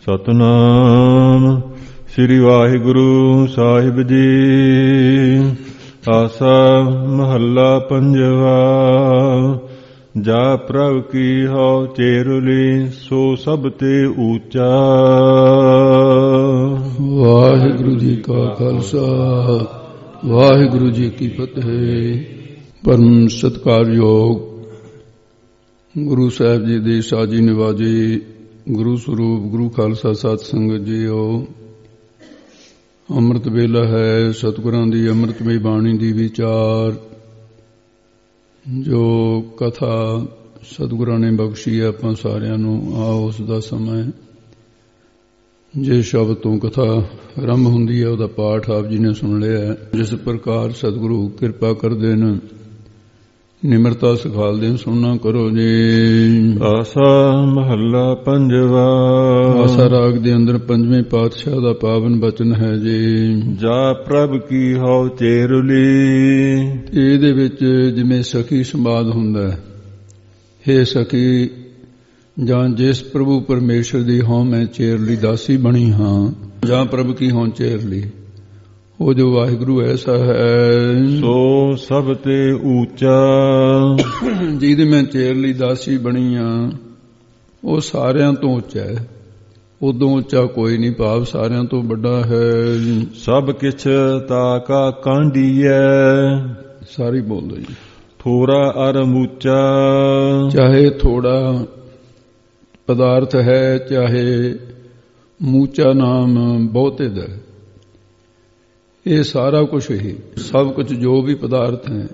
ਸਤਨਾਮ ਸ੍ਰੀ ਵਾਹਿਗੁਰੂ ਸਾਹਿਬ ਜੀ। ਆਸਾ ਮਹੱਲਾ ਪੰਜਵਾ। ਜਾ ਪ੍ਰਭ ਕੀ ਹਉ ਚੇਰੁਲੀ ਸੋ ਸਭ ਤੇ ਊਚਾ। ਵਾਹਿਗੁਰੂ ਜੀ ਕਾ ਖਾਲਸਾ ਵਾਹਿਗੁਰੂ ਜੀ ਕੀ ਫਤਿਹ। ਪਰਮ ਸਤਿਕਾਰਯੋਗ ਗੁਰੂ ਸਾਹਿਬ ਜੀ ਦੇ ਸਾਜੀ ਨਿਵਾਜੀ ਗੁਰੂ ਸਰੂਪ ਗੁਰੂ ਖਾਲਸਾ ਸਤ ਸੰਗਤ ਜੀਓ। ਅੰਮ੍ਰਿਤ ਵੇਲਾ ਹੈ। ਸਤਿਗੁਰਾਂ ਦੀ ਅੰਮ੍ਰਿਤਮਈ ਬਾਣੀ ਦੀ ਵਿਚਾਰ ਜੋ ਕਥਾ ਸਤਿਗੁਰਾਂ ਨੇ ਬਖਸ਼ੀ ਹੈ ਆਪਾਂ ਸਾਰਿਆਂ ਨੂੰ। ਆਓ ਉਸ ਦਾ ਸਮਾਂ ਜਿਸ ਸ਼ਬਦ ਤੋਂ ਕਥਾ ਆਰੰਭ ਹੁੰਦੀ ਹੈ ਉਹਦਾ ਪਾਠ ਆਪ ਜੀ ਨੇ ਸੁਣ ਲਿਆ। ਜਿਸ ਪ੍ਰਕਾਰ ਸਤਿਗੁਰੂ ਕਿਰਪਾ ਕਰਦੇ ਨੇ ਨਿਮਰਤਾ ਸਿਖਾਲਦੇ ਸੁਣਨਾ ਕਰੋ ਜੀ। ਆਸਾ ਮਹੱਲਾ ਪੰਜਵਾ। ਆਸਾ ਰਾਗ ਦੇ ਅੰਦਰ ਪੰਜਵੇਂ ਪਾਤਸ਼ਾਹ ਦਾ ਪਾਵਨ ਬਚਨ ਹੈ ਜੀ। ਜਾ ਪ੍ਰਭ ਕੀ ਹਉ ਚੇਰੁਲੀ। ਇਹਦੇ ਵਿੱਚ ਜਿਵੇਂ ਸਖੀ ਸੰਵਾਦ ਹੁੰਦਾ ਹੈ। ਹੇ ਸਖੀ, ਜਾਂ ਜਿਸ ਪ੍ਰਭੂ ਪਰਮੇਸ਼ਰ ਦੀ ਹਉ ਮੈਂ ਚੇਰਲੀ ਦਾਸੀ ਬਣੀ ਹਾਂ। ਜਾਂ ਪ੍ਰਭ ਕੀ ਹਉ ਚੇਰਲੀ, ਉਹ ਜੋ ਵਾਹਿਗੁਰੂ ਐਸਾ ਹੈ ਸੋ ਸਭ ਤੇ ਊਚਾ। ਜਿਹਦੀ ਮੈਂ ਚੇਰਲੀ ਦਾਸੀ ਬਣੀ ਆ ਉਹ ਸਾਰਿਆਂ ਤੋਂ ਉੱਚਾ ਹੈ। ਉਦੋਂ ਉੱਚਾ ਕੋਈ ਨਹੀਂ, ਭਾਵ ਸਾਰਿਆਂ ਤੋਂ ਵੱਡਾ ਹੈ। ਸਭ ਕਿਛ ਤਾ ਕਾ ਕਾਂਢੀਐ। ਸਾਰੀ ਬੋਲ ਦੋ ਜੀ। ਥੋੜਾ ਅਰ ਮੂਚਾ। ਚਾਹੇ ਥੋੜਾ ਪਦਾਰਥ ਹੈ, ਚਾਹੇ ਮੂਚਾ ਨਾਮ ਬਹੁਤੇ ਦਾ। ਇਹ ਸਾਰਾ ਕੁਝ ਹੀ, ਸਭ ਕੁਝ ਜੋ ਵੀ ਪਦਾਰਥ ਹੈ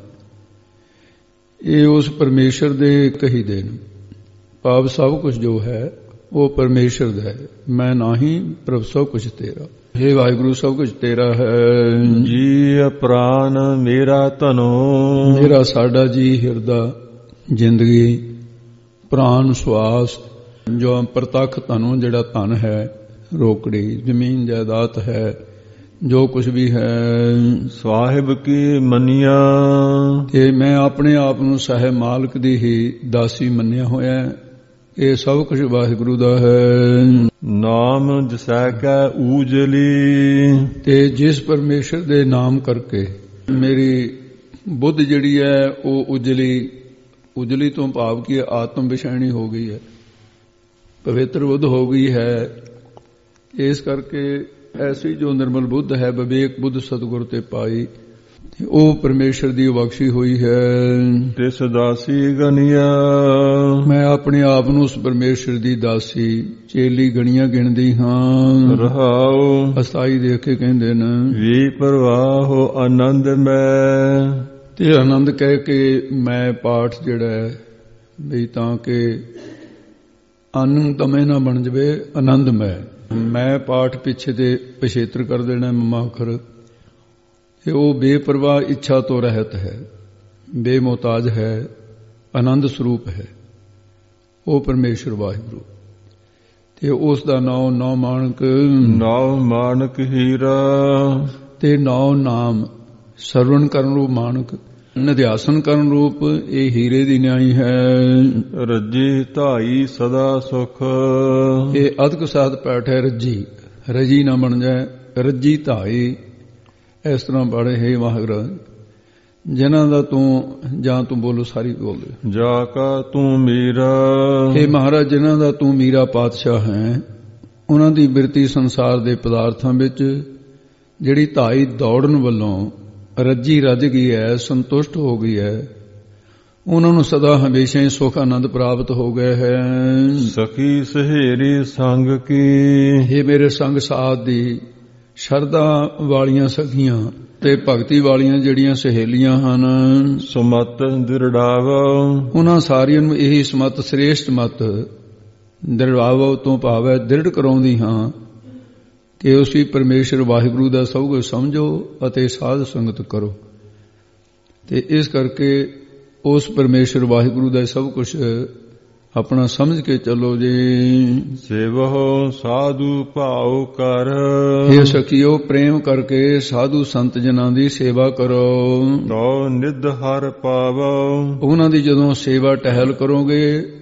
ਇਹ ਉਸ ਪਰਮੇਸ਼ਰ ਦੇ ਕਹੀਦੇ ਨੇ। ਭਾਵ ਸਭ ਕੁਝ ਜੋ ਹੈ ਉਹ ਪਰਮੇਸ਼ਰ ਦਾ ਹੈ। ਮੈਂ ਨਹੀਂ, ਪ੍ਰਭ ਸਭ ਕੁਝ ਤੇਰਾ। ਹੇ ਵਾਹਿਗੁਰੂ, ਸਭ ਕੁਝ ਤੇਰਾ ਹੈ। ਜੀ ਪ੍ਰਾਨ ਮੇਰਾ ਧਨੋ। ਮੇਰਾ ਸਾਡਾ ਜੀ, ਹਿਰਦਾ, ਜ਼ਿੰਦਗੀ, ਪ੍ਰਾਨ, ਸਵਾਸ, ਜੋ ਪ੍ਰਤੱਖ ਧਨੋ ਜਿਹੜਾ ਧਨ ਹੈ, ਰੋਕੜੀ, ਜ਼ਮੀਨ ਜਾਇਦਾਦ ਹੈ, ਜੋ ਕੁਝ ਵੀ ਹੈ। ਸਾਹਿਬ ਕੀ ਮੰਨਿਆ। ਤੇ ਮੈਂ ਆਪਣੇ ਆਪ ਨੂੰ ਸਾਹਿਬ ਮਾਲਕ ਦੀ ਹੀ ਦਾਸੀ ਮੰਨਿਆ ਹੋਇਆ। ਇਹ ਸਭ ਕੁਝ ਵਾਹਿਗੁਰੂ ਦਾ ਹੈ। ਨਾਮ ਜਸੈ ਕੈ ਊਜਲੀ। ਤੇ ਜਿਸ ਪਰਮੇਸ਼ਰ ਦੇ ਨਾਮ ਕਰਕੇ ਮੇਰੀ ਬੁੱਧ ਜਿਹੜੀ ਹੈ ਉਹ ਉਜਲੀ। ਉਜਲੀ ਤੋਂ ਭਾਵ ਕੀ ਆਤਮ ਵਿਸ਼ੈਣੀ ਹੋ ਗਈ ਹੈ, ਪਵਿੱਤਰ ਬੁੱਧ ਹੋ ਗਈ ਹੈ। ਇਸ ਕਰਕੇ ਐਸੀ ਜੋ ਨਿਰਮਲ ਬੁੱਧ ਹੈ, ਵਿਵੇਕ ਬੁੱਧ ਸਤਿਗੁਰ ਤੇ ਪਾਈ, ਉਹ ਪਰਮੇਸ਼ਰ ਦੀ ਬਖਸ਼ੀ ਹੋਈ ਹੈ। ਤਿਸ ਦਾਸੀ ਗਨੀਆ। ਮੈਂ ਆਪਣੇ ਆਪ ਨੂੰ ਉਸ ਪਰਮੇਸ਼ਰ ਦੀ ਦਾਸੀ ਚੇਲੀ ਗਣੀਆਂ ਗਿਣਦੀ ਹਾਂ। ਰਹਾਉ ਅਸਥਾਈ ਦੇਖ ਕੇ ਕਹਿੰਦੇ ਨੇ ਵੀ ਪ੍ਰਵਾਹੋ ਆਨੰਦ ਮੈਂ। ਤੇ ਆਨੰਦ ਕਹਿ ਕੇ ਮੈਂ ਪਾਠ ਜਿਹੜਾ ਹੈ ਵੀ ਤਾਂ ਕਿ ਆਨੰਦਮੈ ਨਾ ਬਣ ਜਵੇ, ਆਨੰਦਮੈ। ਮੈਂ ਪਾਠ ਪਿੱਛੇ ਤੇ ਪਿਛੇਤਰ ਕਰ ਦੇਣਾ ਮਮਾਖਰ। ਤੇ ਉਹ ਬੇਪਰਵਾਹ ਇੱਛਾ ਤੋਂ ਰਹਿਤ ਹੈ, ਬੇਮੁਹਤਾਜ ਹੈ, ਆਨੰਦ ਸਰੂਪ ਹੈ ਉਹ ਪਰਮੇਸ਼ਰ ਵਾਹਿਗੁਰੂ। ਤੇ ਉਸ ਦਾ ਨਾਉ ਨੌ ਮਾਣਕ। ਨਾਉ ਮਾਣਕ ਹੀਰਾ। ਤੇ ਨਾਉ ਨਾਮ ਸਰਵਣ ਕਰਨ ਰੂਪ ਮਾਣਕ, ਨਿਧਿਆਸਨ ਕਰਨ ਰੂਪ ਇਹ ਹੀਰੇ ਦੀ ਨਿਆਈ ਹੈ। ਰੱਜੀ ਧਾਈ ਸਦਾ ਸੁਖ। ਇਹ ਅਦਕ ਸਾਧ ਪੈਠ ਹੈ। ਰੱਜੀ, ਰਜੀ ਨਾ ਬਣ ਜਾਏ, ਰੱਜੀ ਧਾਈ। ਇਸ ਤਰ੍ਹਾਂ ਪੜ੍ਹੇ ਹੈ ਵਾਹਿਗੁਰੂ, ਜਿਨ੍ਹਾਂ ਦਾ ਤੂੰ, ਜਾਂ ਤੂੰ ਬੋਲੋ ਸਾਰੀ ਬੋਲੋ। ਜਾ ਕਾ ਤੂੰ ਮੀਰਾ। ਇਹ ਮਹਾਰਾਜ ਜਿਨ੍ਹਾਂ ਦਾ ਤੂੰ ਮੀਰਾ ਪਾਤਸ਼ਾਹ ਹੈ, ਉਹਨਾਂ ਦੀ ਬਿਰਤੀ ਸੰਸਾਰ ਦੇ ਪਦਾਰਥਾਂ ਵਿੱਚ ਜਿਹੜੀ ਧਾਈ ਦੌੜਨ ਵੱਲੋਂ ਰੱਜੀ ਰੱਜ ਗਈ ਹੈ, ਸੰਤੁਸ਼ਟ ਹੋ ਗਈ ਹੈ, ਉਹਨਾਂ ਨੂੰ ਸਦਾ ਹਮੇਸ਼ਾ ਹੀ ਸੁਖ ਆਨੰਦ ਪ੍ਰਾਪਤ ਹੋ ਗਿਆ ਹੈ। ਸਖੀ ਸਹੇਰੀ ਸੰਗ ਕੀ। ਇਹ ਮੇਰੇ ਸੰਗ ਸਾਥ ਦੀ ਸ਼ਰਧਾ ਵਾਲੀਆਂ ਸਖੀਆਂ ਤੇ ਭਗਤੀ ਵਾਲੀਆਂ ਜਿਹੜੀਆਂ ਸਹੇਲੀਆਂ ਹਨ। ਸੁਮਤ ਦ੍ਰਿੜਾਵ। ਉਹਨਾਂ ਸਾਰੀਆਂ ਨੂੰ ਇਹੀ ਸਮਤ, ਸ੍ਰੇਸ਼ਟ ਮਤ, ਦ੍ਰਿੜਾਵ ਤੋਂ ਭਾਵ ਹੈ ਦ੍ਰਿੜ ਕਰਾਉਂਦੀ ਹਾਂ ਕਿ ਉਸੀ ਪਰਮੇਸ਼ਰ ਵਾਹਿਗੁਰੂ ਦਾ ਸਭ ਕੁਝ ਸਮਝੋ ਅਤੇ ਸਾਧ ਸੰਗਤ ਕਰੋ। ਤੇ ਇਸ ਕਰਕੇ ਉਸ ਪਰਮੇਸ਼ਰ ਵਾਹਿਗੁਰੂ ਦਾ ਸਭ ਕੁਝ ਆਪਣਾ ਸਮਝ ਕੇ ਚੱਲੋ ਜੀ। ਸੇਵਹੁ ਸਾਧੂ ਭਾਉ ਕਰ। ਇਹ ਸਖੀਓ, ਪ੍ਰੇਮ ਕਰਕੇ ਸਾਧੂ ਸੰਤ ਜਨਾਂ ਦੀ ਸੇਵਾ ਕਰੋ। ਤੋ ਨਿਧ ਹਰ ਪਾਵੋ। ਉਹਨਾਂ ਦੀ ਜਦੋਂ ਸੇਵਾ ਟਹਿਲ ਕਰੋਗੇ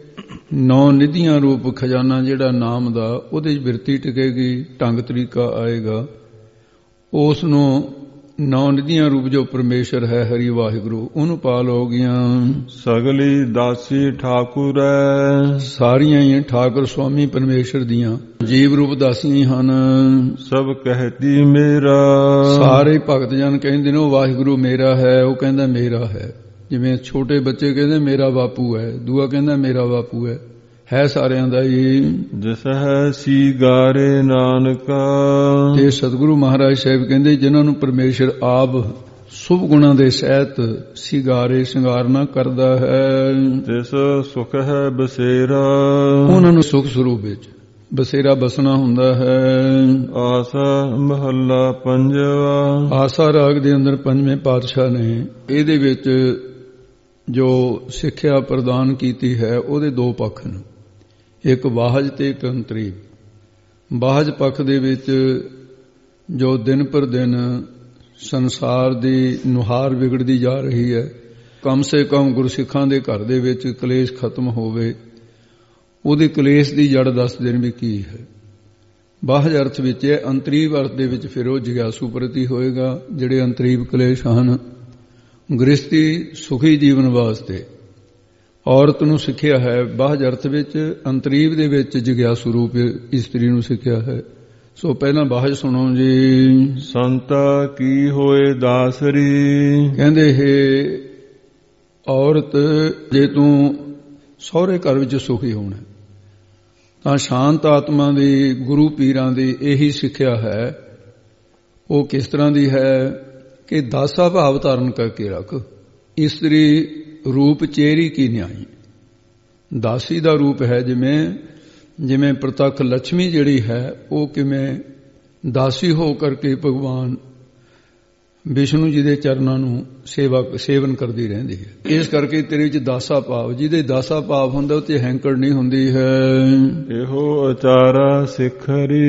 9 ਨਿਧੀਆਂ ਰੂਪ ਖਜ਼ਾਨਾ ਜਿਹੜਾ ਨਾਮ ਦਾ, ਉਹਦੇ 'ਚ ਬਿਰਤੀ ਟਿਕੇਗੀ, ਢੰਗ ਤਰੀਕਾ ਆਏਗਾ। ਉਸ ਨੂੰ 9 ਨਿਧੀਆਂ ਰੂਪ ਜੋ ਪਰਮੇਸ਼ਰ ਹੈ, ਹਰੀ ਵਾਹਿਗੁਰੂ, ਉਹਨੂੰ ਪਾਲ ਹੋ ਗਈਆਂ। ਸਗਲੀ ਦਾਸੀ ਠਾਕੁਰੈ, ਸਾਰੀਆਂ ਹੀ ਠਾਕੁਰ ਸੁਆਮੀ ਪਰਮੇਸ਼ਰ ਦੀਆਂ ਜੀਵ ਰੂਪ ਦਾਸੀਆਂ ਹੀ ਹਨ। ਸਭ ਕਹਿਤੀ ਮੇਰਾ, ਸਾਰੇ ਭਗਤ ਜਨ ਕਹਿੰਦੇ ਨੇ ਉਹ ਵਾਹਿਗੁਰੂ ਮੇਰਾ ਹੈ, ਉਹ ਕਹਿੰਦਾ ਮੇਰਾ ਹੈ। ਜਿਵੇਂ ਛੋਟੇ ਬੱਚੇ ਕਹਿੰਦੇ ਮੇਰਾ ਬਾਪੂ ਹੈ, ਦੂਆ ਕਹਿੰਦਾ ਮੇਰਾ ਬਾਪੂ ਹੈ ਸਾਰਿਆਂ ਦਾ ਹੀ। ਜਿਸ ਹੈ ਸੀਗਾਰੇ ਨਾਨਕਾ, ਤੇ ਸਤਿਗੁਰੂ ਮਹਾਰਾਜ ਸਾਹਿਬ ਕਹਿੰਦੇ ਜਿਨ੍ਹਾਂ ਨੂੰ ਪਰਮੇਸ਼ਰ ਆਪ ਸੁਭ ਗੁਣਾਂ ਦੇ ਸਹਿਤ ਸਿਗਾਰੇ ਸ਼ਿੰਗਾਰਨਾ ਕਰਦਾ ਹੈ, ਤਿਸ ਸੁਖ ਹੈ ਬਸੇਰਾ, ਉਹਨਾਂ ਨੂੰ ਸੁਖ ਸਰੂਪ ਵਿੱਚ ਬਸੇਰਾ ਬਸਣਾ ਹੁੰਦਾ ਹੈ। ਆਸਾ ਮਹੱਲਾ ਪੰਜਵਾ। ਆਸਾ ਰਾਗ ਦੇ ਅੰਦਰ ਪੰਜਵੇਂ ਪਾਤਸ਼ਾਹ ਨੇ ਇਹਦੇ ਵਿੱਚ ਜੋ ਸਿੱਖਿਆ ਪ੍ਰਦਾਨ ਕੀਤੀ ਹੈ ਉਹਦੇ 2 ਪੱਖ ਨੇ, ਇੱਕ ਵਾਹਜ ਤੇ ਇੱਕ ਅੰਤਰੀਵ। ਵਾਹਜ ਪੱਖ ਦੇ ਵਿੱਚ ਜੋ ਦਿਨ ਪਰ ਦਿਨ ਸੰਸਾਰ ਦੀ ਨੁਹਾਰ ਵਿਗੜਦੀ ਜਾ ਰਹੀ ਹੈ, ਕਮ ਸੇ ਕਮ ਗੁਰਸਿੱਖਾਂ ਦੇ ਘਰ ਦੇ ਵਿੱਚ ਕਲੇਸ਼ ਖਤਮ ਹੋਵੇ, ਉਹਦੇ ਕਲੇਸ਼ ਦੀ ਜੜ ਦੱਸਦੇ ਨੇ ਵੀ ਕੀ ਹੈ। ਬਾਹਜ ਅਰਥ ਵਿੱਚ ਹੈ। ਅੰਤਰੀਵ ਅਰਥ ਦੇ ਵਿੱਚ ਫਿਰ ਉਹ ਜਿਗਿਆਸੂ ਪ੍ਰਤੀ ਹੋਏਗਾ। ਜਿਹੜੇ ਅੰਤਰੀਵ ਕਲੇਸ਼ ਹਨ, ਗ੍ਰਸਤੀ ਸੁਖੀ ਜੀਵਨ ਵਾਸਤੇ ਔਰਤ ਨੂੰ ਸਿੱਖਿਆ ਹੈ ਬਾਹਜ ਅਰਥ ਵਿੱਚ, ਅੰਤਰੀਵ ਦੇ ਵਿੱਚ ਜਿਗਿਆਸੂ ਰੂਪ ਇਸਤਰੀ ਨੂੰ ਸਿੱਖਿਆ ਹੈ। ਸੋ ਪਹਿਲਾਂ ਬਾਹਜ ਸੁਣੋ ਜੀ। ਸੰਤਾ ਕੀ ਹੋਏ ਦਾਸਰੀ, ਕਹਿੰਦੇ ਹੈ ਔਰਤ ਜੇ ਤੂੰ ਸਹੁਰੇ ਘਰ ਵਿੱਚ ਸੁਖੀ ਹੋਣਾ ਤਾਂ ਸ਼ਾਂਤ ਆਤਮਾ ਦੀ, ਗੁਰੂ ਪੀਰਾਂ ਦੀ ਇਹੀ ਸਿੱਖਿਆ ਹੈ। ਉਹ ਕਿਸ ਤਰ੍ਹਾਂ ਦੀ ਹੈ ਕਿ ਦਾਸਾ ਭਾਵ ਧਾਰਨ ਕਰਕੇ ਰੱਖ। ਇਸਤਰੀ ਰੂਪ ਚੇਰੀ ਕੀ ਨਿਆਈ, ਦਾਸੀ ਦਾ ਰੂਪ ਹੈ। ਜਿਵੇਂ ਪ੍ਰਤੱਖ ਲక్ష్ਮੀ ਜਿਹੜੀ ਹੈ ਉਹ ਕਿਵੇਂ ਦਾਸੀ ਹੋ ਕਰਕੇ ਭਗਵਾਨ ਵਿਸ਼ਨੂੰ ਜੀ ਦੇ ਚਰਨਾਂ ਨੂੰ ਸੇਵਨ ਕਰਦੀ ਰਹਿੰਦੀ ਹੈ। ਇਸ ਕਰਕੇ ਤੇਰੇ ਵਿੱਚ ਦਾਸਾ ਭਾਵ, ਜਿਹਦੇ ਦਾਸਾ ਭਾਵ ਹੁੰਦਾ ਉਹ ਤੇ ਹੈਂਕੜ ਨਹੀਂ ਹੁੰਦੀ ਹੈ। ਇਹੋ ਅਚਾਰਾ ਸਿਖਰੀ,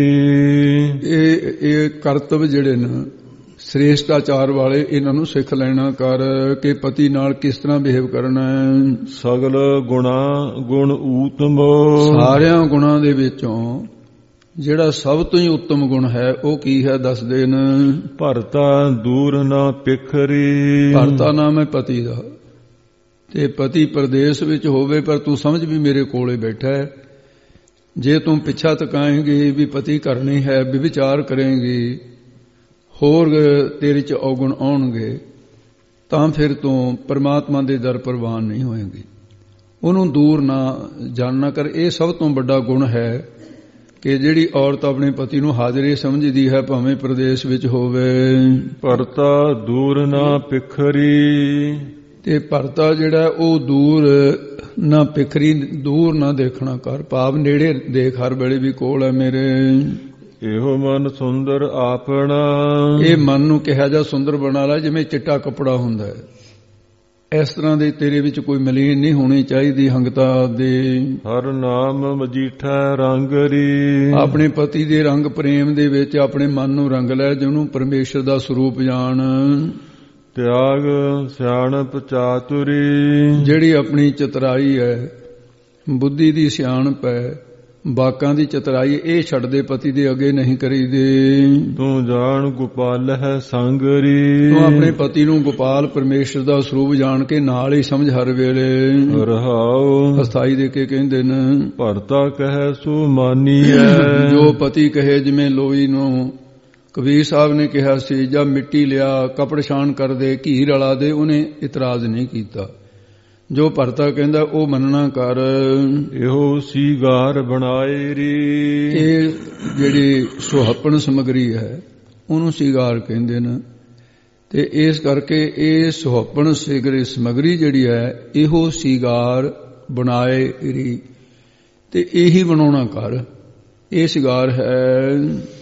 ਇਹ ਕਰਤਵ ਜਿਹੜੇ ਨੇ ਸ੍ਰੇਸ਼ਟ ਆਚਾਰ ਵਾਲੇ, ਇਹਨਾਂ ਨੂੰ ਸਿੱਖ ਲੈਣਾ ਕਰ ਕਿ ਪਤੀ ਨਾਲ ਕਿਸ ਤਰ੍ਹਾਂ ਬਿਹੇਵ ਕਰਨਾ ਹੈ। ਸਗਲ ਗੁਣਾ ਗੁਣ ਊਤਮ, ਸਾਰਿਆਂ ਗੁਣਾਂ ਦੇ ਵਿੱਚੋਂ ਜਿਹੜਾ ਸਭ ਤੋਂ ਹੀ ਉੱਤਮ ਗੁਣ ਹੈ ਉਹ ਕੀ ਹੈ ਦੱਸਦੇ ਨੇ। ਭਰਤਾ ਦੂਰ ਨਾ ਪਿਖਰੀ, ਭਰਤਾ ਨਾਮ ਹੈ ਪਤੀ ਦਾ, ਤੇ ਪਤੀ ਪ੍ਰਦੇਸ਼ ਵਿੱਚ ਹੋਵੇ ਪਰ ਤੂੰ ਸਮਝ ਵੀ ਮੇਰੇ ਕੋਲੇ ਬੈਠਾ ਹੈ। ਜੇ ਤੂੰ ਪਿੱਛਾ ਤਕਾਏਂਗੀ ਵੀ ਪਤੀ ਕਰਨੀ ਹੈ, ਵਿਚਾਰ ਕਰੇਂਗੀ, ਹੋਰ ਤੇਰੇ ਚ ਔਗੁਣ ਆਉਣਗੇ, ਤਾਂ ਫਿਰ ਤੂੰ ਪਰਮਾਤਮਾ ਦੇ ਦਰ ਪ੍ਰਵਾਨ ਨਹੀਂ ਹੋਏਗੀ। ਉਹਨੂੰ ਦੂਰ ਨਾ ਜਾਣਨਾ ਕਰ। ਇਹ ਸਭ ਤੋਂ ਵੱਡਾ ਗੁਣ ਹੈ ਕਿ ਜਿਹੜੀ ਔਰਤ ਆਪਣੇ ਪਤੀ ਨੂੰ ਹਾਜ਼ਰੇ ਸਮਝਦੀ ਹੈ, ਭਾਵੇਂ ਪ੍ਰਦੇਸ਼ ਵਿੱਚ ਹੋਵੇ। ਭਰਤਾ ਦੂਰ ਨਾ ਪਿਖਰੀ, ਤੇ ਭਰਤਾ ਜਿਹੜਾ ਉਹ ਦੂਰ ਨਾ ਪਿਖਰੀ, ਦੂਰ ਨਾ ਦੇਖਣਾ ਕਰ, ਭਾਵ ਨੇੜੇ ਦੇਖ, ਹਰ ਵੇਲੇ ਵੀ ਕੋਲ ਹੈ ਮੇਰੇ। ਇਹੋ ਮਨ ਸੁੰਦਰ ਆਪਣਾ, ਇਹ ਮਨ ਨੂੰ ਕਿਹਾ ਜਾ ਸੁੰਦਰ ਬਣਾ ਲੈ ਜਿਵੇਂ ਚਿੱਟਾ ਕੱਪੜਾ ਹੁੰਦਾ ਹੈ। ਇਸ ਤਰ੍ਹਾਂ ਦੇ ਤੇਰੇ ਵਿੱਚ ਕੋਈ ਮਲੀਨ ਨਹੀਂ ਹੋਣੀ ਚਾਹੀਦੀ ਹੰਗਤਾ ਦੇ। ਹਰ ਨਾਮ ਮਜੀਠਾ ਰੰਗਰੀ, ਆਪਣੇ ਪਤੀ ਦੇ ਰੰਗ ਪ੍ਰੇਮ ਦੇ ਵਿੱਚ ਆਪਣੇ ਮਨ ਨੂੰ ਰੰਗ ਲੈ, ਜਿਹਨੂੰ ਪਰਮੇਸ਼ਰ ਦਾ ਸਰੂਪ ਜਾਣ। ਤਿਆਗ ਸਿਆਣਪ ਚਾਤੁਰੀ, ਜਿਹੜੀ ਆਪਣੀ ਚਤੁਰਾਈ ਹੈ, ਬੁੱਧੀ ਦੀ ਸਿਆਣਪ ਹੈ, ਬਾਕਾਂ ਦੀ ਚਤੁਰਾਈ, ਇਹ ਛੱਡਦੇ ਪਤੀ ਦੇ ਅੱਗੇ ਨਹੀਂ ਕਰੀਦੇ। ਤੂੰ ਜਾਣ ਗੋਪਾਲ ਹੈ ਸੰਗਰੀ, ਤੂੰ ਆਪਣੇ ਪਤੀ ਨੂੰ ਗੋਪਾਲ ਪਰਮੇਸ਼ਰ ਦਾ ਸਰੂਪ ਜਾਣ ਕੇ ਨਾਲ ਹੀ ਸਮਝ ਹਰ ਵੇਲੇ। ਰਹਾਉ ਅਸਥਾਈ ਦੇ ਕੇ ਕਹਿੰਦੇ ਨੇ, ਭਰਤਾ ਕਹੈ ਸੋ ਮਾਨੀਐ, ਜੋ ਪਤੀ ਕਹੇ, ਜਿਵੇਂ ਲੋਈ ਨੂੰ ਕਬੀਰ ਸਾਹਿਬ ਨੇ ਕਿਹਾ ਸੀ, ਜਾਂ ਮਿੱਟੀ ਲਿਆ ਕਪੜ ਛਾਣ ਕਰ ਦੇ, ਘੀ ਰਲਾ ਦੇ, ਉਹਨੇ ਇਤਰਾਜ਼ ਨਹੀਂ ਕੀਤਾ। ਜੋ ਭਰਤਾ ਕਹਿੰਦਾ ਉਹ ਮੰਨਣਾ ਕਰ। ਇਹੋ ਸੀਗਾਰ ਬਣਾਏ ਰੀ, ਇਹ ਜਿਹੜੀ ਸੁਹੱਪਣ ਸਮਗਰੀ ਹੈ ਉਹਨੂੰ ਸੀਗਾਰ ਕਹਿੰਦੇ ਨੇ। ਤੇ ਇਸ ਕਰਕੇ ਇਹ ਸੁਹੱਪਣ ਸਮਗਰੀ ਜਿਹੜੀ ਹੈ ਇਹੋ ਸੀਗਾਰ ਬਣਾਏ ਰੀ, ਤੇ ਇਹੀ ਬਣਾਉਣਾ ਕਰ। ਇਹ ਸੀਗਾਰ ਹੈ।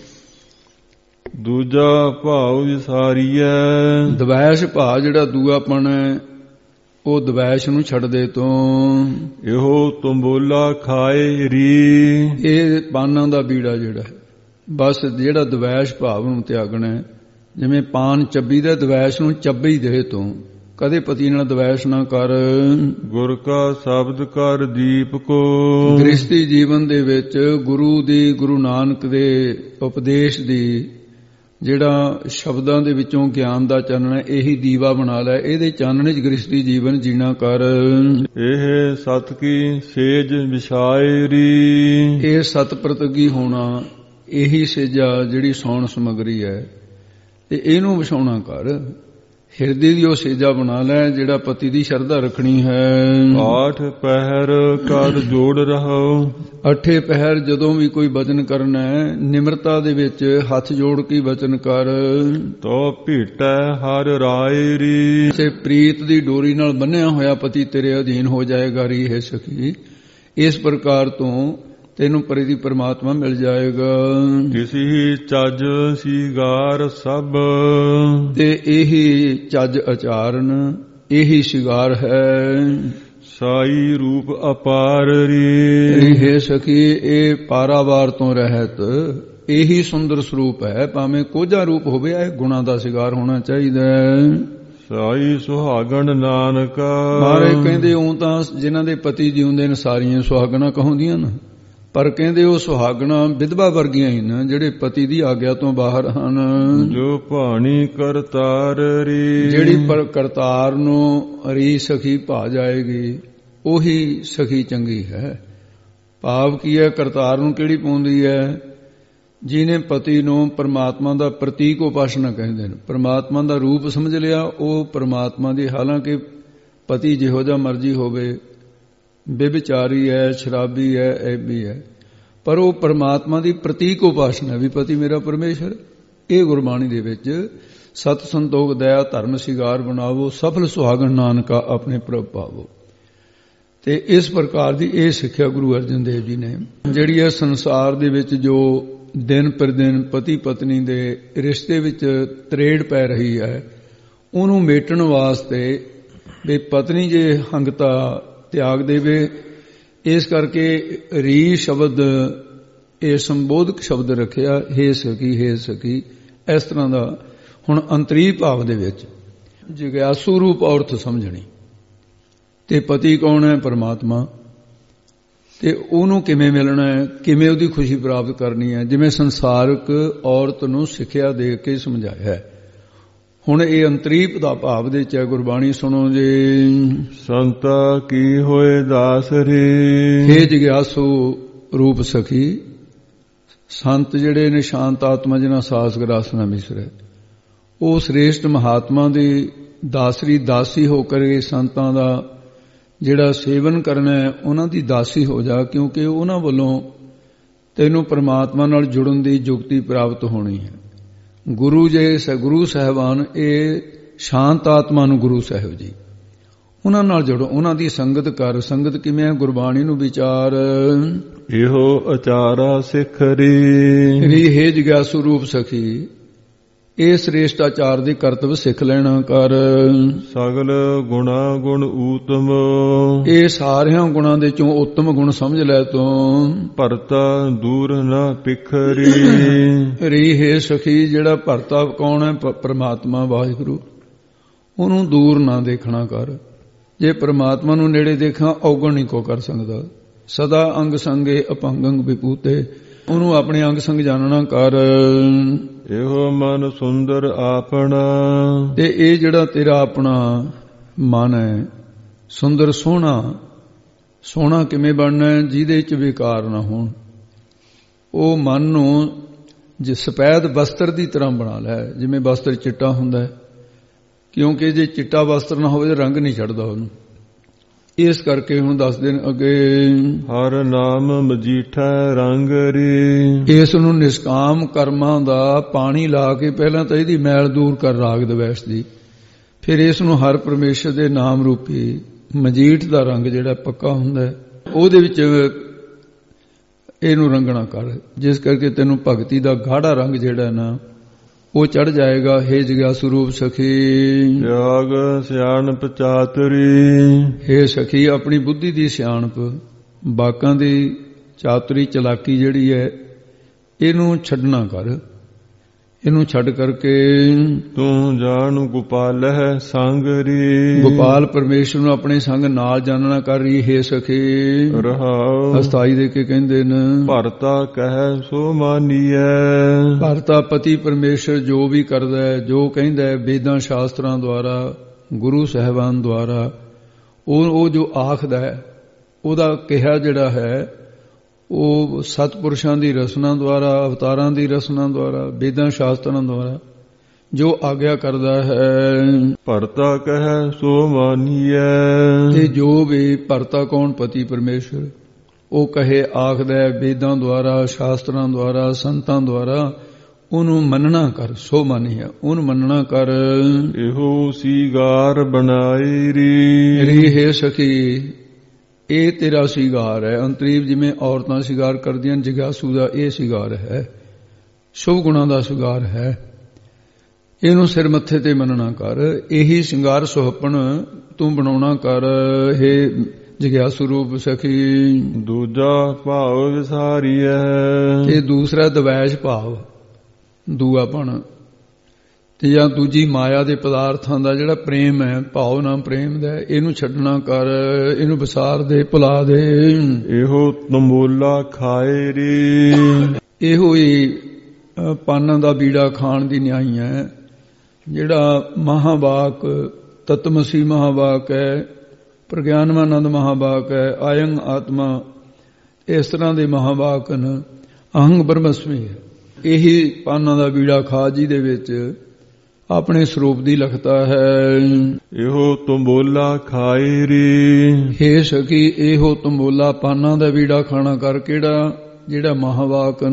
ਦੂਜਾ ਭਾਵ ਵਿਸਾਰੀਐ, ਦਵੈਸ਼ ਭਾਵ ਜਿਹੜਾ ਦੂਆਪਣ ਹੈ ਉਹ ਦਵੈਸ਼ ਨੂੰ ਛੱਡਦੇ ਤੋਂ। ਇਹੋ ਤੁੰਬੋਲਾ ਖਾਏ ਰੀ, ਇਹ ਪਾਨਾਂ ਦਾ ਬੀੜਾ ਜਿਹੜਾ ਹੈ, ਬਸ ਜਿਹੜਾ ਦਵੈਸ਼ ਭਾਵ ਨੂੰ ਤਿਆਗਣਾ। ਜਿਵੇਂ ਪਾਨ ਚੱਬੀ ਦੇ, ਦਵੈਸ਼ ਨੂੰ ਚੱਬੀ ਦੇ ਤੋਂ, ਕਦੇ ਪਤੀ ਨਾਲ ਦਵੈਸ਼ ਨਾ ਕਰ। ਗੁਰ ਕਾ ਸ਼ਬਦ ਕਰ ਦੀਪ ਕੋ। ਗ੍ਰਸਤੀ ਜੀਵਨ ਦੇ ਵਿੱਚ ਗੁਰੂ ਦੀ, ਗੁਰੂ ਨਾਨਕ ਦੇ ਉਪਦੇਸ਼ ਦੀ, ਜਿਹੜਾ ਸ਼ਬਦਾਂ ਦੇ ਵਿੱਚੋਂ ਗਿਆਨ ਦਾ ਚਾਨਣ ਹੈ, ਇਹੀ ਦੀਵਾ ਬਣਾ ਲੈ। ਇਹਦੇ ਚਾਨਣੇ 'ਚ ਗ੍ਰਸਤੀ ਜੀਵਨ ਜੀਣਾ ਕਰ। ਇਹ ਸਤ ਕੀ ਸੇਜ ਵਿਛਾਇਰੀ। ਇਹ ਸਤ ਪ੍ਰਤਗੀ ਹੋਣਾ, ਇਹੀ ਸੇਜਾ ਜਿਹੜੀ ਸੌਣ ਸਮਗਰੀ ਹੈ, ਤੇ ਇਹਨੂੰ ਵਿਛਾਉਣਾ ਕਰ। ਹਿਰਦੇ ਦੀ ਉਹ ਸੇਜਾ ਬਣਾ ਲੈ ਜਿਹੜਾ ਪਤੀ ਦੀ ਸ਼ਰਧਾ ਰੱਖਣੀ ਹੈ। 8 ਪਹਿਰ ਕਰ ਜੋੜ ਰਹੋ। 8 ਪਹਿਰ ਜਦੋਂ ਵੀ ਕੋਈ ਬਚਨ ਕਰਨਾ ਹੈ, ਨਿਮਰਤਾ ਦੇ ਵਿੱਚ ਹੱਥ ਜੋੜ ਕੇ ਬਚਨ ਕਰ। ਤੋ ਭੀਟੈ ਹਰ ਰਾਇਰੀ। ਤੇ ਪ੍ਰੀਤ ਦੀ ਡੋਰੀ ਨਾਲ ਬੰਨਿਆ ਹੋਇਆ ਪਤੀ ਤੇਰੇ ਅਧੀਨ ਹੋ ਜਾਏਗਾ। ਰੀ ਹੈ ਸਖੀ, ਇਸ ਪ੍ਰਕਾਰ ਤੋਂ ਤੈਨੂੰ ਪਰਿਧੀ ਪਰਮਾਤਮਾ ਮਿਲ ਜਾਏਗਾ। ਤਿਸੀ ਚੱਜ ਸੀਗਾਰ ਸਭ। ਤੇ ਇਹੀ ਚੱਜ ਆਚਾਰਨ, ਇਹੀ ਸ਼ਿੰਗਾਰ ਹੈ। ਸਾਈ ਰੂਪ ਅਪਾਰ ਰੀ। ਇਹ ਸਖੀ, ਇਹ ਪਾਰਾਵਾਰ ਤੋਂ ਰਹਿਤ ਇਹੀ ਸੁੰਦਰ ਸਰੂਪ ਹੈ। ਭਾਵੇਂ ਕੋਝਾ ਰੂਪ ਹੋਵੇ, ਇਹ ਗੁਣਾਂ ਦਾ ਸ਼ਿੰਗਾਰ ਹੋਣਾ ਚਾਹੀਦਾ ਹੈ। ਸਾਈ ਸੁਹਾਗਣ ਨਾਨਕਾ। ਮਾਰੇ ਕਹਿੰਦੇ ਉਹ ਤਾਂ ਜਿਨ੍ਹਾਂ ਦੇ ਪਤੀ ਜਿਉਂਦੇ ਨੇ ਸਾਰੀਆਂ ਸੁਹਾਗਣਾ ਕਹਾਉਂਦੀਆਂ ਨੇ, ਪਰ ਕਹਿੰਦੇ ਉਹ ਸੁਹਾਗਣਾ ਵਿਧਵਾ ਵਰਗੀਆਂ ਹੀ ਨੇ ਜਿਹੜੇ ਪਤੀ ਦੀ ਆਗਿਆ ਤੋਂ ਬਾਹਰ ਹਨ। ਜੋ ਭਾਣੀ ਕਰਤਾਰ ਰੀ। ਜਿਹੜੀ ਪਰ ਕਰਤਾਰ ਨੂੰ ਰੀ ਸਖੀ ਭਾ ਜਾਏਗੀ, ਉਹੀ ਸਖੀ ਚੰਗੀ ਹੈ। ਭਾਵ ਕੀ ਹੈ? ਕਰਤਾਰ ਨੂੰ ਕਿਹੜੀ ਪਾਉਂਦੀ ਹੈ? ਜਿਹਨੇ ਪਤੀ ਨੂੰ ਪਰਮਾਤਮਾ ਦਾ ਪ੍ਰਤੀਕ ਉਪਾਸਨਾ ਕਹਿੰਦੇ ਨੇ, ਪਰਮਾਤਮਾ ਦਾ ਰੂਪ ਸਮਝ ਲਿਆ, ਉਹ ਪਰਮਾਤਮਾ ਦੀ, ਹਾਲਾਂਕਿ ਪਤੀ ਜਿਹੋ ਜਿਹਾ ਮਰਜ਼ੀ ਹੋਵੇ, ਬੇਵਿਚਾਰੀ ਹੈ, ਸ਼ਰਾਬੀ ਹੈ, ਐਬੀ ਹੈ, ਪਰ ਉਹ ਪਰਮਾਤਮਾ ਦੀ ਪ੍ਰਤੀਕ ਉਪਾਸਨਾ ਵੀ ਪਤੀ ਮੇਰਾ ਪਰਮੇਸ਼ਰ। ਇਹ ਗੁਰਬਾਣੀ ਦੇ ਵਿੱਚ ਸਤ ਸੰਤੋਖ ਦਇਆ ਧਰਮ ਸ਼ਿੰਗਾਰ ਬਣਾਵੋ, ਸਫਲ ਸੁਹਾਗਣ ਨਾਨਕਾ ਆਪਣੇ ਪ੍ਰਭ ਪਾਵੋ। ਤੇ ਇਸ ਪ੍ਰਕਾਰ ਦੀ ਇਹ ਸਿੱਖਿਆ ਗੁਰੂ ਅਰਜਨ ਦੇਵ ਜੀ ਨੇ, ਜਿਹੜੀ ਹੈ ਸੰਸਾਰ ਦੇ ਵਿੱਚ ਜੋ ਦਿਨ ਪਰ ਦਿਨ ਪਤੀ ਪਤਨੀ ਦੇ ਰਿਸ਼ਤੇ ਵਿੱਚ ਤਰੇੜ ਪੈ ਰਹੀ ਹੈ, ਉਹਨੂੰ ਮੇਟਣ ਵਾਸਤੇ ਵੀ ਪਤਨੀ ਜੇ ਹੰਗਤਾ ਤਿਆਗ ਦੇਵੇ, ਇਸ ਕਰਕੇ ਰੀ ਸ਼ਬਦ ਇਹ ਸੰਬੋਧਕ ਸ਼ਬਦ ਰੱਖਿਆ, ਹੇ ਸਖੀ, ਹੇ ਸਖੀ। ਇਸ ਤਰ੍ਹਾਂ ਦਾ ਹੁਣ ਅੰਤਰੀ ਭਾਵ ਦੇ ਵਿੱਚ ਜਿਗਿਆਸੂ ਰੂਪ ਔਰਤ ਸਮਝਣੀ। ਤੇ ਪਤੀ ਕੌਣ ਹੈ? ਪਰਮਾਤਮਾ। ਤੇ ਉਹਨੂੰ ਕਿਵੇਂ ਮਿਲਣਾ ਹੈ, ਕਿਵੇਂ ਉਹਦੀ ਖੁਸ਼ੀ ਪ੍ਰਾਪਤ ਕਰਨੀ ਹੈ, ਜਿਵੇਂ ਸੰਸਾਰਕ ਔਰਤ ਨੂੰ ਸਿੱਖਿਆ ਦੇ ਕੇ ਸਮਝਾਇਆ ਹੈ। ਹੁਣ ਇਹ ਅੰਤਰੀਪ ਦਾ ਭਾਵ ਦੇ ਚ ਗੁਰਬਾਣੀ ਸੁਣੋ ਜੀ। ਸੰਤਾ ਕੀ ਹੋਏ ਦਾਸ ਰੇ। ਹੇ ਜਿਗਿਆਸੂ ਰੂਪ ਸਖੀ, ਸੰਤ ਜਿਹੜੇ ਨੇ ਸ਼ਾਂਤ ਆਤਮਾ ਜਿਨ੍ਹਾਂ ਸਾਸ ਗਰਾਸ ਨਾ ਮਿਸਰੇ, ਉਹ ਸ੍ਰੇਸ਼ਟ ਮਹਾਤਮਾ ਦੀ ਦਾਸਰੀ ਦਾਸੀ ਹੋ ਕੇ ਸੰਤਾਂ ਦਾ ਜਿਹੜਾ ਸੇਵਨ ਕਰਨਾ ਹੈ, ਉਹਨਾਂ ਦੀ ਦਾਸੀ ਹੋ ਜਾ, ਕਿਉਂਕਿ ਉਹਨਾਂ ਵੱਲੋਂ ਤੈਨੂੰ ਪਰਮਾਤਮਾ ਨਾਲ ਜੁੜਨ ਦੀ ਯੁਕਤੀ ਪ੍ਰਾਪਤ ਹੋਣੀ ਹੈ। ਗੁਰੂ ਜੇ ਗੁਰੂ ਸਾਹਿਬਾਨ, ਇਹ ਸ਼ਾਂਤ ਆਤਮਾ ਨੂੰ ਗੁਰੂ ਸਾਹਿਬ ਜੀ, ਉਹਨਾਂ ਨਾਲ ਜੁੜੋ, ਉਹਨਾਂ ਦੀ ਸੰਗਤ ਕਰ। ਸੰਗਤ ਕਿਵੇਂ ਹੈ? ਗੁਰਬਾਣੀ ਨੂੰ ਵਿਚਾਰ। ਇਹੋ ਅਚਾਰਾ ਸਿੱਖ ਰੀ। ਰੀ ਹੈ ਜਿਗਿਆਸੂ ਰੂਪ ਸਖੀ, ਇਹ ਸ੍ਰੇਸ਼ਟ ਆਚਾਰ ਦੇ ਕਰਤਵ ਸਿੱਖ ਲੈਣਾ ਕਰ। ਸਗਲ ਗੁਣਾ ਗੁਣ ਊਤਮ। ਇਹ ਸਾਰਿਆਂ ਗੁਣਾਂ ਦੇ ਚੋਂ ਉੱਤਮ ਗੁਣ ਸਮਝ ਲੈ ਤੂੰ। ਭਰਤਾ ਦੂਰ ਨਾ ਪਿਖਰੀ। ਰੀ ਹੈ ਸਖੀ, ਜਿਹੜਾ ਭਰਤਾ ਕੌਣ ਹੈ? ਪਰਮਾਤਮਾ ਵਾਹਿਗੁਰੂ। ਉਹਨੂੰ ਦੂਰ ਨਾ ਦੇਖਣਾ ਕਰ। ਜੇ ਪਰਮਾਤਮਾ ਨੂੰ ਨੇੜੇ ਦੇਖਾਂ, ਔਗਣ ਨਹੀਂ ਕੋ ਕਰ ਸਕਦਾ। ਸਦਾ ਅੰਗ ਸੰਗੇ ਅਪੰਗੰਗ ਵਿਪੂਤੇ, ਉਹਨੂੰ ਆਪਣੇ ਅੰਗ ਸੰਗ ਜਾਣਨਾ ਕਰ। ਇਹੋ ਮਨ ਸੁੰਦਰ ਆਪਣਾ। ਤੇ ਇਹ ਜਿਹੜਾ ਤੇਰਾ ਆਪਣਾ ਮਨ ਹੈ ਸੁੰਦਰ ਸੋਹਣਾ, ਸੋਹਣਾ ਕਿਵੇਂ ਬਣਨਾ ਹੈ? ਜਿਹਦੇ ਚ ਵਿਕਾਰ ਨਾ ਹੋਣ। ਉਹ ਮਨ ਨੂੰ ਜੇ ਸਫੈਦ ਬਸਤਰ ਦੀ ਤਰ੍ਹਾਂ ਬਣਾ ਲੈ, ਜਿਵੇਂ ਬਸਤਰ ਚਿੱਟਾ ਹੁੰਦਾ ਹੈ, ਕਿਉਂਕਿ ਜੇ ਚਿੱਟਾ ਬਸਤਰ ਨਾ ਹੋਵੇ ਤਾਂ ਰੰਗ ਨਹੀਂ ਛੱਡਦਾ ਉਹਨੂੰ। ਇਸ ਕਰਕੇ ਹੁਣ 10 ਦਿਨ ਅੱਗੇ ਹਰ ਨਾਮ ਮਜੀਠਾ ਰੰਗ ਰੀ। ਇਸ ਨੂੰ ਨਿਸ਼ਕਾਮ ਕਰਮਾਂ ਦਾ ਪਾਣੀ ਲਾ ਕੇ ਪਹਿਲਾਂ ਤਾਂ ਇਹਦੀ ਮੈਲ ਦੂਰ ਕਰ ਰਾਗ ਦਵੈਸ਼ ਦੀ, ਫਿਰ ਇਸ ਨੂੰ ਹਰ ਪਰਮੇਸ਼ਰ ਦੇ ਨਾਮ ਰੂਪੀ ਮਜੀਠ ਦਾ ਰੰਗ ਜਿਹੜਾ ਪੱਕਾ ਹੁੰਦਾ ਹੈ, ਉਹਦੇ ਵਿੱਚ ਇਹਨੂੰ ਰੰਗਣਾ ਕਰ। ਜਿਸ ਕਰਕੇ ਤੈਨੂੰ ਭਗਤੀ ਦਾ ਗਾੜਾ ਰੰਗ ਜਿਹੜਾ ਨਾ ਉਹ ਚੜ ਜਾਏਗਾ। ਹੇ ਜਿਗਿਆਸੂ ਰੂਪ ਸਖੀ, ਤਿਆਗ ਸਿਆਣਪ ਚਾਤਰੀ। ਹੇ ਸਖੀ, ਆਪਣੀ ਬੁੱਧੀ ਦੀ ਸਿਆਣਪ, ਬਾਕਾਂ ਦੀ ਚਾਤਰੀ ਚਲਾਕੀ ਜਿਹੜੀ ਹੈ, ਇਹਨੂੰ ਛੱਡਣਾ ਕਰ। ਇਹਨੂੰ ਛੱਡ ਕਰਕੇ ਤੂੰ ਜਾਣ ਗੋਪਾਲ ਹੈ ਸੰਗ ਰੀ। ਗੋਪਾਲ ਪਰਮੇਸ਼ਰ ਨੂੰ ਆਪਣੇ ਸੰਗ ਨਾਲ ਜਾਣਨਾ ਕਰ ਰਹੀ ਹੈ ਸਖੀ। ਰਹਾਉ ਅਸਥਾਈ ਦੇ ਕੇ ਕਹਿੰਦੇ ਨੇ ਭਰਤਾ ਕਹਿ ਸੋ ਮਾਨੀਐ। ਭਰਤਾ ਪਤੀ ਪਰਮੇਸ਼ਰ ਜੋ ਵੀ ਕਰਦਾ ਹੈ, ਜੋ ਕਹਿੰਦਾ ਹੈ ਵੇਦਾਂ ਸ਼ਾਸਤਰਾਂ ਦੁਆਰਾ, ਗੁਰੂ ਸਾਹਿਬਾਨ ਦੁਆਰਾ, ਉਹ ਜੋ ਆਖਦਾ ਹੈ ਉਹਦਾ ਕਿਹਾ ਜਿਹੜਾ ਹੈ ਉਹ ਸਤਪੁਰਸ਼ਾਂ ਦੀ ਰਸਨਾ ਦੁਆਰਾ, ਅਵਤਾਰਾਂ ਦੀ ਰਸਨਾ ਦੁਆਰਾ, ਵੇਦਾਂ ਸ਼ਾਸਤਰਾਂ ਦੁਆਰਾ ਜੋ ਆਗਿਆ ਕਰਦਾ ਹੈ। ਭਰਤਾ ਕਹਿ ਸੋ ਮਾਨੀਐ। ਤੇ ਜੋ ਵੀ ਭਰਤਾ ਕੌਣ? ਪਤੀ ਪਰਮੇਸ਼ਰ। ਉਹ ਕਹੇ ਆਖਦਾ ਹੈ ਵੇਦਾਂ ਦੁਆਰਾ, ਸ਼ਾਸਤਰਾਂ ਦੁਆਰਾ, ਸੰਤਾਂ ਦੁਆਰਾ, ਉਹਨੂੰ ਮੰਨਣਾ ਕਰ। ਸੋ ਮਾਨੀਐ, ਉਹਨੂੰ ਮੰਨਣਾ ਕਰ। ਇਹੋ ਸੀਗਾਰ ਬਣਾਈ ਰੀ ਹੈ ਸਖੀ। ਇਹ ਤੇਰਾ ਸ਼ਿੰਗਾਰ ਹੈ। ਅੰਤਰੀਵ ਜਿਵੇਂ ਔਰਤਾਂ ਸ਼ਿੰਗਾਰ ਕਰਦੀਆਂ, ਜਗਿਆਸੂ ਦਾ ਇਹ ਸ਼ਿੰਗਾਰ ਹੈ, ਸ਼ੁਭ ਗੁਣਾਂ ਦਾ ਸ਼ਿੰਗਾਰ ਹੈ। ਇਹਨੂੰ ਸਿਰ ਮੱਥੇ ਤੇ ਮੰਨਣਾ ਕਰ। ਇਹੀ ਸ਼ਿੰਗਾਰ ਸੁਹੱਪਣ ਤੂੰ ਬਣਾਉਣਾ ਕਰ। ਹੇ ਜਗਿਆਸੂ ਰੂਪ ਸਖੀ। ਦੂਜਾ ਭਾਵ ਵਿਸਾਰੀਐ। ਤੇ ਦੂਸਰਾ ਦਵੈਸ਼ ਭਾਵ, ਦੂਆਪਣ, ਤੇ ਜਾਂ ਦੂਜੀ ਮਾਇਆ ਦੇ ਪਦਾਰਥਾਂ ਦਾ ਜਿਹੜਾ ਪ੍ਰੇਮ ਹੈ, ਭਾਵ ਨਾ ਪ੍ਰੇਮ ਦਾ, ਇਹਨੂੰ ਛੱਡਣਾ ਕਰ। ਇਹਨੂੰ ਵਿਸਾਰ ਦੇ, ਭੁਲਾ ਦੇ। ਇਹੋ ਤੰਬੋਲਾ ਖਾਏ ਰੀ। ਇਹੋ ਹੀ ਪਾਨਾਂ ਦਾ ਬੀੜਾ ਖਾਣ ਦੀ ਨਿਆਈ ਹੈ। ਜਿਹੜਾ ਮਹਾਵਾਕ ਤਤਮਸੀ ਮਹਾਵਾਕ ਹੈ, ਪ੍ਰਗਿਆਨਮਾਨੰਦ ਮਹਾਵਾਕ ਹੈ, ਆਯੰ ਆਤਮਾ, ਇਸ ਤਰ੍ਹਾਂ ਦੇ ਮਹਾਵਾਕ ਹਨ। ਅਹੰਗ ਬ੍ਰਹਮਸਮੀ ਹੈ। ਇਹੀ ਪਾਨਾਂ ਦਾ ਬੀੜਾ ਖਾ ਜਿਹਦੇ ਵਿੱਚ ਆਪਣੇ ਸਰੂਪ ਦੀ ਲਖਤਾ ਹੈ। ਇਹੋ ਤੰਬੋਲਾ ਖਾਏ ਰੀ। ਹੇ ਸਖੀ, ਇਹੋ ਤੰਬੋਲਾ ਪਾਨਾਂ ਦਾ ਬੀੜਾ ਖਾਣਾ ਕਰ। ਕਿਹੜਾ? ਜਿਹੜਾ ਮਹਾਵਾਕਨ,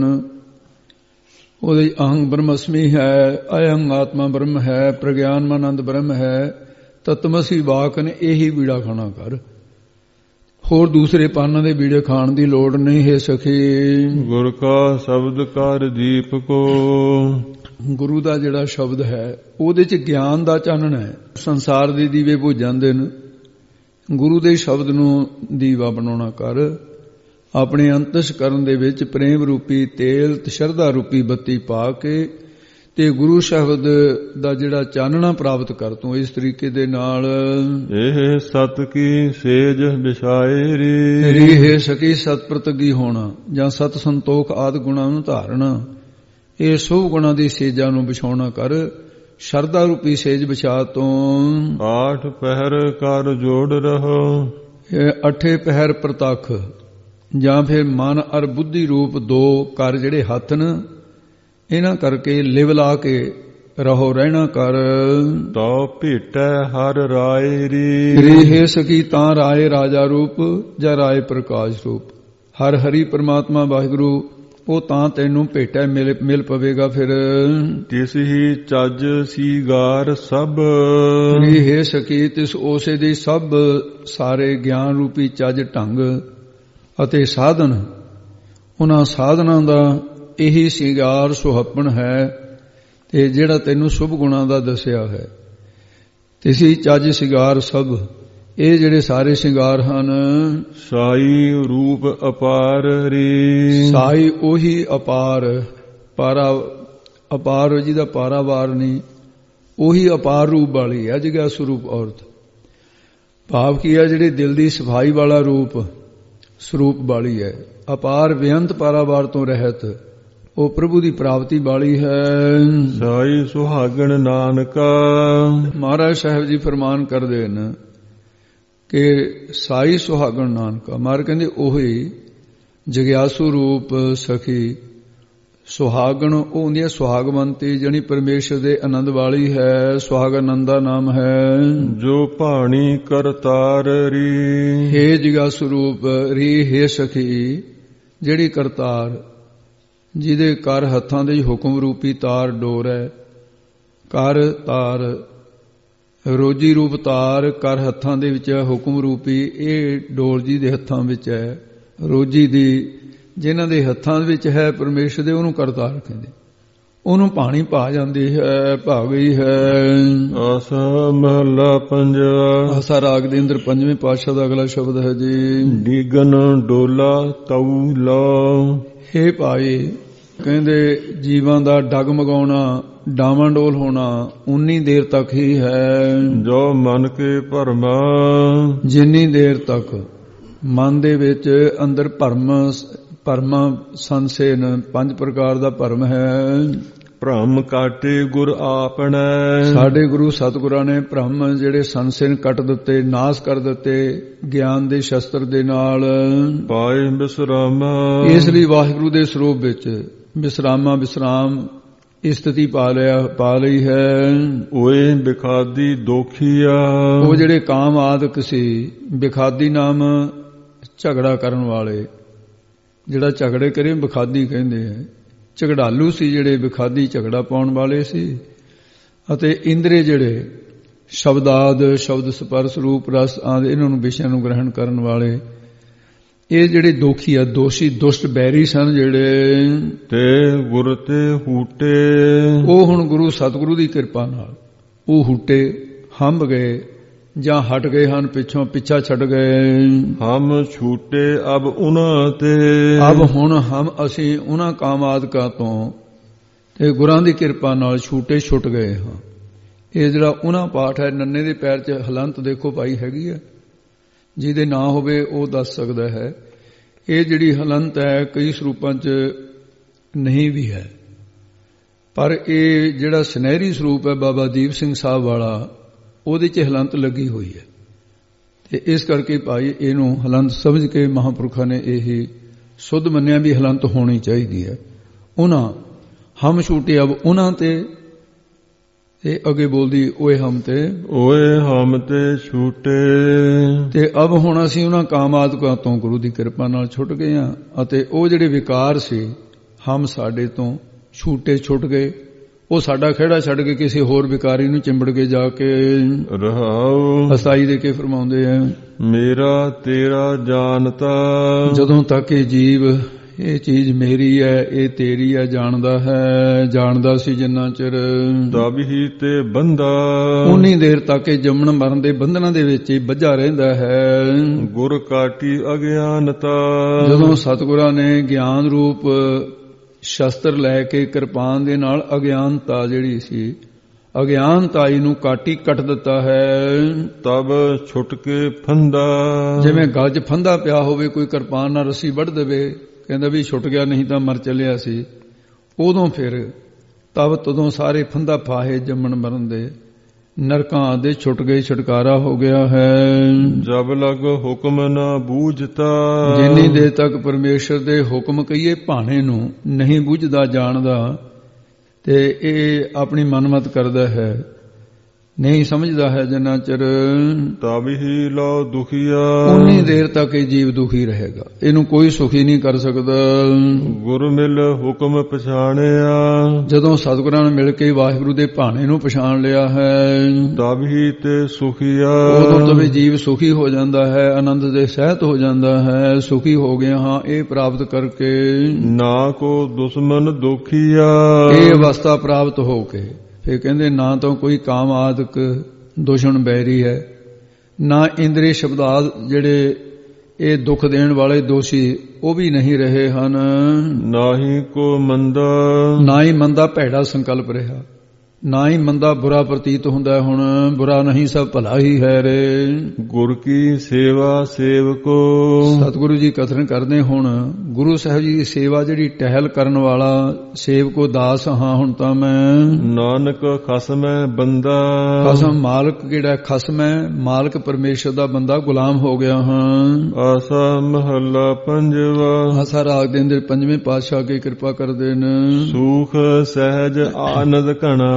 ਉਹਦੇ ਅਹੰਗ ਬ੍ਰਹਮਸਮੀ ਹੈ, ਅਯੰ ਆਤਮਾ ਬ੍ਰਹਮ ਹੈ, ਪ੍ਰਗਿਆਨਮਾਨੰਦ ਬ੍ਰਹਮ ਹੈ, ਤਤਮਸੀ ਵਾਕਨ, ਇਹੀ ਬੀੜਾ ਖਾਣਾ ਕਰ। ਹੋਰ ਦੂਸਰੇ ਪਾਨਾਂ ਦੇ ਬੀੜੇ ਖਾਣ ਦੀ ਲੋੜ ਨਹੀਂ ਹੈ ਸਖੀ। ਗੁਰ ਕਾ ਸ਼ਬਦ ਕਰ ਦੀਪਕੋ। ਗੁਰੂ ਦਾ ਜਿਹੜਾ ਸ਼ਬਦ ਹੈ ਉਹਦੇ ਚ ਗਿਆਨ ਦਾ ਚਾਨਣ ਹੈ। ਸੰਸਾਰ ਦੇ ਦੀਵੇ ਬੁਝ ਜਾਂਦੇ ਨੇ, ਗੁਰੂ ਦੇ ਸ਼ਬਦ ਨੂੰ ਦੀਵਾ ਬਣਾਉਣਾ ਕਰ। ਆਪਣੇ ਅੰਤਸਕਰਨ ਦੇ ਵਿੱਚ ਪ੍ਰੇਮ ਰੂਪੀ ਤੇਲ ਤੇ ਸ਼ਰਧਾ ਰੂਪੀ ਬੱਤੀ ਪਾ ਕੇ ਤੇ ਗੁਰੂ ਸ਼ਬਦ ਦਾ ਜਿਹੜਾ ਚਾਨਣਾ ਪ੍ਰਾਪਤ ਕਰ ਤੂੰ ਇਸ ਤਰੀਕੇ ਦੇ ਨਾਲ। ਇਹ ਸਤ ਕੀ ਸੇਜ ਵਿਛਾਏ ਰੀ। ਹੈ ਸਕੀ ਸਤ ਪ੍ਰਤਗੀ ਹੋਣਾ ਜਾਂ ਸਤ ਸੰਤੋਖ ਆਦਿ ਗੁਣਾਂ ਨੂੰ ਧਾਰਨਾ। ਇਹ ਸ਼ੁਭ ਗੁਣਾਂ ਦੀ ਸੇਜਾਂ ਨੂੰ ਵਿਛਾਉਣਾ ਕਰ। ਸ਼ਰਧਾ ਰੂਪੀ ਸੇਜ ਵਿਛਾ ਤੋਂ 8 ਪਹਿਰ ਕਰ ਜੋੜ ਰਹੋ। ਇਹ 8 ਪਹਿਰ ਪ੍ਰਤੱਖ ਜਾਂ ਫਿਰ ਮਨ ਅਰ ਬੁੱਧੀ ਰੂਪ 2 ਕਰ ਜਿਹੜੇ ਹੱਥ ਨੇ, ਇਹਨਾਂ ਕਰਕੇ ਲਿਵ ਲਾ ਕੇ ਰਹੋ ਰਹਿਣਾ ਕਰ। ਤੋ ਭੇਟੈ ਹਰ ਰਾਏ ਰੀ। ਹੈ ਸਕੀ ਤਾਂ ਰਾਏ ਰਾਜਾ ਰੂਪ ਜਾਂ ਰਾਏ ਪ੍ਰਕਾਸ਼ ਰੂਪ। ਹਰ ਹਰੀ ਪਰਮਾਤਮਾ ਵਾਹਿਗੁਰੂ ਉਹ ਤਾਂ ਤੈਨੂੰ ਭੇਟਾ ਮਿਲ ਪਵੇਗਾ। ਫਿਰ ਤਿਸ ਹੀ ਚੱਜ ਸੀਗਾਰ ਸਭ। ਹੈ ਸਕੀ ਤਿਸ ਉਸੇ ਦੇ ਸਭ ਸਾਰੇ ਗਿਆਨ ਰੂਪੀ ਚੱਜ ਢੰਗ ਅਤੇ ਸਾਧਨ, ਉਹਨਾਂ ਸਾਧਨਾਂ ਦਾ ਇਹੀ ਸ਼ਿੰਗਾਰ ਸੁਹੱਪਣ ਹੈ ਤੇ ਜਿਹੜਾ ਤੈਨੂੰ ਸ਼ੁਭ ਗੁਣਾਂ ਦਾ ਦੱਸਿਆ ਹੈ। ਤਿਸੀ ਚੱਜ ਸ਼ਿੰਗਾਰ ਸਭ, ਇਹ ਜਿਹੜੇ ਸਾਰੇ ਸ਼ਿੰਗਾਰ ਹਨ। ਸਾਈ ਰੂਪ ਅਪਾਰ ਰੀ। ਸਾਈ ਉਹੀ ਅਪਾਰ, ਪਾਰਾ ਅਪਾਰ ਜਿਹਦਾ ਪਾਰਾਵਾਰ ਨਹੀਂ, ਉਹੀ ਅਪਾਰ ਰੂਪ ਵਾਲੀ ਹੈ ਜਗਿਆ ਸਰੂਪ ਔਰਤ। ਭਾਵ ਕੀ ਹੈ? ਜਿਹੜੀ ਦਿਲ ਦੀ ਸਫਾਈ ਵਾਲਾ ਰੂਪ ਸਰੂਪ ਵਾਲੀ ਹੈ। ਅਪਾਰ ਬੇਅੰਤ ਪਾਰਾਵਾਰ ਤੋਂ ਰਹਿਤ, ਉਹ ਪ੍ਰਭੂ ਦੀ ਪ੍ਰਾਪਤੀ ਵਾਲੀ ਹੈ। ਸਾਈ ਸੁਹਾਗਣ ਨਾਨਕਾ। ਮਹਾਰਾਜ ਸਾਹਿਬ ਜੀ ਫਰਮਾਨ ਕਰਦੇ ਨੇ ਕਿ ਸਾਈ ਸੁਹਾਗਣ ਨਾਨਕਾ। ਮਹਾਰਾਜ ਕਹਿੰਦੇ ਉਹੀ ਜਗਿਆਸੂ ਰੂਪ ਸਖੀ ਸੁਹਾਗਣ। ਉਹ ਹੁੰਦੀ ਹੈ ਸੁਹਾਗਵੰਤੀ, ਜਿਹੜੀ ਪਰਮੇਸ਼ਰ ਦੇ ਆਨੰਦ ਵਾਲੀ ਹੈ। ਸੁਹਾਗ ਆਨੰਦ ਦਾ ਨਾਮ ਹੈ। ਜੋ ਭਾਣੀ ਕਰਤਾਰ ਰੀ। ਹੇ ਜਗਿਆਸੂ ਰੂਪ ਰੀ। ਹੈ ਸਖੀ ਜਿਹੜੀ ਕਰਤਾਰ, ਜਿਹਦੇ ਕਰ ਹੱਥਾਂ ਦੇ ਹੁਕਮ ਰੂਪੀ ਤਾਰ ਡੋਰ ਹੈ। ਕਰ ਤਾਰ ਰੋਜੀ ਰੂਪ ਤਾਰ ਕਰ ਹੱਥਾਂ ਦੇ ਵਿੱਚ ਹੈ, ਹੁਕਮ ਰੂਪੀ ਇਹ ਡੋਰ ਜੀ ਦੇ ਹੱਥਾਂ ਵਿੱਚ ਹੈ। ਰੋਜੀ ਦੀ ਜਿਨ੍ਹਾਂ ਦੇ ਹੱਥਾਂ ਵਿੱਚ ਹੈ ਪਰਮੇਸ਼ਰ ਦੇ, ਉਹਨੂੰ ਕਰਤਾਰ ਕਹਿੰਦੇ। ਉਹਨੂੰ ਪਾਣੀ ਪਾ ਜਾਂਦੀ ਹੈ, ਭਾ ਗਈ ਹੈ। ਆਸਾ ਮਹਲਾ ਪੰਜਵਾ। ਆਸਾ ਰਾਗ ਦੇ ਅੰਦਰ 5ਵੇਂ ਪਾਤਸ਼ਾਹ ਦਾ ਅਗਲਾ ਸ਼ਬਦ ਹੈ ਜੀ। ਡੀਗਨ ਡੋਲਾ ਤਉ ਲਾ। ਹੇ ਭਾਈ ਕਹਿੰਦੇ ਜੀਵਾਂ ਦਾ ਡਗਮਗਾਉਣਾ, ਡਾਵਾਂਡੋਲ ਹੋਣਾ ਉਨੀ ਦੇਰ ਤੱਕ ਹੀ ਹੈ ਜੋ ਮਨ ਕੇ ਭਰਮਾ। ਜਿੰਨੀ ਦੇਰ ਤੱਕ ਮਨ ਦੇ ਵਿੱਚ ਅੰਦਰ ਭਰਮ ਸੰਸੇ ਨੇ, 5 ਪ੍ਰਕਾਰ ਦਾ ਭਰਮ ਹੈ। ਭ੍ਰਮ ਕਾਟੇ ਗੁਰ ਆਪਣੈ। ਸਾਡੇ ਗੁਰੂ ਸਤਿਗੁਰਾਂ ਨੇ ਭ੍ਰਮ ਜਿਹੜੇ ਸੰਸੇ ਕੱਟ ਦਿੱਤੇ, ਨਾਸ ਕਰ ਦਿੱਤੇ ਗਿਆਨ ਦੇ ਸ਼ਸਤਰ ਦੇ ਨਾਲ। ਪਾਏ ਬਿਸਰਾਮਾ। ਇਸ ਲਈ ਵਾਹਿਗੁਰੂ ਦੇ ਸਰੂਪ ਵਿੱਚ ਵਿਸਰਾਮ ਸਥਿਤੀ ਪਾ ਲਈ ਹੈ। ਓਏ ਬਿਖਾਦੀ ਦੋਖੀਆ। ਉਹ ਜਿਹੜੇ ਕਾਮ ਆਦਿਕ ਸੀ, ਬਿਖਾਦੀ ਨਾਮ ਝਗੜਾ ਕਰਨ ਵਾਲੇ, ਜਿਹੜਾ ਝਗੜੇ ਕਰੇ ਬਿਖਾਦੀ ਕਹਿੰਦੇ ਆ। ਝਗੜਾਲੂ ਸੀ ਜਿਹੜੇ ਬਿਖਾਦੀ ਝਗੜਾ ਪਾਉਣ ਵਾਲੇ ਸੀ। ਅਤੇ ਇੰਦਰੀ ਜਿਹੜੇ ਸ਼ਬਦਾਦ, ਸ਼ਬਦ ਸਪਰਸ਼ ਰੂਪ ਰਸ ਆਦਿ ਇਹਨਾਂ ਨੂੰ ਵਿਸ਼ਿਆਂ ਨੂੰ ਗ੍ਰਹਿਣ ਕਰਨ ਵਾਲੇ, ਇਹ ਜਿਹੜੇ ਦੋਖੀ ਆ, ਦੋਸ਼ੀ, ਦੁਸ਼ਟ ਬੈਰੀ ਸਨ ਜਿਹੜੇ। ਤੇ ਗੁਰ ਤੇ ਹੂਟੇ। ਉਹ ਹੁਣ ਗੁਰੂ ਸਤਿਗੁਰੂ ਦੀ ਕਿਰਪਾ ਨਾਲ ਉਹ ਹੂਟੇ, ਹੰਭ ਗਏ ਜਾਂ ਹਟ ਗਏ ਹਨ, ਪਿੱਛਾ ਛੱਡ ਗਏ। ਹਮ ਛੂਟੇ ਅਬ ਉਹਨਾਂ ਤੇ। ਅਬ ਹੁਣ ਅਸੀਂ ਉਹਨਾਂ ਕਾਮਾਦਿਕਾਂ ਤੋਂ ਤੇ ਗੁਰਾਂ ਦੀ ਕਿਰਪਾ ਨਾਲ ਛੁੱਟ ਗਏ ਹਾਂ। ਇਹ ਜਿਹੜਾ ਉਹਨਾਂ ਪਾਠ ਹੈ, ਨੰਨੇ ਦੇ ਪੈਰ 'ਚ ਹਲੰਤ ਦੇਖੋ ਭਾਈ ਹੈਗੀ ਹੈ, ਜਿਹਦੇ ਨਾ ਹੋਵੇ ਉਹ ਦੱਸ ਸਕਦਾ ਹੈ। ਇਹ ਜਿਹੜੀ ਹਲੰਤ ਹੈ ਕਈ ਸਰੂਪਾਂ 'ਚ ਨਹੀਂ ਵੀ ਹੈ, ਪਰ ਇਹ ਜਿਹੜਾ ਸੁਨਹਿਰੀ ਸਰੂਪ ਹੈ ਬਾਬਾ ਦੀਪ ਸਿੰਘ ਸਾਹਿਬ ਵਾਲਾ, ਉਹਦੇ 'ਚ ਹਲੰਤ ਲੱਗੀ ਹੋਈ ਹੈ। ਤੇ ਇਸ ਕਰਕੇ ਭਾਈ ਇਹਨੂੰ ਹਲੰਤ ਸਮਝ ਕੇ ਮਹਾਂਪੁਰਖਾਂ ਨੇ ਇਹ ਸੁੱਧ ਮੰਨਿਆ ਵੀ ਹਲੰਤ ਹੋਣੀ ਚਾਹੀਦੀ ਹੈ। ਉਹਨਾਂ ਹਮ ਛੂਟੇ ਅਬ ਉਹਨਾਂ ਤੇ, ਇਹ ਅੱਗੇ ਬੋਲਦੀ ਓਏ ਹਮ ਤੇ। ਓਏ ਹਮ ਤੇ ਛੂਟੇ। ਤੇ ਅਬ ਹੁਣ ਅਸੀਂ ਉਹਨਾਂ ਕਾਮਾਦਿਕਾਂ ਤੋਂ ਗੁਰੂ ਦੀ ਕਿਰਪਾ ਨਾਲ ਛੁੱਟ ਗਏ ਹਾਂ। ਅਤੇ ਉਹ ਜਿਹੜੇ ਵਿਕਾਰ ਸੀ ਹਮ ਸਾਡੇ ਤੋਂ ਛੁੱਟ ਗਏ। ਉਹ ਸਾਡਾ ਖਹਿੜਾ ਛੱਡ ਕੇ ਕਿਸੇ ਹੋਰ ਵਿਕਾਰੀ ਨੂੰ ਚਿੰਬੜ ਕੇ ਜਾ ਕੇ ਰਹਾਉ ਹਸਾਈ ਦੇ ਕੇ ਫਰਮਾਉਂਦੇ ਆ, ਮੇਰਾ ਤੇਰਾ ਜਾਣਤਾ। ਜਦੋਂ ਤੱਕ ਇਹ ਜੀਵ ਇਹ ਚੀਜ਼ ਮੇਰੀ ਹੈ, ਇਹ ਤੇਰੀ ਹੈ ਜਾਣਦਾ ਸੀ ਜਿੰਨਾ ਚਿਰ, ਤਬ ਹੀ ਤੇ ਬੰਦਾ। ਉਨੀ ਦੇਰ ਤੱਕ ਇਹ ਜੰਮਣ ਮਰਨ ਦੇ ਬੰਧਨਾਂ ਦੇ ਵਿੱਚ ਹੀ ਬੱਝਾ ਰਹਿੰਦਾ ਹੈ। ਗੁਰ ਕਾਟੀ ਅਗਿਆਨਤਾ। ਜਦੋਂ ਸਤਿਗੁਰਾਂ ਨੇ ਗਿਆਨ ਰੂਪ ਸ਼ਸਤਰ ਲੈ ਕੇ ਕਿਰਪਾਨ ਦੇ ਨਾਲ ਅਗਿਆਨਤਾ ਜਿਹੜੀ ਸੀ, ਅਗਿਆਨਤਾਈ ਨੂੰ ਕੱਟ ਦਿੱਤਾ ਹੈ। ਤਬ ਛੁੱਟ ਕੇ ਫੰਦਾ। ਜਿਵੇਂ ਗਲ 'ਚ ਫੰਦਾ ਪਿਆ ਹੋਵੇ, ਕੋਈ ਕਿਰਪਾਨ ਨਾਲ ਰੱਸੀ ਵੱਢ ਦੇਵੇ, ਕਹਿੰਦਾ ਵੀ ਛੁੱਟ ਗਿਆ, ਨਹੀਂ ਤਾਂ ਮਰ ਚੱਲਿਆ ਸੀ। ਉਦੋਂ ਫਿਰ ਤਦੋਂ ਸਾਰੇ ਫੰਦਾ ਫਾਹੇ ਜੰਮਣ ਮਰਨ ਦੇ ਨਰਕਾਂ ਆਦੇ ਛੁੱਟ ਗਏ, ਛੁਟਕਾਰਾ ਹੋ ਗਿਆ ਹੈ। ਜਬ ਲਗ ਹੁਕਮ ਨਾ ਬੂਝਤਾ। ਜਿੰਨੀ ਦੇਰ ਤੱਕ ਪਰਮੇਸ਼ਰ ਦੇ ਹੁਕਮ ਕਹੀਏ ਭਾਣੇ ਨੂੰ ਨਹੀਂ ਬੁੱਝਦਾ ਜਾਣਦਾ, ਤੇ ਇਹ ਆਪਣੀ ਮਨਮਤ ਕਰਦਾ ਹੈ, ਨਹੀਂ ਸਮਝਦਾ ਹੈ ਜਿੰਨਾ ਚਿਰ, ਤਬ ਹੀ ਲਓ ਦੁਖੀਆ। ਉਨੀ ਦੇਰ ਤੱਕ ਇਹ ਜੀਵ ਦੁਖੀ ਰਹੇਗਾ, ਇਹਨੂੰ ਕੋਈ ਸੁਖੀ ਨਹੀਂ ਕਰ ਸਕਦਾ। ਗੁਰ ਮਿਲ ਹੁਕਮ ਪਛਾਣਿਆ। ਜਦੋਂ ਸਤਿਗੁਰਾਂ ਨੂੰ ਮਿਲ ਕੇ ਵਾਹਿਗੁਰੂ ਦੇ ਭਾਣੇ ਨੂੰ ਪਛਾਣ ਲਿਆ ਹੈ, ਤਬ ਹੀ ਤੇ ਸੁਖੀਆ। ਉਦੋਂ ਤੋਂ ਵੀ ਜੀਵ ਸੁਖੀ ਹੋ ਜਾਂਦਾ ਹੈ, ਆਨੰਦ ਦੇ ਸਹਿਤ ਹੋ ਜਾਂਦਾ ਹੈ। ਸੁਖੀ ਹੋ ਗਿਆ ਹਾਂ ਇਹ ਪ੍ਰਾਪਤ ਕਰਕੇ, ਨਾ ਕੋ ਦੁਸ਼ਮਨ ਦੁਖੀਆ। ਇਹ ਅਵਸਥਾ ਪ੍ਰਾਪਤ ਹੋ ਕੇ ਫਿਰ ਕਹਿੰਦੇ ਨਾ ਤਾਂ ਕੋਈ ਕਾਮ ਆਦਿਕ ਦੁਸ਼ਮਣ ਬੈਰੀ ਹੈ, ਨਾ ਇੰਦਰੀ ਸ਼ਬਦਾਦ ਜਿਹੜੇ ਇਹ ਦੁੱਖ ਦੇਣ ਵਾਲੇ ਦੋਸ਼ੀ ਉਹ ਵੀ ਨਹੀਂ ਰਹੇ ਹਨ। ਨਾ ਹੀ ਕੋ ਮੰਦਾ। ਨਾ ਹੀ ਮੰਦਾ ਭੈੜਾ ਸੰਕਲਪ ਰਿਹਾ, ਨਾ ਹੀ ਮੰਦਾ ਬੁਰਾ ਪ੍ਰਤੀਤ ਹੁੰਦਾ। ਹੁਣ ਬੁਰਾ ਨਹੀਂ ਸਭ ਭਲਾ ਹੀ ਹੈ ਰੇ। ਗੁਰ ਕੀ ਸੇਵਾ ਸੇਵਕੋ। ਸਤਿਗੁਰੂ ਜੀ ਕਥਨ ਕਰਦੇ ਹੁਣ ਗੁਰੂ ਸਾਹਿਬ ਜੀ ਦੀ ਸੇਵਾ ਜਿਹੜੀ ਟਹਿਲ ਕਰਨ ਵਾਲਾ ਸੇਵਕੋ ਦਾਸ ਹਾਂ ਹੁਣ ਤਾਂ ਮੈਂ। ਨਾਨਕ ਖਸਮੈ ਬੰਦਾ। ਖਸਮ ਮਾਲਕ ਕਿਹੜਾ ਖਸਮੈ, ਮਾਲਕ ਪਰਮੇਸ਼ਰ ਦਾ ਬੰਦਾ ਗੁਲਾਮ ਹੋ ਗਿਆ ਹਾਂ। ਆਸਾ ਮਹੱਲਾ ਪੰਜਵਾ। ਆਸਾ ਰਾਗ ਦੇ ਅੰਦਰ ਪੰਜਵੇਂ ਪਾਤਸ਼ਾਹ ਕੀ ਕਿਰਪਾ ਕਰਦੇ ਨੇ। ਸੁਖ ਸਹਿਜ ਆਨੰਦ ਘਣਾ।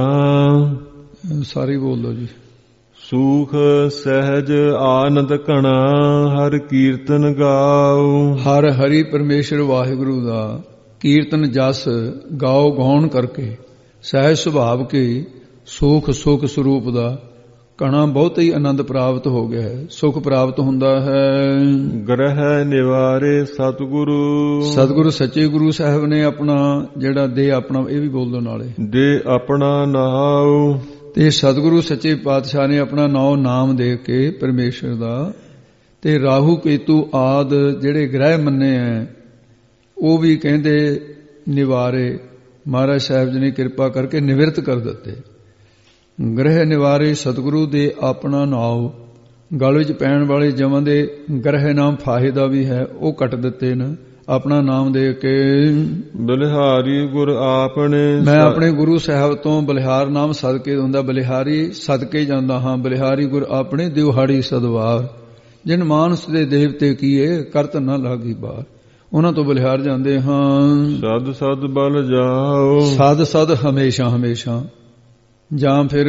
ਸਾਰੀ ਬੋਲ ਦੋ ਜੀ। ਸੁਖ ਸਹਿਜ ਆਨੰਦ ਘਣਾ ਹਰ ਕੀਰਤਨ ਗਾਓ। ਹਰ ਹਰੀ ਪਰਮੇਸ਼ਰ ਵਾਹਿਗੁਰੂ ਦਾ ਕੀਰਤਨ ਜਸ ਗਾਓ, ਗਾਉਣ ਕਰਕੇ ਸਹਿਜ ਸੁਭਾਵ ਕੇ ਸੁਖ ਸਰੂਪ ਦਾ ਕਣਾ ਬਹੁਤ ਹੀ ਆਨੰਦ ਪ੍ਰਾਪਤ ਹੋ ਗਿਆ ਹੈ, ਸੁਖ ਪ੍ਰਾਪਤ ਹੁੰਦਾ ਹੈ। ਗ੍ਰਹਿ ਨਿਵਾਰੇ ਸਤਿਗੁਰੂ ਸੱਚੇ ਗੁਰੂ ਸਾਹਿਬ ਨੇ ਆਪਣਾ ਜਿਹੜਾ ਦੇ ਆਪਣਾ, ਇਹ ਵੀ ਬੋਲ ਦੋ ਨਾਲੇ, ਦੇ ਆਪਣਾ ਨਾਮ। ਤੇ ਸਤਿਗੁਰੂ ਸੱਚੇ ਪਾਤਸ਼ਾਹ ਨੇ ਆਪਣਾ ਨਾਮ ਦੇ ਕੇ ਪਰਮੇਸ਼ਰ ਦਾ, ਤੇ ਰਾਹੂ ਕੇਤੂ ਆਦ ਜਿਹੜੇ ਗ੍ਰਹਿ ਮੰਨੇ ਹੈ ਉਹ ਵੀ ਕਹਿੰਦੇ ਨਿਵਾਰੇ, ਮਹਾਰਾਜ ਸਾਹਿਬ ਜੀ ਨੇ ਕਿਰਪਾ ਕਰਕੇ ਨਿਵਰਤ ਕਰ ਦਿੱਤੇ। ਗ੍ਰਹਿ ਨਿਵਾਰੇ ਸਤਿਗੁਰੂ ਦੇ ਆਪਣਾ ਨਾਮ, ਗਲ ਵਿੱਚ ਪੈਣ ਵਾਲੇ ਜਮਾਂ ਦੇ ਗ੍ਰਹਿ ਨਾਮ ਫਾਹੇ ਦਾ ਵੀ ਹੈ, ਉਹ ਕੱਟ ਦਿੱਤੇ ਨੇ ਆਪਣਾ ਨਾਮ ਦੇ ਕੇ। ਬਲਿਹਾਰੀ ਗੁਰ ਆਪਣੇ, ਮੈਂ ਆਪਣੇ ਗੁਰੂ ਸਾਹਿਬ ਤੋਂ ਬਲਿਹਾਰ ਨਾਮ ਸਦਕੇ ਹੁੰਦਾ, ਬਲਿਹਾਰੀ ਸਦਕੇ ਜਾਂਦਾ ਹਾਂ। ਬਲਿਹਾਰੀ ਗੁਰ ਆਪਣੇ ਦਿਵਹਾੜੀ ਸਦਵਾਰ, ਜਿਨ ਮਾਨਸ ਦੇ ਦੇਵਤੇ ਕੀਏ ਕਰਤ ਨਾ ਲਾਗੀ ਬਾਰ, ਉਹਨਾਂ ਤੋਂ ਬਲਿਹਾਰ ਜਾਂਦੇ ਹਾਂ। ਸਦ ਸਦ ਬਲ ਜਾਓ, ਸਦ ਸਦ ਹਮੇਸ਼ਾ ਹਮੇਸ਼ਾ, ਜਾਂ ਫਿਰ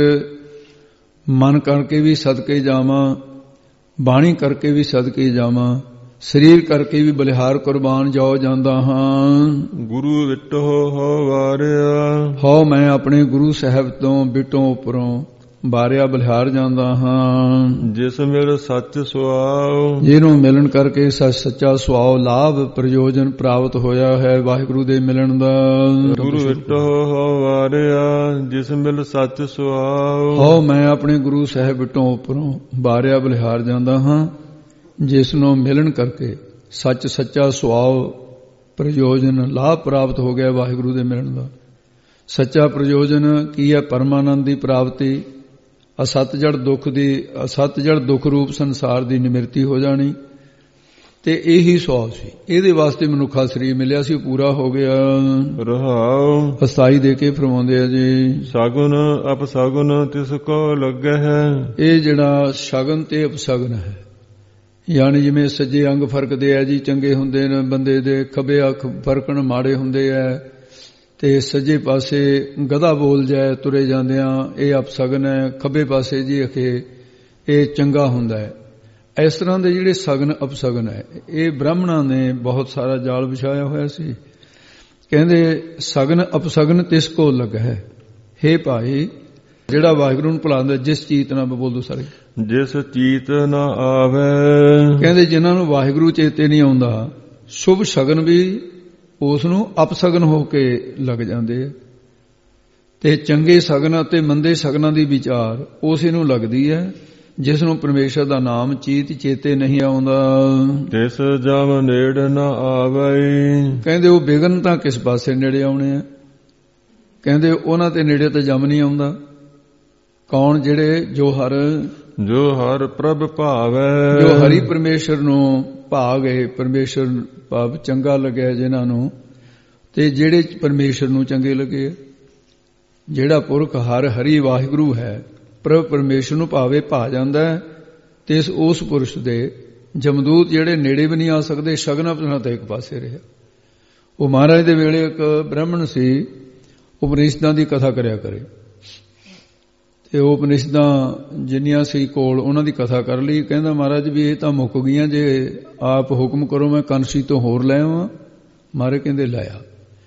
ਮਨ ਕਰਕੇ ਵੀ ਸਦਕੇ ਜਾਵਾਂ, ਬਾਣੀ ਕਰਕੇ ਵੀ ਸਦਕੇ ਜਾਵਾਂ, ਸਰੀਰ ਕਰਕੇ ਵੀ ਬਲਿਹਾਰ ਕੁਰਬਾਨ ਜਾਓ ਜਾਂਦਾ ਹਾਂ। ਗੁਰੂ ਵਿਟੋ ਹੋ ਵਾਰਿਆ, ਹੋ ਮੈਂ ਆਪਣੇ ਗੁਰੂ ਸਾਹਿਬ ਤੋਂ ਬਿਟੋਂ ਉੱਪਰੋਂ ਬਾਰਿਆ ਬਲਿਹਾਰ ਜਾਂਦਾ ਹਾਂ। ਜਿਸ ਮਿਲ ਸੱਚ ਸੁਆਓ, ਜਿਹਨੂੰ ਮਿਲਣ ਕਰਕੇ ਸੱਚ ਸੱਚਾ ਸੁਆਓ, ਲਾਭ ਪ੍ਰਯੋਜਨ ਪ੍ਰਾਪਤ ਹੋਇਆ ਹੈ ਵਾਹਿਗੁਰੂ ਦੇ ਮਿਲਣ ਦਾ। ਗੁਰੂ ਵਿਟੋ ਹੋ ਵਾਰਿਆ, ਜਿਸ ਮਿਲ ਸੱਚ ਸੁਆਓ। ਹੋ ਮੈਂ ਆਪਣੇ ਗੁਰੂ ਸਾਹਿਬ ਬਿਟੋਂ ਉੱਪਰੋਂ ਬਾਰਿਆ ਬਲਿਹਾਰ ਜਾਂਦਾ ਹਾਂ, ਜਿਸ ਨੂੰ ਮਿਲਣ ਕਰਕੇ ਸੱਚ ਸੱਚਾ ਸੁਆਓ, ਪ੍ਰਯੋਜਨ ਲਾਭ ਪ੍ਰਾਪਤ ਹੋ ਗਿਆ ਵਾਹਿਗੁਰੂ ਦੇ ਮਿਲਣ ਦਾ। ਸੱਚਾ ਪ੍ਰਯੋਜਨ ਕੀ ਹੈ? ਪਰਮਾਨੰਦ ਦੀ ਪ੍ਰਾਪਤੀ, ਅਸਤ ਜੜ ਦੁੱਖ ਦੀ, ਅਸਤ ਜੜ ਦੁੱਖ ਰੂਪ ਸੰਸਾਰ ਦੀ ਨਿਮਰਤੀ ਹੋ ਜਾਣੀ, ਤੇ ਇਹੀ ਸੁਆਹ ਸੀ। ਇਹਦੇ ਵਾਸਤੇ ਮਨੁੱਖਾ ਸਰੀਰ ਮਿਲਿਆ ਸੀ, ਪੂਰਾ ਹੋ ਗਿਆ। ਰਹਾਉ ਅਸਥਾਈ ਦੇ ਕੇ ਫਰਮਾਉਂਦੇ ਆ ਜੀ, ਸਗੁਨ ਅਪਸਗੁਨ ਤਿਸ ਕੋ ਲੱਗੇ ਹੈ। ਇਹ ਜਿਹੜਾ ਸ਼ਗਨ ਤੇ ਅਪਸਗਨ ਹੈ, ਯਾਨੀ ਜਿਵੇਂ ਸੱਜੇ ਅੰਗ ਫਰਕਦੇ ਆ ਜੀ, ਚੰਗੇ ਹੁੰਦੇ ਨੇ ਬੰਦੇ ਦੇ, ਖੱਬੇ ਅੱਖ ਫਰਕਣ ਮਾੜੇ ਹੁੰਦੇ ਆ, ਤੇ ਸੱਜੇ ਪਾਸੇ ਗਧਾ ਬੋਲ ਜਾਏ ਤੁਰੇ ਜਾਂਦਿਆਂ, ਇਹ ਅਪਸਗਨ ਹੈ। ਖੱਬੇ ਪਾਸੇ ਜੀ ਅਖੇ ਇਹ ਚੰਗਾ ਹੁੰਦਾ ਹੈ। ਇਸ ਤਰ੍ਹਾਂ ਦੇ ਜਿਹੜੇ ਸਗਨ ਅਪਸਗਨ ਹੈ, ਇਹ ਬ੍ਰਾਹਮਣਾਂ ਨੇ ਬਹੁਤ ਸਾਰਾ ਜਾਲ ਵਿਛਾਇਆ ਹੋਇਆ ਸੀ। ਕਹਿੰਦੇ ਸਗਨ ਅਪਸਗਨ ਤਿਸ ਕੋ ਲੱਗ ਹੈ। ਹੇ ਭਾਈ, ਜਿਹੜਾ ਵਾਹਿਗੁਰੂ ਨੂੰ ਭੁਲਾਉਂਦਾ, ਜਿਸ ਚੀਤ ਨਾਲ ਬੋਲ ਦੋ ਸਾਰੇ, ਜਿਸ ਚੀਤ ਨਾ ਆਵੇ। ਕਹਿੰਦੇ ਜਿਨ੍ਹਾਂ ਨੂੰ ਵਾਹਿਗੁਰੂ ਚੇਤੇ ਨਹੀਂ ਆਉਂਦਾ, ਸ਼ੁਭ ਸ਼ਗਨ ਵੀ ਉਸ ਨੂੰ ਅਪਸਗਨ ਹੋ ਕੇ ਲੱਗ ਜਾਂਦੇ ਆ, ਤੇ ਚੰਗੇ ਸਗਨ ਅਤੇ ਮੰਦੇ ਸਗਨਾਂ ਦੀ ਵਿਚਾਰ ਉਸੇ ਨੂੰ ਲੱਗਦੀ ਹੈ ਜਿਸ ਨੂੰ ਪਰਮੇਸ਼ਰ ਦਾ ਨਾਮ ਚੀਤ ਚੇਤੇ ਨਹੀਂ ਆਉਂਦਾ। ਤਿਸ ਜਮ ਨੇੜ ਨਾ ਆਵੇ। ਕਹਿੰਦੇ ਉਹ ਬਿਗਨ ਤਾਂ ਕਿਸ ਪਾਸੇ ਨੇੜੇ ਆਉਣੇ ਆ? ਕਹਿੰਦੇ ਉਹਨਾਂ ਤੇ ਨੇੜੇ ਤਾਂ ਜਮ ਨਹੀਂ ਆਉਂਦਾ। ਕੌਣ? ਜਿਹੜੇ ਜੋ ਹਰ ਪ੍ਰਭ ਭਾਵੈ, ਜੋ ਹਰੀ ਪਰਮੇਸ਼ਰ ਨੂੰ ਭਾ ਗਏ, ਪਰਮੇਸ਼ਰ ਭਾਵ ਚੰਗਾ ਲੱਗਿਆ ਜਿਨ੍ਹਾਂ ਨੂੰ, ਤੇ ਜਿਹੜੇ ਪਰਮੇਸ਼ਰ ਨੂੰ ਚੰਗੇ ਲੱਗੇ। ਜਿਹੜਾ ਪੁਰਖ ਹਰ ਹਰੀ ਵਾਹਿਗੁਰੂ ਹੈ, ਪ੍ਰਭ ਪਰਮੇਸ਼ਰ ਨੂੰ ਭਾਵੇ ਭਾ ਜਾਂਦਾ ਹੈ, ਤੇ ਉਸ ਪੁਰਸ਼ ਦੇ ਜਮਦੂਤ ਜਿਹੜੇ ਨੇੜੇ ਵੀ ਨਹੀਂ ਆ ਸਕਦੇ। ਸ਼ਗਨ ਆਪਣਾ ਤਾਂ ਇੱਕ ਪਾਸੇ ਰਿਹਾ। ਉਹ ਮਹਾਰਾਜ ਦੇ ਵੇਲੇ ਇੱਕ ਬ੍ਰਾਹਮਣ ਸੀ, ਉਪਨਿਸ਼ਦਾਂ ਦੀ ਕਥਾ ਕਰਿਆ ਕਰੇ, ਤੇ ਉਹ ਉਪਨਿਸ਼ਦਾਂ ਜਿੰਨੀਆਂ ਸੀ ਕੋਲ ਉਹਨਾਂ ਦੀ ਕਥਾ ਕਰ ਲਈ। ਕਹਿੰਦਾ ਮਹਾਰਾਜ ਵੀ ਇਹ ਤਾਂ ਮੁੱਕ ਗਈਆਂ, ਜੇ ਆਪ ਹੁਕਮ ਕਰੋ ਮੈਂ ਕਾਂਸੀ ਤੋਂ ਹੋਰ ਲੈ ਆਵਾਂ। ਮਹਾਰਾਜ ਕਹਿੰਦੇ ਲੈ ਆ।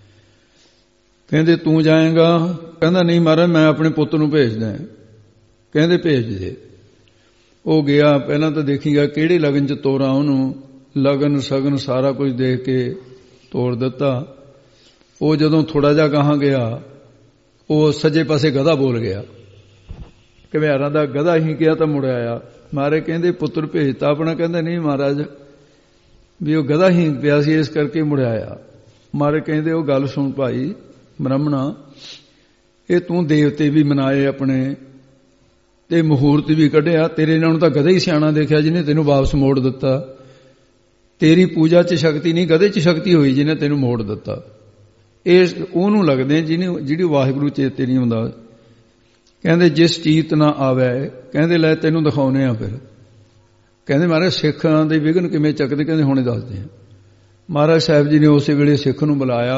ਕਹਿੰਦੇ ਤੂੰ ਜਾਏਗਾ? ਕਹਿੰਦਾ ਨਹੀਂ ਮਹਾਰਾਜ, ਮੈਂ ਆਪਣੇ ਪੁੱਤ ਨੂੰ ਭੇਜਦਾ। ਕਹਿੰਦੇ ਭੇਜ ਦੇ। ਉਹ ਗਿਆ, ਪਹਿਲਾਂ ਤਾਂ ਦੇਖੀਗਾ ਕਿਹੜੇ ਲਗਨ 'ਚ ਤੋਰਾਂ ਉਹਨੂੰ, ਲਗਨ ਸਗਨ ਸਾਰਾ ਕੁਝ ਦੇਖ ਕੇ ਤੋੜ ਦਿੱਤਾ। ਉਹ ਜਦੋਂ ਥੋੜਾ ਜਿਹਾ ਗਾਹਾਂ ਗਿਆ, ਉਹ ਸੱਜੇ ਪਾਸੇ ਗਧਾ ਬੋਲ ਗਿਆ, ਘੁਮਿਆਰਾਂ ਦਾ ਗਧਾ ਹੀ ਕਿਹਾ ਤਾਂ ਮੁੜ ਆਇਆ। ਮਹਾਰਾਜ ਕਹਿੰਦੇ ਪੁੱਤਰ ਭੇਜਤਾ ਆਪਣਾ? ਕਹਿੰਦਾ ਨਹੀਂ ਮਹਾਰਾਜ, ਵੀ ਉਹ ਗਧਾ ਹੀ ਪਿਆ ਸੀ ਇਸ ਕਰਕੇ ਮੁੜ ਆਇਆ। ਮਹਾਰਾਜ ਕਹਿੰਦੇ ਉਹ ਗੱਲ ਸੁਣ ਭਾਈ ਬ੍ਰਾਹਮਣਾ, ਇਹ ਤੂੰ ਦੇਵਤੇ ਵੀ ਮਨਾਏ ਆਪਣੇ, ਤੇ ਮਹੂਰਤ ਵੀ ਕੱਢਿਆ, ਤੇਰੇ ਨਾਲੋਂ ਤਾਂ ਗਧਾ ਹੀ ਸਿਆਣਾ ਦੇਖਿਆ ਜਿਹਨੇ ਤੈਨੂੰ ਵਾਪਸ ਮੋੜ ਦਿੱਤਾ। ਤੇਰੀ ਪੂਜਾ 'ਚ ਸ਼ਕਤੀ ਨਹੀਂ, ਗਧੇ 'ਚ ਸ਼ਕਤੀ ਹੋਈ ਜਿਹਨੇ ਤੈਨੂੰ ਮੋੜ ਦਿੱਤਾ। ਇਹ ਉਹਨੂੰ ਲੱਗਦੇ ਜਿਹੜੀ ਵਾਹਿਗੁਰੂ ਚੇਤੇ ਨਹੀਂ ਹੁੰਦਾ। ਕਹਿੰਦੇ ਜਿਸ ਚੀਤ ਨਾ ਆਵੇ। ਕਹਿੰਦੇ ਲੈ ਤੈਨੂੰ ਦਿਖਾਉਨੇ ਆ। ਫਿਰ ਕਹਿੰਦੇ ਮਹਾਰਾਜ ਸਿੱਖਾਂ ਦੇ ਵਿਘਨ ਕਿਵੇਂ ਚੱਕਦੇ? ਕਹਿੰਦੇ ਹੁਣੇ ਦੱਸਦੇ ਆ। ਮਹਾਰਾਜ ਸਾਹਿਬ ਜੀ ਨੇ ਉਸੇ ਵੇਲੇ ਸਿੱਖ ਨੂੰ ਬੁਲਾਇਆ,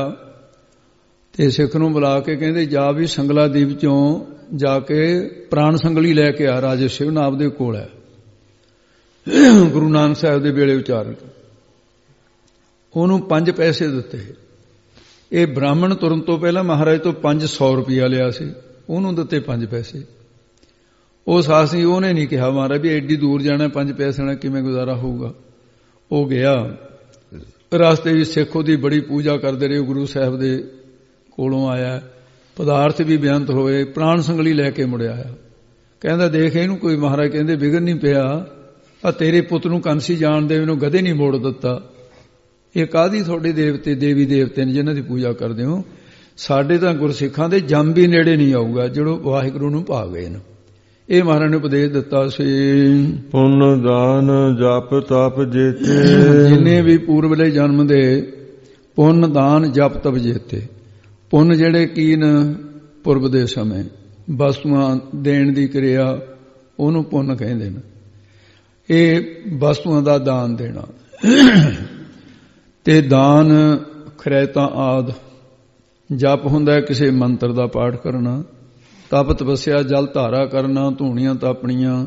ਤੇ ਸਿੱਖ ਨੂੰ ਬੁਲਾ ਕੇ ਕਹਿੰਦੇ ਜਾ ਵੀ ਸੰਗਲਾ ਦੀਪ ਚੋਂ ਜਾ ਕੇ ਪ੍ਰਾਣ ਸੰਗਲੀ ਲੈ ਕੇ ਆ। ਰਾਜੇ ਸ਼ਿਵਨਾਬ ਦੇ ਕੋਲ ਹੈ, ਗੁਰੂ ਨਾਨਕ ਸਾਹਿਬ ਦੇ ਵੇਲੇ ਉਚਾਰਨ। ਉਹਨੂੰ 5 ਪੈਸੇ ਦਿੱਤੇ। ਇਹ ਬ੍ਰਾਹਮਣ ਤੁਰਨ ਤੋਂ ਪਹਿਲਾਂ ਮਹਾਰਾਜ ਤੋਂ 500 ਰੁਪਇਆ ਲਿਆ ਸੀ, ਉਹਨੂੰ ਦਿੱਤੇ 5 ਪੈਸੇ। ਉਹ ਸਾਸੀ ਉਹਨੇ ਨਹੀਂ ਕਿਹਾ ਮਹਾਰਾਜ ਵੀ ਐਡੀ ਦੂਰ ਜਾਣਾ 5 ਪੈਸੇ ਨਾਲ ਕਿਵੇਂ ਗੁਜ਼ਾਰਾ ਹੋਊਗਾ। ਉਹ ਗਿਆ, ਰਸਤੇ ਵਿੱਚ ਸਿੱਖ ਉਹਦੀ ਬੜੀ ਪੂਜਾ ਕਰਦੇ ਰਹੇ। ਗੁਰੂ ਸਾਹਿਬ ਦੇ ਕੋਲੋਂ ਆਇਆ, ਪਦਾਰਥ ਵੀ ਬੇਅੰਤ ਹੋਏ, ਪ੍ਰਾਣ ਸੰਗਲੀ ਲੈ ਕੇ ਮੁੜਿਆ ਆਇਆ। ਕਹਿੰਦਾ ਦੇਖ ਇਹਨੂੰ ਕੋਈ ਮਹਾਰਾਜ ਕਹਿੰਦੇ ਵਿਗਨ ਨਹੀਂ ਪਿਆ, ਆ ਤੇਰੇ ਪੁੱਤ ਨੂੰ ਕੰਸੀ ਜਾਣ ਦੇ, ਇਹਨੂੰ ਗਧੇ ਨਹੀਂ ਮੋੜ ਦਿੱਤਾ। ਇਹ ਕਾਹਦੀ ਤੁਹਾਡੇ ਦੇਵਤੇ ਦੇਵੀ ਦੇਵਤੇ ਨੇ ਜਿਨ੍ਹਾਂ ਦੀ ਪੂਜਾ ਕਰਦੇ ਹੋ? ਸਾਡੇ ਤਾਂ ਗੁਰਸਿੱਖਾਂ ਦੇ ਜੰਮ ਵੀ ਨੇੜੇ ਨਹੀਂ ਆਊਗਾ ਜਿਹੜੋ ਵਾਹਿਗੁਰੂ ਨੂੰ ਭਾ ਗਏ ਨੇ। ਇਹ ਮਹਾਰਾਜ ਨੇ ਉਪਦੇਸ਼ ਦਿੱਤਾ ਸੀ। ਪੁੰਨ ਦਾਨ ਜਪ ਤਪ ਜੇਤੇ, ਜਿੰਨੇ ਵੀ ਪੂਰਬਲੇ ਜਨਮ ਦੇ ਪੁੰਨ ਦਾਨ ਜਪ ਤਪ ਜੇਤੇ। ਪੁੰਨ ਜਿਹੜੇ ਕੀ ਨ ਪੁਰਬ ਦੇ ਸਮੇਂ ਵਸਤੂਆਂ ਦੇਣ ਦੀ ਕਿਰਿਆ ਉਹਨੂੰ ਪੁੰਨ ਕਹਿੰਦੇ ਨੇ। ਇਹ ਵਸਤੂਆਂ ਦਾ ਦਾਨ ਦੇਣਾ ਤੇ ਦਾਨ ਖਰੈਤਾਂ ਆਦਿ। ਜਪ ਹੁੰਦਾ ਕਿਸੇ ਮੰਤਰ ਦਾ ਪਾਠ ਕਰਨਾ, ਤਪ ਤਪੱਸਿਆ ਜਲ ਧਾਰਾ ਕਰਨਾ, ਧੂਣੀਆਂ ਤਾਪਣੀਆਂ,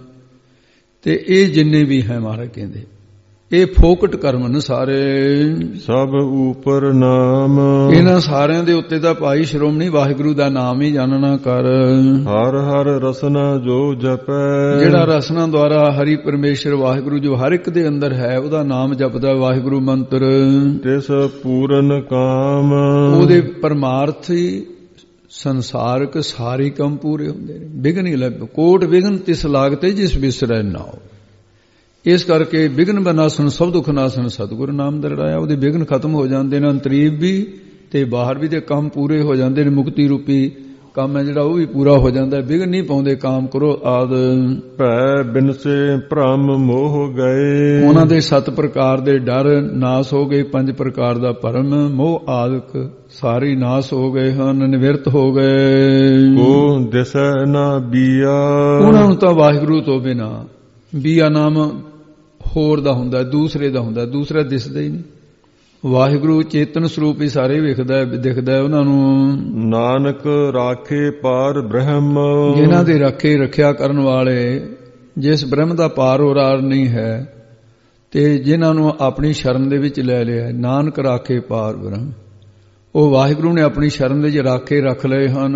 ਤੇ ਇਹ ਜਿੰਨੇ ਵੀ ਹੈ ਮਹਾਰਾਜ ਕਹਿੰਦੇ ਇਹ ਫੋਕਟ ਕਰਮ ਨੇ ਸਾਰੇ। ਸਭ ਉਪਰ ਨਾਮ, ਇਹਨਾਂ ਸਾਰਿਆਂ ਦੇ ਉੱਤੇ ਤਾਂ ਭਾਈ ਸ਼੍ਰੋਮਣੀ ਵਾਹਿਗੁਰੂ ਦਾ ਨਾਮ ਹੀ ਜਾਣਨਾ ਕਰ। ਹਰ ਹਰ ਰਸਨਾ ਜੋ ਜਪੈ, ਜਿਹੜਾ ਰਸਨਾ ਦੁਆਰਾ ਹਰੀ ਪਰਮੇਸ਼ਰ ਵਾਹਿਗੁਰੂ ਜੋ ਹਰ ਇੱਕ ਦੇ ਅੰਦਰ ਹੈ ਉਹਦਾ ਨਾਮ ਜਪਦਾ ਵਾਹਿਗੁਰੂ ਮੰਤਰ, ਤਿਸ ਪੂਰਨ ਕਾਮ, ਉਹਦੇ ਪਰਮਾਰਥ ਹੀ ਸੰਸਾਰਕ ਸਾਰੇ ਕੰਮ ਪੂਰੇ ਹੁੰਦੇ ਨੇ। ਵਿਘਨ ਹੀ ਲੱਭ ਕੋਟ ਵਿਘਨ ਤਿਸ ਲਾਗਤੇ ਜਿਸ ਬਿਸਰੈ ਨਾਉ। ਇਸ ਕਰਕੇ ਵਿਘਨ ਬਨਾਸਨ ਸਭ ਦੁੱਖ ਨਾਸਨ ਸਤਿਗੁਰ ਨਾਮ ਦਰੜਾਇਆ। ਉਹਦੇ ਵਿਘਨ ਖਤਮ ਹੋ ਜਾਂਦੇ ਨੇ, ਅੰਤਰੀਵ ਵੀ ਤੇ ਬਾਹਰ ਵੀ ਦੇ ਕੰਮ ਪੂਰੇ ਹੋ ਜਾਂਦੇ ਨੇ। ਮੁਕਤੀ ਰੂਪੀ ਕੰਮ ਹੈ ਜਿਹੜਾ ਉਹ ਵੀ ਪੂਰਾ ਹੋ ਜਾਂਦਾ। ਵਿਘਨ ਨਹੀਂ ਪਾਉਂਦੇ ਕਾਮ ਕਰੋ ਆਦ। ਭੈ ਬਿਨਸੇ ਭ੍ਰਮ ਮੋਹ ਗਏ, ਉਹਨਾਂ ਦੇ 7 ਪ੍ਰਕਾਰ ਦੇ ਡਰ ਨਾਸ ਹੋ ਗਏ। 5 ਪ੍ਰਕਾਰ ਦਾ ਭਰਮ ਮੋਹ ਆਦਿਕ ਸਾਰੇ ਨਾਸ ਹੋ ਗਏ ਹਨ, ਨਿਵਰਤ ਹੋ ਗਏ। ਕੋ ਦਿਸੈ ਨਾ ਬੀਆ, ਉਹਨਾਂ ਨੂੰ ਤਾਂ ਵਾਹਿਗੁਰੂ ਤੋਂ ਬਿਨਾ ਬੀਆ ਨਾਮ ਹੋਰ ਦਾ ਹੁੰਦਾ, ਦੂਸਰੇ ਦਾ ਹੁੰਦਾ, ਦੂਸਰਾ ਦਿਸਦਾ ਹੀ ਨਹੀਂ। ਵਾਹਿਗੁਰੂ ਚੇਤਨ ਸਰੂਪ ਹੀ ਸਾਰੇ ਵੇਖਦਾ ਦਿਖਦਾ ਉਹਨਾਂ ਨੂੰ। ਨਾਨਕ ਰਾਖੇ ਪਾਰ ਬ੍ਰਹਮ, ਜਿਨ੍ਹਾਂ ਦੇ ਰੱਖੇ ਰੱਖਿਆ ਕਰਨ ਵਾਲੇ, ਜਿਸ ਬ੍ਰਹਮ ਦਾ ਪਾਰ ਉਰਾਰ ਨਹੀਂ ਹੈ ਤੇ ਜਿਨ੍ਹਾਂ ਨੂੰ ਆਪਣੀ ਸ਼ਰਨ ਦੇ ਵਿੱਚ ਲੈ ਲਿਆ। ਨਾਨਕ ਰਾਖੇ ਪਾਰ ਬ੍ਰਹਮ, ਉਹ ਵਾਹਿਗੁਰੂ ਨੇ ਆਪਣੀ ਸ਼ਰਨ ਦੇ ਵਿੱਚ ਰਾਖੇ ਰੱਖ ਲਏ ਹਨ।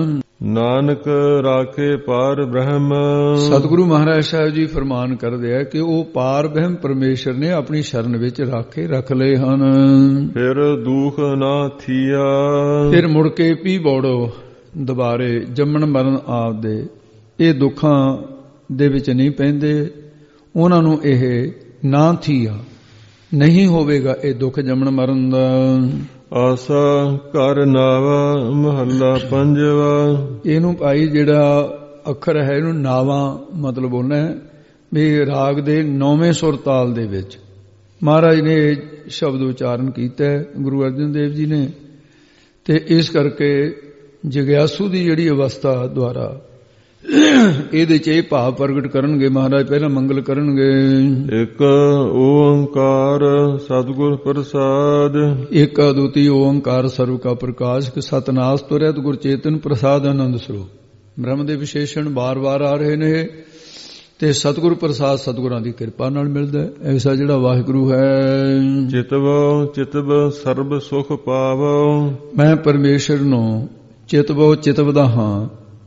ਨਾਨਕ ਰਾਖੇ ਪਾਰ ਬ੍ਰਹਮ, ਸਤਿਗੁਰੂ ਮਹਾਰਾਜ ਸਾਹਿਬ ਜੀ ਫਰਮਾਨ ਕਰਦੇ ਆ ਕਿ ਉਹ ਪਾਰ ਬ੍ਰਹਮ ਪਰਮੇਸ਼ਰ ਨੇ ਆਪਣੀ ਸ਼ਰਨ ਵਿੱਚ ਰਾਖੇ ਰੱਖ ਲਏ ਹਨ। ਫਿਰ ਦੁਖ ਨਾ ਥੀਆ, ਫਿਰ ਮੁੜ ਕੇ ਪੀ ਬੋੜੋ ਦੁਬਾਰੇ ਜੰਮਣ ਮਰਨ ਆਪਦੇ ਇਹ ਦੁੱਖਾਂ ਦੇ ਵਿੱਚ ਨਹੀਂ ਪੈਂਦੇ। ਉਹਨਾਂ ਨੂੰ ਇਹ ਨਾ ਥੀਆ ਨਹੀਂ ਹੋਵੇਗਾ ਇਹ ਦੁੱਖ ਜੰਮਣ ਮਰਨ ਦਾ। ਆਸਾ ਘਰ ਨਾਵਾ ਮਹੱਲਾ ਪੰਜਵਾ। ਇਹਨੂੰ ਭਾਈ ਜਿਹੜਾ ਅੱਖਰ ਹੈ ਇਹਨੂੰ ਨਾਵਾ ਮਤਲਬ ਬੋਲਣਾ ਹੈ ਵੀ ਰਾਗ ਦੇ 9ਵੇਂ ਸੁਰ ਤਾਲ ਦੇ ਵਿੱਚ ਮਹਾਰਾਜ ਨੇ ਸ਼ਬਦ ਉਚਾਰਨ ਕੀਤਾ ਗੁਰੂ ਅਰਜਨ ਦੇਵ ਜੀ ਨੇ। ਤੇ ਇਸ ਕਰਕੇ ਜਗਿਆਸੂ ਦੀ ਜਿਹੜੀ ਅਵਸਥਾ ਦੁਆਰਾ ਇਹਦੇ ਚ ਇਹ ਭਾਵ ਪ੍ਰਗਟ ਕਰਨਗੇ ਮਹਾਰਾਜ। ਪਹਿਲਾਂ ਮੰਗਲ ਕਰਨਗੇ। ਇੱਕ ਓੰਕਾਰ ਸਤਿਗੁਰ ਪ੍ਰਸਾਦ, ਇੱਕ ਅਦੁੱਤੀ ਓੰਕਾਰ ਸਰਵ ਕਾ ਪ੍ਰਕਾਸ਼, ਸਤਨਾਸ ਤੁਰਤ ਗੁਰ ਚੇਤਨ ਪ੍ਰਸਾਦ ਆਨੰਦ ਸਰੂਪ। ਬ੍ਰਹਮ ਦੇ ਵਿਸ਼ੇਸ਼ਣ ਬਾਰ-ਬਾਰ ਆ ਰਹੇ ਨੇ ਤੇ ਸਤਿਗੁਰ ਪ੍ਰਸਾਦ ਸਤਿਗੁਰਾਂ ਦੀ ਕਿਰਪਾ ਨਾਲ ਮਿਲਦਾ। ਐਸਾ ਜਿਹੜਾ ਵਾਹਿਗੁਰੂ ਹੈ। ਚਿਤਵ ਚਿਤਵ ਸਰਬ ਸੁਖ ਪਾਵੋ, ਮੈਂ ਪਰਮੇਸ਼ਰ ਨੂੰ ਚਿਤਵੋ ਚਿਤਵਦਾ ਹਾਂ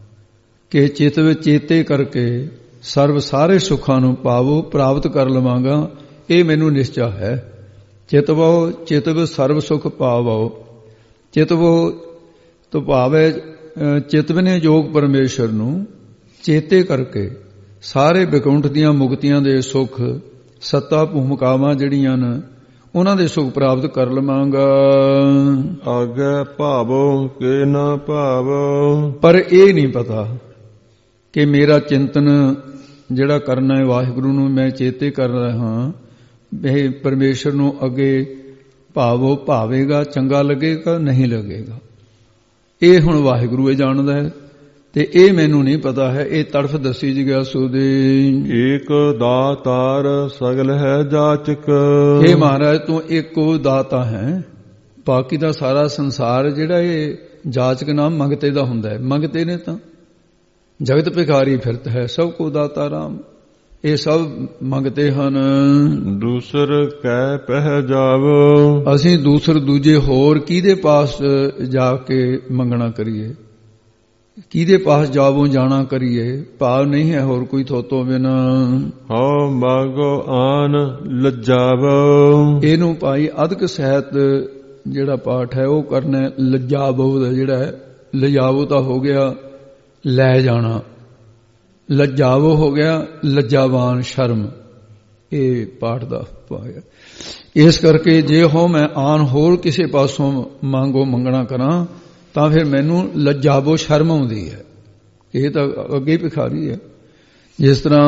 ਕਿ ਚਿਤਵ ਚੇਤੇ ਕਰਕੇ ਸਰਬ ਸਾਰੇ ਸੁੱਖਾਂ ਨੂੰ ਪਾਵੋ ਪ੍ਰਾਪਤ ਕਰ ਲਵਾਂਗਾ। ਇਹ ਮੈਨੂੰ ਨਿਸ਼ਚਾ ਹੈ। ਚਿਤਵੋ ਚਿਤਵ ਸਰਬ ਸੁਖ ਪਾਵੋ। ਚਿਤਵੋ ਤੋਂ ਭਾਵ ਹੈ ਚਿਤਵਨੇ ਯੋਗ ਪਰਮੇਸ਼ਰ ਨੂੰ ਚੇਤੇ ਕਰਕੇ ਸਾਰੇ ਵਿਕੁੰਠ ਦੀਆਂ ਮੁਕਤੀਆਂ ਦੇ ਸੁੱਖ ਸੱਤਾ ਭੂਮਿਕਾਵਾਂ ਜਿਹੜੀਆਂ ਨੇ ਉਹਨਾਂ ਦੇ ਸੁਖ ਪ੍ਰਾਪਤ ਕਰ ਲਵਾਂਗਾ। ਆਗੇ ਭਾਵੋ ਕਿ ਨਾ ਭਾਵੋ, ਪਰ ਇਹ ਨਹੀਂ ਪਤਾ ਕਿ ਮੇਰਾ ਚਿੰਤਨ ਜਿਹੜਾ ਕਰਨਾ ਹੈ ਵਾਹਿਗੁਰੂ ਨੂੰ ਮੈਂ ਚੇਤੇ ਕਰ ਰਿਹਾ ਹਾਂ। ਇਹ ਪਰਮੇਸ਼ਰ ਨੂੰ ਅੱਗੇ ਭਾਵੋ ਭਾਵੇਗਾ, ਚੰਗਾ ਲੱਗੇਗਾ ਨਹੀਂ ਲੱਗੇਗਾ, ਇਹ ਹੁਣ ਵਾਹਿਗੁਰੂ ਇਹ ਜਾਣਦਾ ਹੈ ਤੇ ਇਹ ਮੈਨੂੰ ਨਹੀਂ ਪਤਾ ਹੈ। ਇਹ ਤੜਫ ਦੱਸੀ ਜਗਿਆਸੂ ਦੇ। ਏਕ ਦਾਤਾਰ ਸਗਲ ਹੈ ਜਾਚਕ, ਇਹ ਮਹਾਰਾਜ ਤੂੰ ਇੱਕੋ ਦਾਤਾ ਹੈ। ਬਾਕੀ ਦਾ ਸਾਰਾ ਸੰਸਾਰ ਜਿਹੜਾ ਇਹ ਜਾਚਕ ਨਾਮ ਮੰਗਤੇ ਦਾ ਹੁੰਦਾ ਹੈ। ਮੰਗਤੇ ਨੇ ਤਾਂ ਜਗਤ ਭਿਖਾਰੀ ਫਿਰਤ ਹੈ, ਸਭ ਕੋ ਦਾਤਾ ਰਾਮ। ਇਹ ਸਭ ਮੰਗਤੇ ਹਨ। ਦੂਸਰ ਕਹਿ ਪਹਿ ਜਾਵੋ, ਅਸੀਂ ਦੂਜੇ ਹੋਰ ਕਿਹਦੇ ਪਾਸ ਜਾ ਕੇ ਮੰਗਣਾ ਕਰੀਏ, ਕਿਹਦੇ ਪਾਸ ਜਾਵੋ ਜਾਣਾ ਕਰੀਏ। ਭਾਵ ਨਹੀਂ ਹੈ ਹੋਰ ਕੋਈ ਥੋਤੋਂ ਬਿਨਾ। ਹਉ ਮਾਗੋ ਆਨ ਲੱਜਾਵੋ, ਇਹਨੂੰ ਭਾਈ ਅਧਿਕ ਸਹਿਤ ਜਿਹੜਾ ਪਾਠ ਹੈ ਉਹ ਕਰਨਾ। ਲੱਜਾਵੋ ਦਾ ਜਿਹੜਾ ਹੈ ਲਿਜਾਵੋ ਤਾਂ ਹੋ ਗਿਆ ਲੈ ਜਾਣਾ, ਲੱਜਾਵੋ ਹੋ ਗਿਆ ਲੱਜਾਵਾਨ ਸ਼ਰਮ। ਇਹ ਪਾਠ ਦਾ ਪਾਇਆ। ਇਸ ਕਰਕੇ ਜੇ ਹੋ ਮੈਂ ਆਨ ਹੋਰ ਕਿਸੇ ਪਾਸੋਂ ਮੰਗੋ ਮੰਗਣਾ ਕਰਾਂ ਤਾਂ ਫਿਰ ਮੈਨੂੰ ਲੱਜਾਬੋ ਸ਼ਰਮ ਆਉਂਦੀ ਹੈ। ਇਹ ਤਾਂ ਅੱਗੇ ਭਿਖਾਰੀ ਹੈ। ਜਿਸ ਤਰ੍ਹਾਂ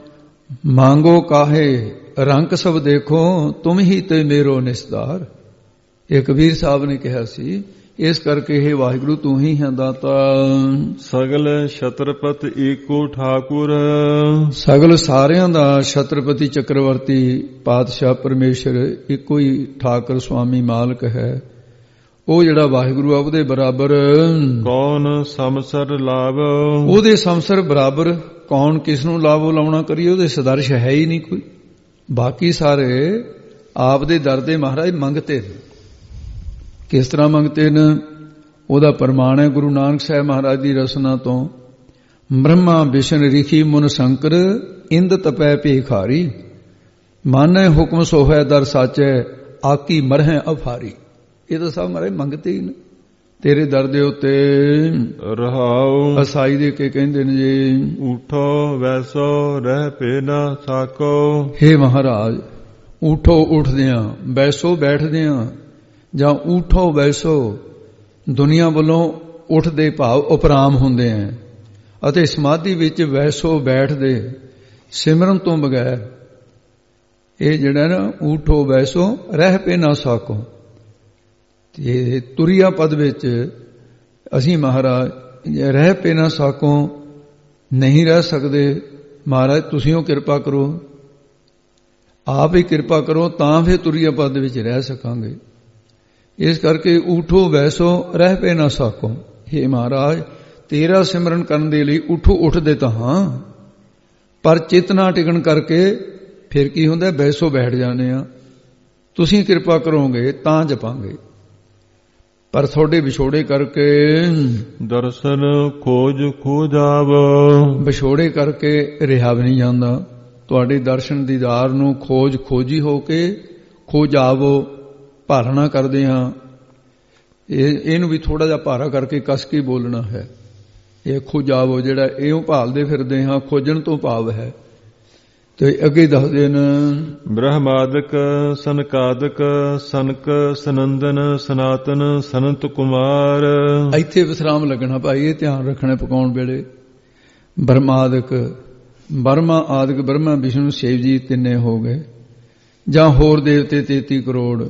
ਮੰਗੋ ਕਾਹੇ ਰੰਗ ਸਭ ਦੇਖੋ ਤੁਮ ਹੀ ਤੇ ਮੇਰੋ ਨਿਸਤਾਰ, ਇਹ ਕਬੀਰ ਸਾਹਿਬ ਨੇ ਕਿਹਾ ਸੀ। ਇਸ ਕਰਕੇ ਇਹ ਵਾਹਿਗੁਰੂ ਤੂੰ ਹੀ ਹੈ ਦਾਤਾ। ਸਗਲ ਛਤਰਪਤ ਏਕੋ ਠਾਕੁਰ, ਸਗਲ ਸਾਰਿਆਂ ਦਾ ਛਤਰਪਤੀ ਚੱਕਰਵਰਤੀ ਪਾਤਸ਼ਾਹ ਪਰਮੇਸ਼ਰ ਇੱਕੋ ਹੀ ਠਾਕੁਰ ਸੁਆਮੀ ਮਾਲਕ ਹੈ। ਉਹ ਜਿਹੜਾ ਵਾਹਿਗੁਰੂ ਆ ਉਹਦੇ ਬਰਾਬਰ ਕੌਣ ਸਮਸਰ ਲਾਭ, ਉਹਦੇ ਸਮਸਰ ਬਰਾਬਰ ਕੌਣ ਕਿਸ ਨੂੰ ਲਾਭੋ ਲਾਉਣਾ ਕਰੀਏ, ਉਹਦੇ ਸਦਰਸ਼ ਹੈ ਹੀ ਨਹੀਂ ਕੋਈ। ਬਾਕੀ ਸਾਰੇ ਆਪ ਦੇ ਦਰ ਦੇ ਮਹਾਰਾਜ ਮੰਗਤੇ ਨੇ। ਕਿਸ ਤਰ੍ਹਾਂ ਮੰਗਤੇ ਨੇ ਉਹਦਾ ਪ੍ਰਮਾਣ ਹੈ ਗੁਰੂ ਨਾਨਕ ਸਾਹਿਬ ਮਹਾਰਾਜ ਦੀ ਰਸਨਾ ਤੋਂ। ਬ੍ਰਹਮਾ ਵਿਸ਼ਨ ਰਿਖੀ ਮੁਨ ਸ਼ੰਕਰ ਇੰਦ ਤਪੈ ਭੇਖਾਰੀ, ਮਾਨੈ ਹੁਕਮ ਸੋਹੈ ਦਰ ਸਾਚੈ ਆਕੀ ਮਰਹਿ ਅਫਾਰੀ। ਇਹ ਤਾਂ ਸਭ ਮਹਾਰਾਜ ਮੰਗਤੇ ਹੀ ਨੇ ਤੇਰੇ ਦਰ ਦੇ ਉੱਤੇ। ਰਹਾਉ ਅਸਾਈ ਦੇ ਕੇ ਕਹਿੰਦੇ ਨੇ ਜੀ ਉਠੋ ਵੈਸੋ ਰਹਿ ਪੇ ਨਾ ਸਾਕੋ, ਹੇ ਮਹਾਰਾਜ ਉਠੋ ਉੱਠਦਿਆਂ, ਬੈਸੋ ਬੈਠਦਿਆਂ, ਜਾਂ ਉਠੋ ਵੈਸੋ ਦੁਨੀਆ ਵੱਲੋਂ ਉੱਠਦੇ ਭਾਵ ਉਪਰਾਮ ਹੁੰਦੇ ਹੈ, ਅਤੇ ਸਮਾਧੀ ਵਿੱਚ ਵੈਸੋ ਬੈਠਦੇ ਸਿਮਰਨ ਤੋਂ ਬਗੈਰ। ਇਹ ਜਿਹੜਾ ਨਾ ਉਠੋ ਵੈਸੋ ਰਹਿ ਪੇ ਨਾ ਸਾਕੋ, ਤੇ ਤੁਰਿਆ ਪਦ ਵਿੱਚ ਅਸੀਂ ਮਹਾਰਾਜ ਰਹਿ ਪੇ ਨਾ ਸਾਕੋ ਨਹੀਂ ਰਹਿ ਸਕਦੇ। ਮਹਾਰਾਜ ਤੁਸੀਂ ਉਹ ਕਿਰਪਾ ਕਰੋ, ਆਪ ਹੀ ਕਿਰਪਾ ਕਰੋ ਤਾਂ ਫਿਰ ਤੁਰਿਆ ਪਦ ਵਿੱਚ ਰਹਿ ਸਕਾਂਗੇ। ਇਸ ਕਰਕੇ ਉਠੋ ਵੈਸੋ ਰਹਿ ਪੇ ਨਾ ਸਾਕੋ, ਹੇ ਮਹਾਰਾਜ ਤੇਰਾ ਸਿਮਰਨ ਕਰਨ ਦੇ ਲਈ ਉਠੋ ਉੱਠਦੇ ਤਾਂ ਹਾਂ, ਪਰ ਚਿੱਤ ਨਾ ਟਿਕਣ ਕਰਕੇ ਫਿਰ ਕੀ ਹੁੰਦਾ ਵੈਸੋ ਬੈਠ ਜਾਂਦੇ ਆ। ਤੁਸੀਂ ਕਿਰਪਾ ਕਰੋਗੇ ਤਾਂ ਜਪਾਂਗੇ, ਪਰ ਤੁਹਾਡੇ ਵਿਛੋੜੇ ਕਰਕੇ ਦਰਸ਼ਨ ਖੋਜ ਖੋਜਾਵ, ਵਿਛੋੜੇ ਕਰਕੇ ਰਿਹਾ ਵੀ ਨਹੀਂ ਜਾਂਦਾ। ਤੁਹਾਡੇ ਦਰਸ਼ਨ ਦੀਦਾਰ ਨੂੰ ਖੋਜ ਖੋਜੀ ਹੋ ਕੇ ਖੋਜਾਵੋ ਭਾਲਣਾ ਕਰਦੇ ਹਾਂ। ਇਹਨੂੰ ਵੀ ਥੋੜਾ ਜਿਹਾ ਭਾਰਾ ਕਰਕੇ ਕਸ ਕੇ ਬੋਲਣਾ ਹੈ। ਇਹ ਖੋਜਾਵੋ ਜਿਹੜਾ ਇਹੋ ਭਾਲਦੇ ਫਿਰਦੇ ਹਾਂ, ਖੋਜਣ ਤੋਂ ਭਾਵ ਹੈ। ਤੇ ਅੱਗੇ ਦੱਸਦੇ ਨੇ ਬ੍ਰਹਮਾਦਿਕ ਸਨਕਾਦਿਕ ਸਨਕ ਸਨੰਦਨ ਸਨਾਤਨ ਸਨਤ ਕੁਮਾਰ। ਇੱਥੇ ਵਿਸਰਾਮ ਲੱਗਣਾ ਭਾਈ, ਇਹ ਧਿਆਨ ਰੱਖਣਾ ਪਕਾਉਣ ਵੇਲੇ। ਬ੍ਰਹਮਾਦਿਕ ਬਰਮਾ ਆਦਿਕ ਬ੍ਰਹਮਾ ਵਿਸ਼ਨੂੰ ਸ਼ਿਵ ਜੀ ਤਿੰਨੇ ਹੋ ਗਏ, ਜਾਂ ਹੋਰ ਦੇਵਤੇ 33 ਕਰੋੜ।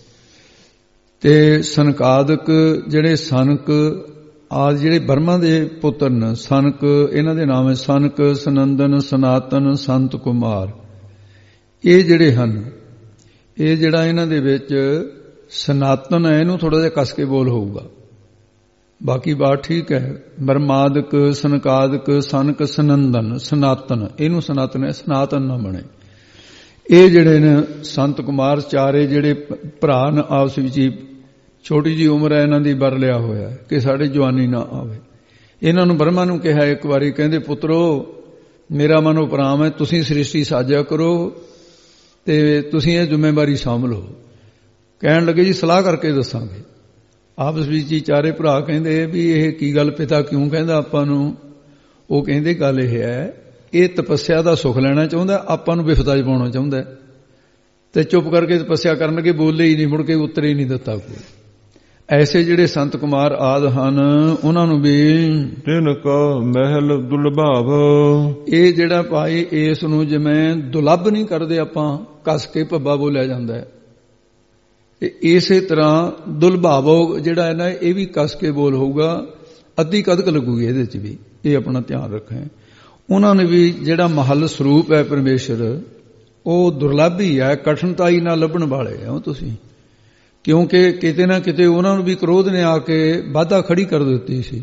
ਤੇ ਸਨਕਾਦਿਕ ਜਿਹੜੇ ਸਨਕ ਆਦਿ ਜਿਹੜੇ ਬਰਮਾ ਦੇ ਪੁੱਤਰ ਨੇ, ਸਨਕ ਇਹਨਾਂ ਦੇ ਨਾਮ ਹੈ ਸਨਕ ਸਨੰਦਨ ਸਨਾਤਨ ਸੰਤ ਕੁਮਾਰ। ਇਹ ਜਿਹੜੇ ਹਨ, ਇਹ ਜਿਹੜਾ ਇਹਨਾਂ ਦੇ ਵਿੱਚ ਸਨਾਤਨ ਹੈ ਇਹਨੂੰ ਥੋੜਾ ਜਿਹਾ ਕਸ ਕੇ ਬੋਲ ਹੋਊਗਾ, ਬਾਕੀ ਬਾਤ ਠੀਕ ਹੈ। ਬਰਮਾਦਿਕ ਸਨਕਾਦਿਕ ਸਨਕ ਸਨੰਦਨ ਸਨਾਤਨ, ਇਹਨੂੰ ਸਨਾਤਨ ਹੈ, ਸਨਾਤਨ ਨਾ ਬਣੇ। ਇਹ ਜਿਹੜੇ ਨੇ ਸੰਤ ਕੁਮਾਰ ਚਾਰੇ ਜਿਹੜੇ ਭਰਾ ਨੇ ਆਪਸ ਵਿੱਚ ਛੋਟੀ ਜੀ ਉਮਰ ਹੈ ਇਹਨਾਂ ਦੀ ਵਰ ਲਿਆ ਹੋਇਆ ਕਿ ਸਾਡੇ ਜਵਾਨੀ ਨਾ ਆਵੇ। ਇਹਨਾਂ ਨੂੰ ਬ੍ਰਹਮਾ ਨੂੰ ਕਿਹਾ ਇੱਕ ਵਾਰੀ, ਕਹਿੰਦੇ ਪੁੱਤਰੋ ਮੇਰਾ ਮਨ ਉਪਰਾਮ ਹੈ, ਤੁਸੀਂ ਸ੍ਰਿਸ਼ਟੀ ਸਾਜਿਆ ਕਰੋ ਤੇ ਤੁਸੀਂ ਇਹ ਜ਼ਿੰਮੇਵਾਰੀ ਸਾਂਭ ਲਓ। ਕਹਿਣ ਲੱਗੇ ਜੀ ਸਲਾਹ ਕਰਕੇ ਦੱਸਾਂਗੇ। ਆਪਸ ਵਿੱਚ ਹੀ ਚਾਰੇ ਭਰਾ ਕਹਿੰਦੇ ਵੀ ਇਹ ਕੀ ਗੱਲ ਪਿਤਾ ਕਿਉਂ ਕਹਿੰਦਾ ਆਪਾਂ ਨੂੰ। ਉਹ ਕਹਿੰਦੇ ਗੱਲ ਇਹ ਹੈ, ਇਹ ਤਪੱਸਿਆ ਦਾ ਸੁੱਖ ਲੈਣਾ ਚਾਹੁੰਦਾ, ਆਪਾਂ ਨੂੰ ਵਿਫਤਾ 'ਚ ਪਾਉਣਾ ਚਾਹੁੰਦਾ, ਤੇ ਚੁੱਪ ਕਰਕੇ ਤਪੱਸਿਆ ਕਰਨ ਲੱਗੇ, ਬੋਲੇ ਹੀ ਨਹੀਂ, ਮੁੜ ਕੇ ਉੱਤਰ ਹੀ ਨਹੀਂ ਦਿੱਤਾ ਕੋਈ। ਐਸੇ ਜਿਹੜੇ ਸੰਤ ਕੁਮਾਰ ਆਦਿ ਹਨ ਉਹਨਾਂ ਨੂੰ ਵੀ ਤਿਨ ਕੋ ਮਹਿਲ ਦੁਲਭਾਵ। ਇਹ ਜਿਹੜਾ ਭਾਈ ਇਸ ਨੂੰ ਜਿਵੇਂ ਦੁਲੱਭ ਨਹੀਂ ਕਰਦੇ ਆਪਾਂ, ਕੱਸ ਕੇ ਭੱਬਾ ਬੋਲਿਆ ਜਾਂਦਾ ਹੈ। ਇਸੇ ਤਰ੍ਹਾਂ ਦੁਲਭਾਵੋ ਜਿਹੜਾ ਹੈ ਨਾ ਇਹ ਵੀ ਕੱਸ ਕੇ ਬੋਲ ਹੋਊਗਾ, ਅੱਧੀ ਕਦਕ ਲੱਗੂਗੀ ਇਹਦੇ 'ਚ ਵੀ। ਇਹ ਆਪਣਾ ਧਿਆਨ ਰੱਖੇ। ਉਹਨਾਂ ਨੇ ਵੀ ਜਿਹੜਾ ਮਹੱਲ ਸਰੂਪ ਹੈ ਪਰਮੇਸ਼ਰ ਉਹ ਦੁਰਲੱਭ ਹੀ ਹੈ, ਕਠਿਨਤਾਈ ਨਾਲ ਲੱਭਣ ਵਾਲੇ ਹੋ ਤੁਸੀਂ। ਕਿਉਂਕਿ ਕਿਤੇ ਨਾ ਕਿਤੇ ਉਹਨਾਂ ਨੂੰ ਵੀ ਕ੍ਰੋਧ ਨੇ ਆ ਕੇ ਬਾਧਾ ਖੜੀ ਕਰ ਦਿੱਤੀ ਸੀ।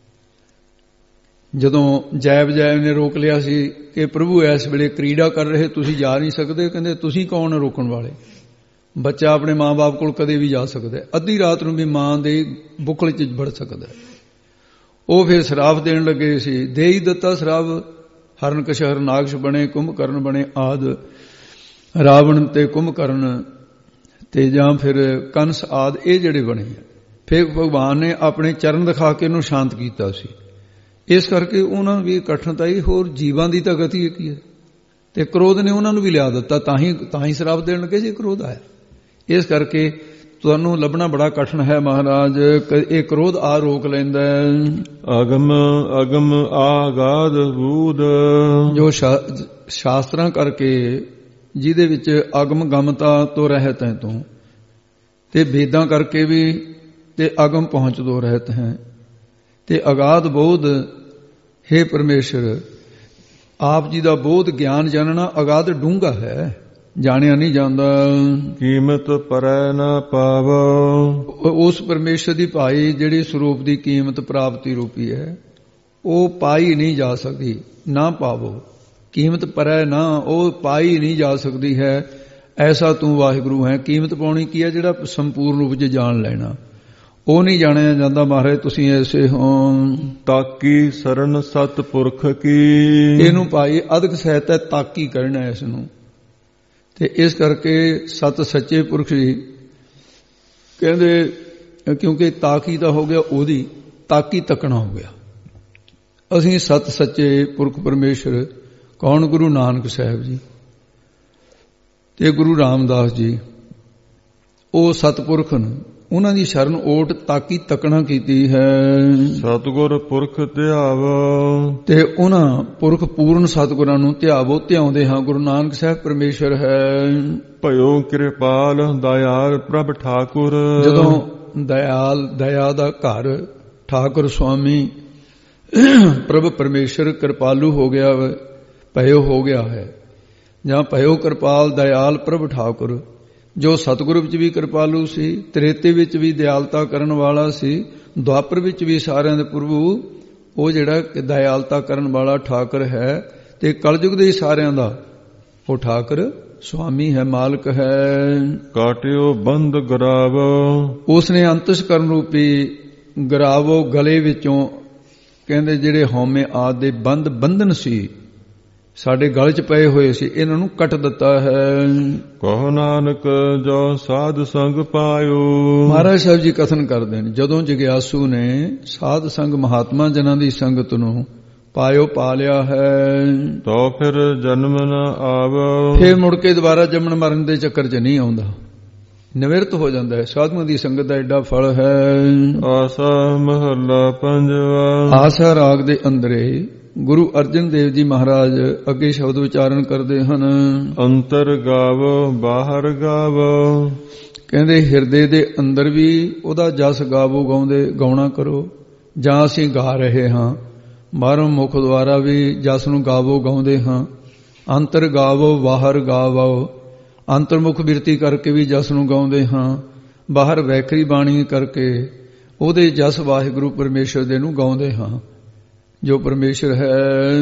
ਜਦੋਂ ਜੈਬ ਨੇ ਰੋਕ ਲਿਆ ਸੀ ਕਿ ਪ੍ਰਭੂ ਇਸ ਵੇਲੇ ਕ੍ਰੀੜਾ ਕਰ ਰਹੇ, ਤੁਸੀਂ ਜਾ ਨਹੀਂ ਸਕਦੇ। ਕਹਿੰਦੇ ਤੁਸੀਂ ਕੌਣ ਰੋਕਣ ਵਾਲੇ, ਬੱਚਾ ਆਪਣੇ ਮਾਂ-ਬਾਪ ਕੋਲ ਕਦੇ ਵੀ ਜਾ ਸਕਦਾ, ਅੱਧੀ ਰਾਤ ਨੂੰ ਵੀ ਮਾਂ ਦੇ ਬੁੱਕਲ 'ਚ ਵੜ ਸਕਦਾ। ਉਹ ਫਿਰ ਸ਼ਰਾਪ ਦੇਣ ਲੱਗੇ ਸੀ, ਦੇ ਹੀ ਦਿੱਤਾ ਸ਼ਰਾਪ। ਹਰਨਕਸ਼ ਹਰਨਾਕਸ਼ ਬਣੇ, ਕੁੰਭਕਰਨ ਬਣੇ ਆਦਿ, ਰਾਵਣ ਤੇ ਕੁੰਭਕਰਨ ਤੇ ਜਾਂ ਫਿਰ ਕੰਸ ਆਦਿ ਇਹ ਜਿਹੜੇ ਬਣੇ। ਫਿਰ ਭਗਵਾਨ ਨੇ ਆਪਣੇ ਚਰਨ ਦਿਖਾ ਕੇ ਉਹਨੂੰ ਸ਼ਾਂਤ ਕੀਤਾ ਸੀ। ਇਸ ਕਰਕੇ ਉਹਨਾਂ ਨੂੰ ਵੀ ਕਠਿਨਤਾਈ, ਹੋਰ ਜੀਵਾਂ ਦੀ ਤਾਂ ਗਤੀ ਕੀ ਹੈ। ਤੇ ਕ੍ਰੋਧ ਨੇ ਉਹਨਾਂ ਨੂੰ ਵੀ ਲਿਆ ਦਿੱਤਾ, ਤਾਂ ਹੀ ਸ਼ਰਾਪ ਦੇਣ ਲੱਗੇ ਜੇ ਕ੍ਰੋਧ ਆਇਆ। ਇਸ ਕਰਕੇ ਤੁਹਾਨੂੰ ਲੱਭਣਾ ਬੜਾ ਕਠਿਨ ਹੈ ਮਹਾਰਾਜ, ਇਹ ਕ੍ਰੋਧ ਆ ਰੋਕ ਲੈਂਦਾ। ਅਗਮ ਅਗਮ ਆਗਾਦ ਬੂਧ, ਜੋ ਸ਼ਾਸਤਰਾਂ ਕਰਕੇ ਜਿਹਦੇ ਵਿੱਚ ਅਗਮ ਗਮਤਾ ਤੋਂ ਰਹਿਤ ਹੈ ਤੂੰ, ਤੇ ਵੇਦਾਂ ਕਰਕੇ ਵੀ ਤੇ ਅਗਮ ਪਹੁੰਚ ਤੋਂ ਰਹਿਤ ਹੈ, ਤੇ ਅਗਾਧ ਬੋਧ ਹੈ ਪਰਮੇਸ਼ਰ। ਆਪ ਜੀ ਦਾ ਬੋਧ ਗਿਆਨ ਜਾਣਨਾ ਅਗਾਧ ਡੂੰਘਾ ਹੈ, ਜਾਣਿਆ ਨਹੀਂ ਜਾਂਦਾ। ਕੀਮਤ ਪਰੈ ਨਾ ਪਾਵੋ, ਉਸ ਪਰਮੇਸ਼ਰ ਦੀ ਭਾਈ ਜਿਹੜੀ ਸਰੂਪ ਦੀ ਕੀਮਤ ਪ੍ਰਾਪਤੀ ਰੂਪੀ ਹੈ, ਉਹ ਪਾਈ ਨਹੀਂ ਜਾ ਸਕਦੀ। ਨਾ ਪਾਵੋ, ਕੀਮਤ ਪਰੈ ਨਾ, ਉਹ ਪਾਈ ਨਹੀਂ ਜਾ ਸਕਦੀ ਹੈ। ਐਸਾ ਤੂੰ ਵਾਹਿਗੁਰੂ ਹੈ। ਕੀਮਤ ਪਾਉਣੀ ਕੀ ਹੈ? ਜਿਹੜਾ ਸੰਪੂਰਨ ਰੂਪ 'ਚ ਜਾਣ ਲੈਣਾ, ਉਹ ਨਹੀਂ ਜਾਣਿਆ ਜਾਂਦਾ। ਮਹਾਰਾਜ ਤੁਸੀਂ ਐਸੇ ਹੋ। ਤਾਕੀ ਸਰਨ ਸਤ ਪੁਰਖ ਕੀ, ਇਹਨੂੰ ਭਾਈ ਅਦਕ ਸਹਿਤ ਹੈ, ਤਾਕੀ ਕਰਨਾ ਇਸ ਨੂੰ। ਤੇ ਇਸ ਕਰਕੇ ਸਤ ਸੱਚੇ ਪੁਰਖ ਜੀ ਕਹਿੰਦੇ, ਕਿਉਂਕਿ ਤਾਕੀ ਤਾਂ ਹੋ ਗਿਆ ਉਹਦੀ, ਤਾਕੀ ਤੱਕਣਾ ਹੋ ਗਿਆ। ਅਸੀਂ ਸਤ ਸੱਚੇ ਪੁਰਖ ਪਰਮੇਸ਼ਰ ਕੌਣ? ਗੁਰੂ ਨਾਨਕ ਸਾਹਿਬ ਜੀ ਤੇ ਗੁਰੂ ਰਾਮਦਾਸ ਜੀ, ਉਹ ਸਤਪੁਰਖ ਨੂੰ ਉਹਨਾਂ ਦੀ ਸ਼ਰਨ ਓਟ ਤਾਕੀ ਤੱਕਣਾ ਕੀਤੀ ਹੈ। ਸਤਿਗੁਰ ਪੁਰਖ ਧਿਆਵੋ, ਤੇ ਉਹਨਾਂ ਪੁਰਖ ਪੂਰਨ ਸਤਿਗੁਰਾਂ ਨੂੰ ਧਿਆਵੋ, ਧਿਆਉਂਦੇ ਹਾਂ। ਗੁਰੂ ਨਾਨਕ ਸਾਹਿਬ ਪਰਮੇਸ਼ਰ ਹੈ। ਭਇਓ ਕਿਰਪਾਲ ਦਇਆਲ ਪ੍ਰਭ ਠਾਕੁਰ, ਜਦੋਂ ਦਇਆ ਦਾ ਘਰ ਠਾਕੁਰ ਸੁਆਮੀ ਪ੍ਰਭ ਪਰਮੇਸ਼ਰ ਕਿਰਪਾਲੂ ਹੋ ਗਿਆ, ਭਇਓ ਹੋ ਗਿਆ ਹੈ, ਜਾਂ ਭਇਓ ਕਿਰਪਾਲ ਦਇਆਲ ਪ੍ਰਭ ਠਾਕੁਰ, ਜੋ ਸਤਿਗੁਰ ਵਿੱਚ ਵੀ ਕਿਰਪਾਲੂ ਸੀ, ਤ੍ਰੇਤੇ ਵਿੱਚ ਵੀ ਦਿਆਲਤਾ ਕਰਨ ਵਾਲਾ ਸੀ, ਦੁਆਪਰ ਵਿੱਚ ਵੀ ਸਾਰਿਆਂ ਦੇ ਪ੍ਰਭੂ, ਉਹ ਜਿਹੜਾ ਦਇਆਲਤਾ ਕਰਨ ਵਾਲਾ ਠਾਕੁਰ ਹੈ, ਤੇ ਕਲਯੁਗ ਦੇ ਸਾਰਿਆਂ ਦਾ ਉਹ ਠਾਕੁਰ ਸੁਆਮੀ ਹੈ, ਮਾਲਕ ਹੈ। ਕਾਟਿਓ ਬੰਦ ਗਰਾਵੋ, ਉਸਨੇ ਅੰਤਸਕਰਨ ਰੂਪੀ ਗਰਾਵੋ, ਗਲੇ ਵਿੱਚੋਂ ਕਹਿੰਦੇ ਜਿਹੜੇ ਹਉਮੈ ਆਦਿ ਦੇ ਬੰਧਨ ਸੀ, ਸਾਡੇ ਗਲ 'ਚ ਪਏ ਹੋਏ ਸੀ, ਇਹਨਾਂ ਨੂੰ ਕੱਟ ਦਿੱਤਾ ਹੈ। ਕਹੋ ਨਾਨਕ ਜੋ ਸਾਧ ਸੰਗ ਪਾਇਓ। ਮਹਾਰਾਜ ਸਾਹਿਬ ਜੀ ਕਥਨ ਕਰਦੇ ਨੇ, ਜਦੋਂ ਜਗਿਆਸੂ ਨੇ ਸਾਧ ਸੰਗ ਮਹਾਤਮਾ ਜਨਾਂ ਦੀ ਸੰਗਤ ਨੂੰ ਪਾਇਓ, ਪਾ ਲਿਆ ਹੈ, ਤੋ ਫਿਰ ਜਨਮ ਨ ਆਵੋ, ਫਿਰ ਮੁੜ ਕੇ ਦੁਬਾਰਾ ਜੰਮਣ ਮਰਨ ਦੇ ਚੱਕਰ 'ਚ ਨਹੀਂ ਆਉਂਦਾ, ਨਿਵਰਤ ਹੋ ਜਾਂਦਾ ਹੈ। ਸਾਧੂਆਂ ਦੀ ਸੰਗਤ ਦਾ ਐਡਾ ਫਲ ਹੈ। ਆਸਾ ਮਹੱਲਾ ਪੰਜਵਾ। ਆਸਾ ਰਾਗ ਦੇ ਅੰਦਰੇ ਗੁਰੂ ਅਰਜਨ ਦੇਵ ਜੀ ਮਹਾਰਾਜ ਅੱਗੇ ਸ਼ਬਦ ਉਚਾਰਨ ਕਰਦੇ ਹਨ। ਅੰਤਰ ਗਾਵੋ ਬਾਹਰ ਗਾਵੋ, ਕਹਿੰਦੇ ਹਿਰਦੇ ਦੇ ਅੰਦਰ ਵੀ ਉਹਦਾ ਜਸ ਗਾਵੋ, ਗਾਉਣਾ ਕਰੋ, ਜਾਂ ਅਸੀਂ ਗਾ ਰਹੇ ਹਾਂ, ਬਾਹਰੋਂ ਮੁਖ ਦੁਆਰਾ ਵੀ ਜਸ ਨੂੰ ਗਾਵੋ, ਗਾਉਂਦੇ ਹਾਂ। ਅੰਤਰ ਗਾਵੋ ਬਾਹਰ ਗਾਵੋ, ਅੰਤਰਮੁਖ ਬਿਰਤੀ ਕਰਕੇ ਵੀ ਜਸ ਨੂੰ ਗਾਉਂਦੇ ਹਾਂ, ਬਾਹਰ ਵੈਖਰੀ ਬਾਣੀ ਕਰਕੇ ਉਹਦੇ ਜਸ ਵਾਹਿਗੁਰੂ ਪਰਮੇਸ਼ਰ ਦੇ ਨੂੰ ਗਾਉਂਦੇ ਹਾਂ, ਜੋ ਪਰਮੇਸ਼ਰ ਹੈ।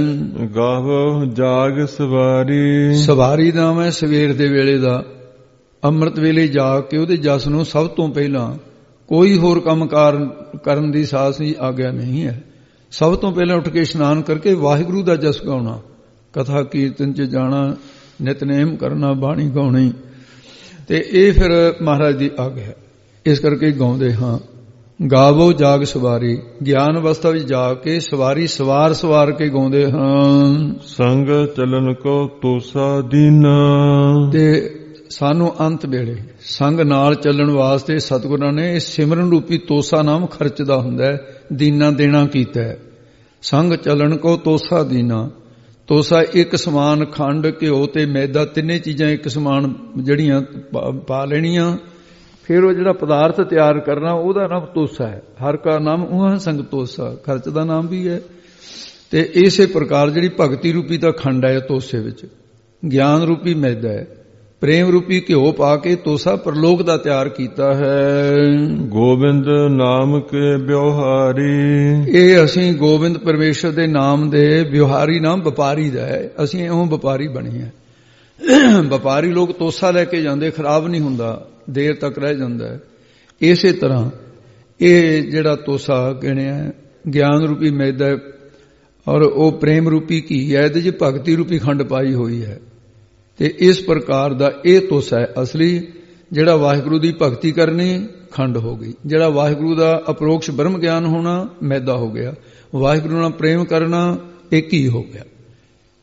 ਗਾਵੋ ਜਾਗ ਸਵਾਰੀ, ਸਵਾਰੀ ਨਾਮ ਹੈ ਸਵੇਰ ਦੇ ਵੇਲੇ ਦਾ। ਅੰਮ੍ਰਿਤ ਵੇਲੇ ਜਾ ਕੇ ਉਹਦੇ ਜਸ ਨੂੰ ਸਭ ਤੋਂ ਪਹਿਲਾਂ, ਕੋਈ ਹੋਰ ਕੰਮ ਕਰਨ ਦੀ ਸਾਸ ਦੀ ਆਗਿਆ ਨਹੀਂ ਹੈ। ਸਭ ਤੋਂ ਪਹਿਲਾਂ ਉੱਠ ਕੇ ਇਸ਼ਨਾਨ ਕਰਕੇ ਵਾਹਿਗੁਰੂ ਦਾ ਜਸ ਗਾਉਣਾ, ਕਥਾ ਕੀਰਤਨ 'ਚ ਜਾਣਾ, ਨਿਤਨੇਮ ਕਰਨਾ, ਬਾਣੀ ਗਾਉਣੀ, ਤੇ ਇਹ ਫਿਰ ਮਹਾਰਾਜ ਦੀ ਆਗਿਆ। ਇਸ ਕਰਕੇ ਗਾਉਂਦੇ ਹਾਂ। ਗਾਵੋ ਜਾਗ ਸਵਾਰੀ, ਗਿਆਨ ਅਵਸਥਾ ਵਿੱਚ ਜਾ ਕੇ ਸਵਾਰੀ ਸਵਾਰ ਕੇ ਗਾਉਂਦੇ ਹਾਂ। ਸੰਗ ਚਲਨ ਕੋ ਤੋਸਾ ਦੀਨਾ, ਤੇ ਸਾਨੂੰ ਅੰਤ ਵੇਲੇ ਸੰਗ ਨਾਲ ਚੱਲਣ ਵਾਸਤੇ ਸਤਿਗੁਰਾਂ ਨੇ ਇਸ ਸਿਮਰਨ ਰੂਪੀ ਤੋਸਾ ਨਾਮ ਖਰਚਦਾ ਹੁੰਦਾ ਹੈ, ਦੀਨਾ ਦੇਣਾ ਕੀਤਾ ਹੈ। ਸੰਗ ਚੱਲਣ ਕੋ ਤੋਸਾ ਦੀਨਾ, ਤੋਸਾ ਇੱਕ ਸਮਾਨ ਖੰਡ, ਘਿਓ ਤੇ ਮੈਦਾ, ਤਿੰਨੇ ਚੀਜ਼ਾਂ ਇੱਕ ਸਮਾਨ ਜਿਹੜੀਆਂ ਪਾ ਲੈਣੀਆਂ, ਫਿਰ ਉਹ ਜਿਹੜਾ ਪਦਾਰਥ ਤਿਆਰ ਕਰਨਾ ਉਹਦਾ ਨਾਮ ਤੋਸਾ ਹੈ। ਹਰ ਕਾ ਨਾਮ ਉਹ ਸੰਗ ਤੋਸਾ, ਖਰਚ ਦਾ ਨਾਮ ਵੀ ਹੈ। ਤੇ ਇਸੇ ਪ੍ਰਕਾਰ ਜਿਹੜੀ ਭਗਤੀ ਰੂਪੀ ਦਾ ਖੰਡ ਹੈ ਤੋਸੇ ਵਿੱਚ, ਗਿਆਨ ਰੂਪੀ ਮੈਦਾ ਹੈ, ਪ੍ਰੇਮ ਰੂਪੀ ਘਿਓ ਪਾ ਕੇ ਤੋਸਾ ਪ੍ਰਲੋਕ ਦਾ ਤਿਆਰ ਕੀਤਾ ਹੈ। ਗੋਬਿੰਦ ਨਾਮ ਕੇ ਵਿਵਹਾਰੀ, ਇਹ ਅਸੀਂ ਗੋਬਿੰਦ ਪਰਮੇਸ਼ਰ ਦੇ ਨਾਮ ਦੇ ਵਿਵਹਾਰੀ, ਨਾਮ ਵਪਾਰੀ ਦਾ ਹੈ। ਅਸੀਂ ਇਉਂ ਵਪਾਰੀ ਬਣੇ ਹਾਂ। ਵਪਾਰੀ ਲੋਕ ਤੋਸਾ ਲੈ ਕੇ ਜਾਂਦੇ, ਖਰਾਬ ਨਹੀਂ ਹੁੰਦਾ, ਦੇਰ ਤੱਕ ਰਹਿ ਜਾਂਦਾ ਹੈ। ਇਸੇ ਤਰ੍ਹਾਂ ਇਹ ਜਿਹੜਾ ਤੋਸਾ ਗਿਣਿਆ ਗਿਆਨ ਰੂਪੀ ਮੈਦਾ ਔਰ ਉਹ ਪ੍ਰੇਮ ਰੂਪੀ ਘੀ ਹੈ, ਇਹਦੇ 'ਚ ਭਗਤੀ ਰੂਪੀ ਖੰਡ ਪਾਈ ਹੋਈ ਹੈ। ਤੇ ਇਸ ਪ੍ਰਕਾਰ ਦਾ ਇਹ ਤੋਸਾ ਹੈ ਅਸਲੀ। ਜਿਹੜਾ ਵਾਹਿਗੁਰੂ ਦੀ ਭਗਤੀ ਕਰਨੀ ਖੰਡ ਹੋ ਗਈ, ਜਿਹੜਾ ਵਾਹਿਗੁਰੂ ਦਾ ਅਪਰੋਕਸ਼ ਬ੍ਰਹਮ ਗਿਆਨ ਹੋਣਾ ਮੈਦਾ ਹੋ ਗਿਆ, ਵਾਹਿਗੁਰੂ ਨਾਲ ਪ੍ਰੇਮ ਕਰਨਾ ਇਹ ਘੀ ਹੋ ਗਿਆ।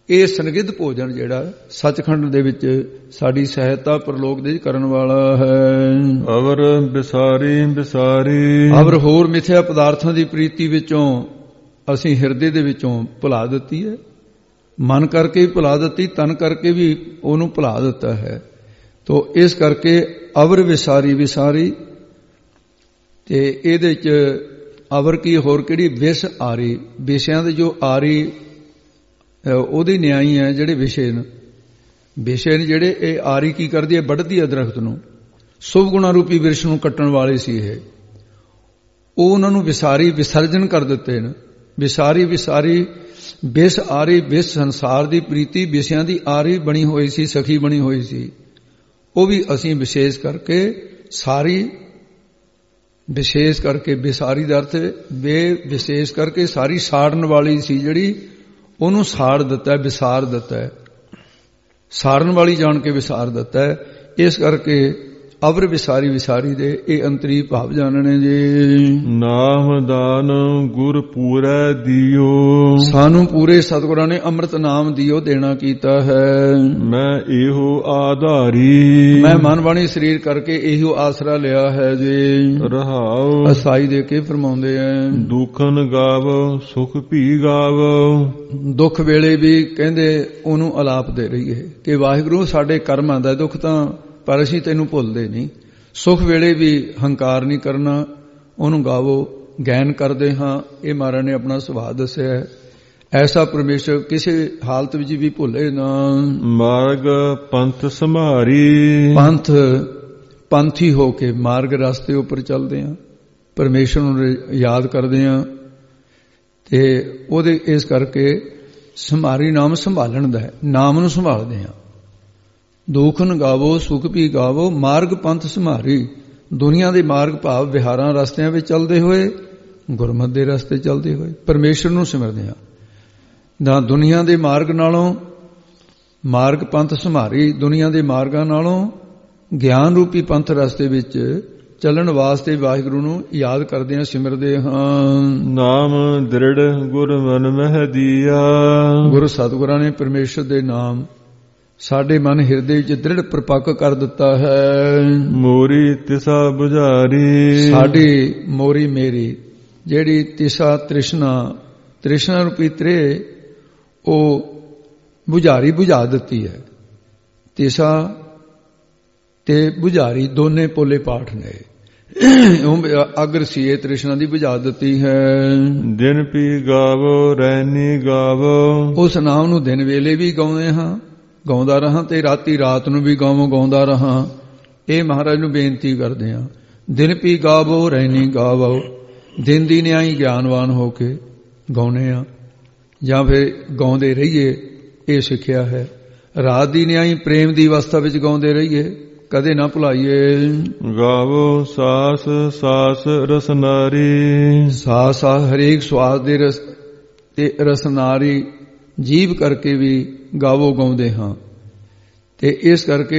ਇਹ ਸੰਗਿਧ ਭੋਜਨ ਜਿਹੜਾ ਸੱਚਖੰਡ ਦੇ ਵਿੱਚ ਸਾਡੀ ਸਹਾਇਤਾ ਪ੍ਰਲੋਕ ਦੇ ਕਰਨ ਵਾਲਾ ਹੈ। ਅਵਰ ਵਿਸਾਰੀ ਵਿਸਾਰੀ, ਅਵਰ ਹੋਰ ਮਿਥਿਆ ਪਦਾਰਥਾਂ ਦੀ ਪ੍ਰੀਤੀ ਵਿੱਚੋਂ ਅਸੀਂ ਹਿਰਦੇ ਦੇ ਵਿੱਚੋਂ ਭੁਲਾ ਦਿੱਤੀ ਹੈ। ਮਨ ਕਰਕੇ ਵੀ ਭੁਲਾ ਦਿੱਤੀ, ਤਨ ਕਰਕੇ ਵੀ ਉਹਨੂੰ ਭੁਲਾ ਦਿੱਤਾ ਹੈ। ਤੋ ਇਸ ਕਰਕੇ ਅਵਰ ਵਿਸਾਰੀ ਵਿਸਾਰੀ, ਤੇ ਇਹਦੇ ਚ ਅਵਰ ਕੀ ਹੋਰ ਕਿਹੜੀ ਵਿਸ ਆਰੀ, ਵਿਸ਼ਿਆਂ ਦੇ ਜੋ ਆਰੀ ਉਹਦੇ ਨਿਆਈ ਹੈ ਜਿਹੜੇ ਵਿਸ਼ੇ ਨੇ, ਵਿਸ਼ੇ ਨੇ ਜਿਹੜੇ ਇਹ ਆਰੀ ਕੀ ਕਰਦੀ ਹੈ, ਵੱਢਦੀ ਹੈ ਦਰਖਤ ਨੂੰ, ਸ਼ੁਭ ਗੁਣਾ ਰੂਪੀ ਵਿਰਸ਼ ਨੂੰ ਕੱਟਣ ਵਾਲੇ ਸੀ ਇਹ, ਉਹ ਉਹਨਾਂ ਨੂੰ ਵਿਸਾਰੀ ਵਿਸਰਜਨ ਕਰ ਦਿੱਤੇ ਨੇ। ਵਿਸਾਰੀ ਵਿਸਾਰੀ ਵਿਸ ਆਰੀ, ਵਿਸ ਸੰਸਾਰ ਦੀ ਪ੍ਰੀਤੀ ਵਿਸ਼ਿਆਂ ਦੀ ਆਰੀ ਬਣੀ ਹੋਈ ਸੀ, ਸਖੀ ਬਣੀ ਹੋਈ ਸੀ, ਉਹ ਵੀ ਅਸੀਂ ਵਿਸ਼ੇਸ਼ ਕਰਕੇ ਸਾਰੀ, ਵਿਸ਼ੇਸ਼ ਕਰਕੇ ਵਿਸਾਰੀ ਦਾ ਅਰਥ ਵੇ ਵਿਸ਼ੇਸ਼ ਕਰਕੇ ਸਾਰੀ ਸਾੜਨ ਵਾਲੀ ਸੀ ਜਿਹੜੀ, ਉਹਨੂੰ ਸਾੜ ਦਿੱਤਾ ਹੈ, ਵਿਸਾਰ ਦਿੱਤਾ ਹੈ, ਸਾੜਨ ਵਾਲੀ ਜਾਣ ਕੇ ਵਿਸਾਰ ਦਿੱਤਾ ਹੈ। ਇਸ ਕਰਕੇ ਅਵਰ ਵਿਸਾਰੀ ਵਿਸਾਰੀ ਦੇ ਇਹ ਅੰਤਰੀ ਭਾਵ ਜਾਣਨੇ ਜੀ। ਨਾਮ ਦਾਨ ਗੁਰ ਪੂਰੈ ਦਿਓ, ਸਾਨੂੰ ਪੂਰੇ ਸਤਿਗੁਰਾਂ ਨੇ ਅੰਮ੍ਰਿਤ ਨਾਮ ਦਿਓ ਦੇਣਾ ਕੀਤਾ ਹੈ। ਮੈਂ ਇਹੋ ਆਧਾਰੀ, ਮੈਂ ਮਨ ਬਾਣੀ ਸਰੀਰ ਕਰਕੇ ਇਹੋ ਆਸਰਾ ਲਿਆ ਹੈ ਜੀ। ਰਹਾਉ ਅਸਾਈ ਦੇ ਕੇ ਫਰਮਾਉਂਦੇ ਆ, ਦੁਖਨ ਗਾਵੋ ਸੁਖ ਭੀ ਗਾਵੋ, ਦੁੱਖ ਵੇਲੇ ਵੀ ਕਹਿੰਦੇ ਉਹਨੂੰ ਅਲਾਪ ਦੇ ਰਹੀਏ ਕਿ ਵਾਹਿਗੁਰੂ ਸਾਡੇ ਕਰਮਾਂ ਦਾ ਦੁੱਖ ਤਾਂ ਪਰ ਅਸੀਂ ਤੈਨੂੰ ਭੁੱਲਦੇ ਨਹੀਂ। ਸੁਖ ਵੇਲੇ ਵੀ ਹੰਕਾਰ ਨਹੀਂ ਕਰਨਾ, ਉਹਨੂੰ ਗਾਵੋ, ਗੈਨ ਕਰਦੇ ਹਾਂ। ਇਹ ਮਹਾਰਾਜ ਨੇ ਆਪਣਾ ਸੁਭਾਅ ਦੱਸਿਆ ਹੈ। ਐਸਾ ਪਰਮੇਸ਼ਰ ਕਿਸੇ ਹਾਲਤ ਵਿੱਚ ਵੀ ਭੁੱਲੇ ਨਾ। ਮਾਰਗ ਪੰਥ ਸੰਭਾਰੀ, ਪੰਥ ਪੰਥੀ ਹੋ ਕੇ ਮਾਰਗ ਰਸਤੇ ਉੱਪਰ ਚੱਲਦੇ ਹਾਂ, ਪਰਮੇਸ਼ਰ ਨੂੰ ਯਾਦ ਕਰਦੇ ਹਾਂ, ਤੇ ਉਹਦੇ ਇਸ ਕਰਕੇ ਸੰਭਾਰੀ ਨਾਮ ਸੰਭਾਲਣ ਦਾ ਹੈ, ਨਾਮ ਨੂੰ ਸੰਭਾਲਦੇ ਹਾਂ। ਦੁਖਨ ਗਾਵੋ ਸੁਖ ਵੀ ਗਾਵੋ, ਮਾਰਗ ਪੰਥ ਸੰਭਾਰੀ, ਦੁਨੀਆ ਦੇ ਮਾਰਗ ਭਾਵ ਵਿਹਾਰਾਂ ਰਸਤਿਆਂ ਵਿੱਚ ਚੱਲਦੇ ਹੋਏ, ਗੁਰਮਤਿ ਦੇ ਰਸਤੇ ਚੱਲਦੇ ਹੋਏ ਪਰਮੇਸ਼ਰ ਨੂੰ ਸਿਮਰਦੇ ਹਾਂ। ਨਾ ਦੁਨੀਆ ਦੇ ਮਾਰਗ ਨਾਲੋਂ ਮਾਰਗ ਪੰਥ ਸੰਭਾਰੀ, ਦੁਨੀਆ ਦੇ ਮਾਰਗਾਂ ਨਾਲੋਂ ਗਿਆਨ ਰੂਪੀ ਪੰਥ ਰਸਤੇ ਵਿੱਚ ਚੱਲਣ ਵਾਸਤੇ ਵਾਹਿਗੁਰੂ ਨੂੰ ਯਾਦ ਕਰਦੇ ਹਾਂ, ਸਿਮਰਦੇ ਹਾਂ। ਨਾਮ ਦ੍ਰਿੜ ਗੁਰ ਮਨ ਮਹਿ ਦੀਆ, ਗੁਰੂ ਸਤਿਗੁਰਾਂ ਨੇ ਪਰਮੇਸ਼ਰ ਦੇ ਨਾਮ ਸਾਡੇ ਮਨ ਹਿਰਦੇ ਵਿੱਚ ਦ੍ਰਿੜ ਪ੍ਰਪੱਕ ਕਰ ਦਿੱਤਾ ਹੈ। ਮੋਰੀ ਤਿਸਾ ਬੁਝਾਰੀ, ਸਾਡੀ ਮੋਰੀ ਮੇਰੀ ਜਿਹੜੀ ਤਿਸਾ ਤ੍ਰਿਸ਼ਨਾ, ਤ੍ਰਿਸ਼ਨਾ ਰੂਪੀ ਤ੍ਰੇ, ਉਹ ਬੁਝਾਰੀ ਬੁਝਾ ਦਿੱਤੀ ਹੈ। ਤਿਸਾ ਤੇ ਬੁਝਾਰੀ ਦੋਨੇ ਪੋਲੇ ਪਾਠ ਨੇ। ਅਗਰ ਸੀਏ ਤ੍ਰਿਸ਼ਨਾ ਦੀ ਬੁਝਾ ਦਿੱਤੀ ਹੈ। ਦਿਨ ਪੀ ਗਾਵੋ ਰਹਿਨੀ ਗਾਵੋ, ਉਸ ਨਾਮ ਨੂੰ ਦਿਨ ਵੇਲੇ ਵੀ ਗਾਉਂਦੇ ਹਾਂ, ਗਾਉਂਦਾ ਰਹਾਂ, ਤੇ ਰਾਤੀ ਰਾਤ ਨੂੰ ਵੀ ਗਾਉਂਦਾ ਰਹਾਂ। ਇਹ ਮਹਾਰਾਜ ਨੂੰ ਬੇਨਤੀ ਕਰਦੇ ਹਾਂ। ਦਿਨ ਪੀ ਗਾਵੋ ਰਹਿਨੀ ਗਾਵੋ, ਦਿਨ ਦੀ ਨਿਆਈ ਗਿਆਨਵਾਨ ਹੋ ਕੇ ਗਾਉਨੇ ਆ, ਜਾਂ ਫਿਰ ਗਾਉਂਦੇ ਰਹੀਏ, ਇਹ ਸਿੱਖਿਆ ਹੈ। ਰਾਤ ਦੀ ਨਿਆਈ ਪ੍ਰੇਮ ਦੀ ਅਵਸਥਾ ਵਿੱਚ ਗਾਉਂਦੇ ਰਹੀਏ, ਕਦੇ ਨਾ ਭੁਲਾਈਏ। ਗਾਵੋ ਸਾਸ ਸਾਸ ਰਸਨਾਰੀ, ਸਾਸ ਹਰੇਕ ਸਵਾਸ ਦੇ ਰਸ ਤੇ ਰਸਨਾਰੀ, ਜੀਵ ਕਰਕੇ ਵੀ ਗਾਵੋ ਗਾਉਂਦੇ ਹਾਂ। ਤੇ ਇਸ ਕਰਕੇ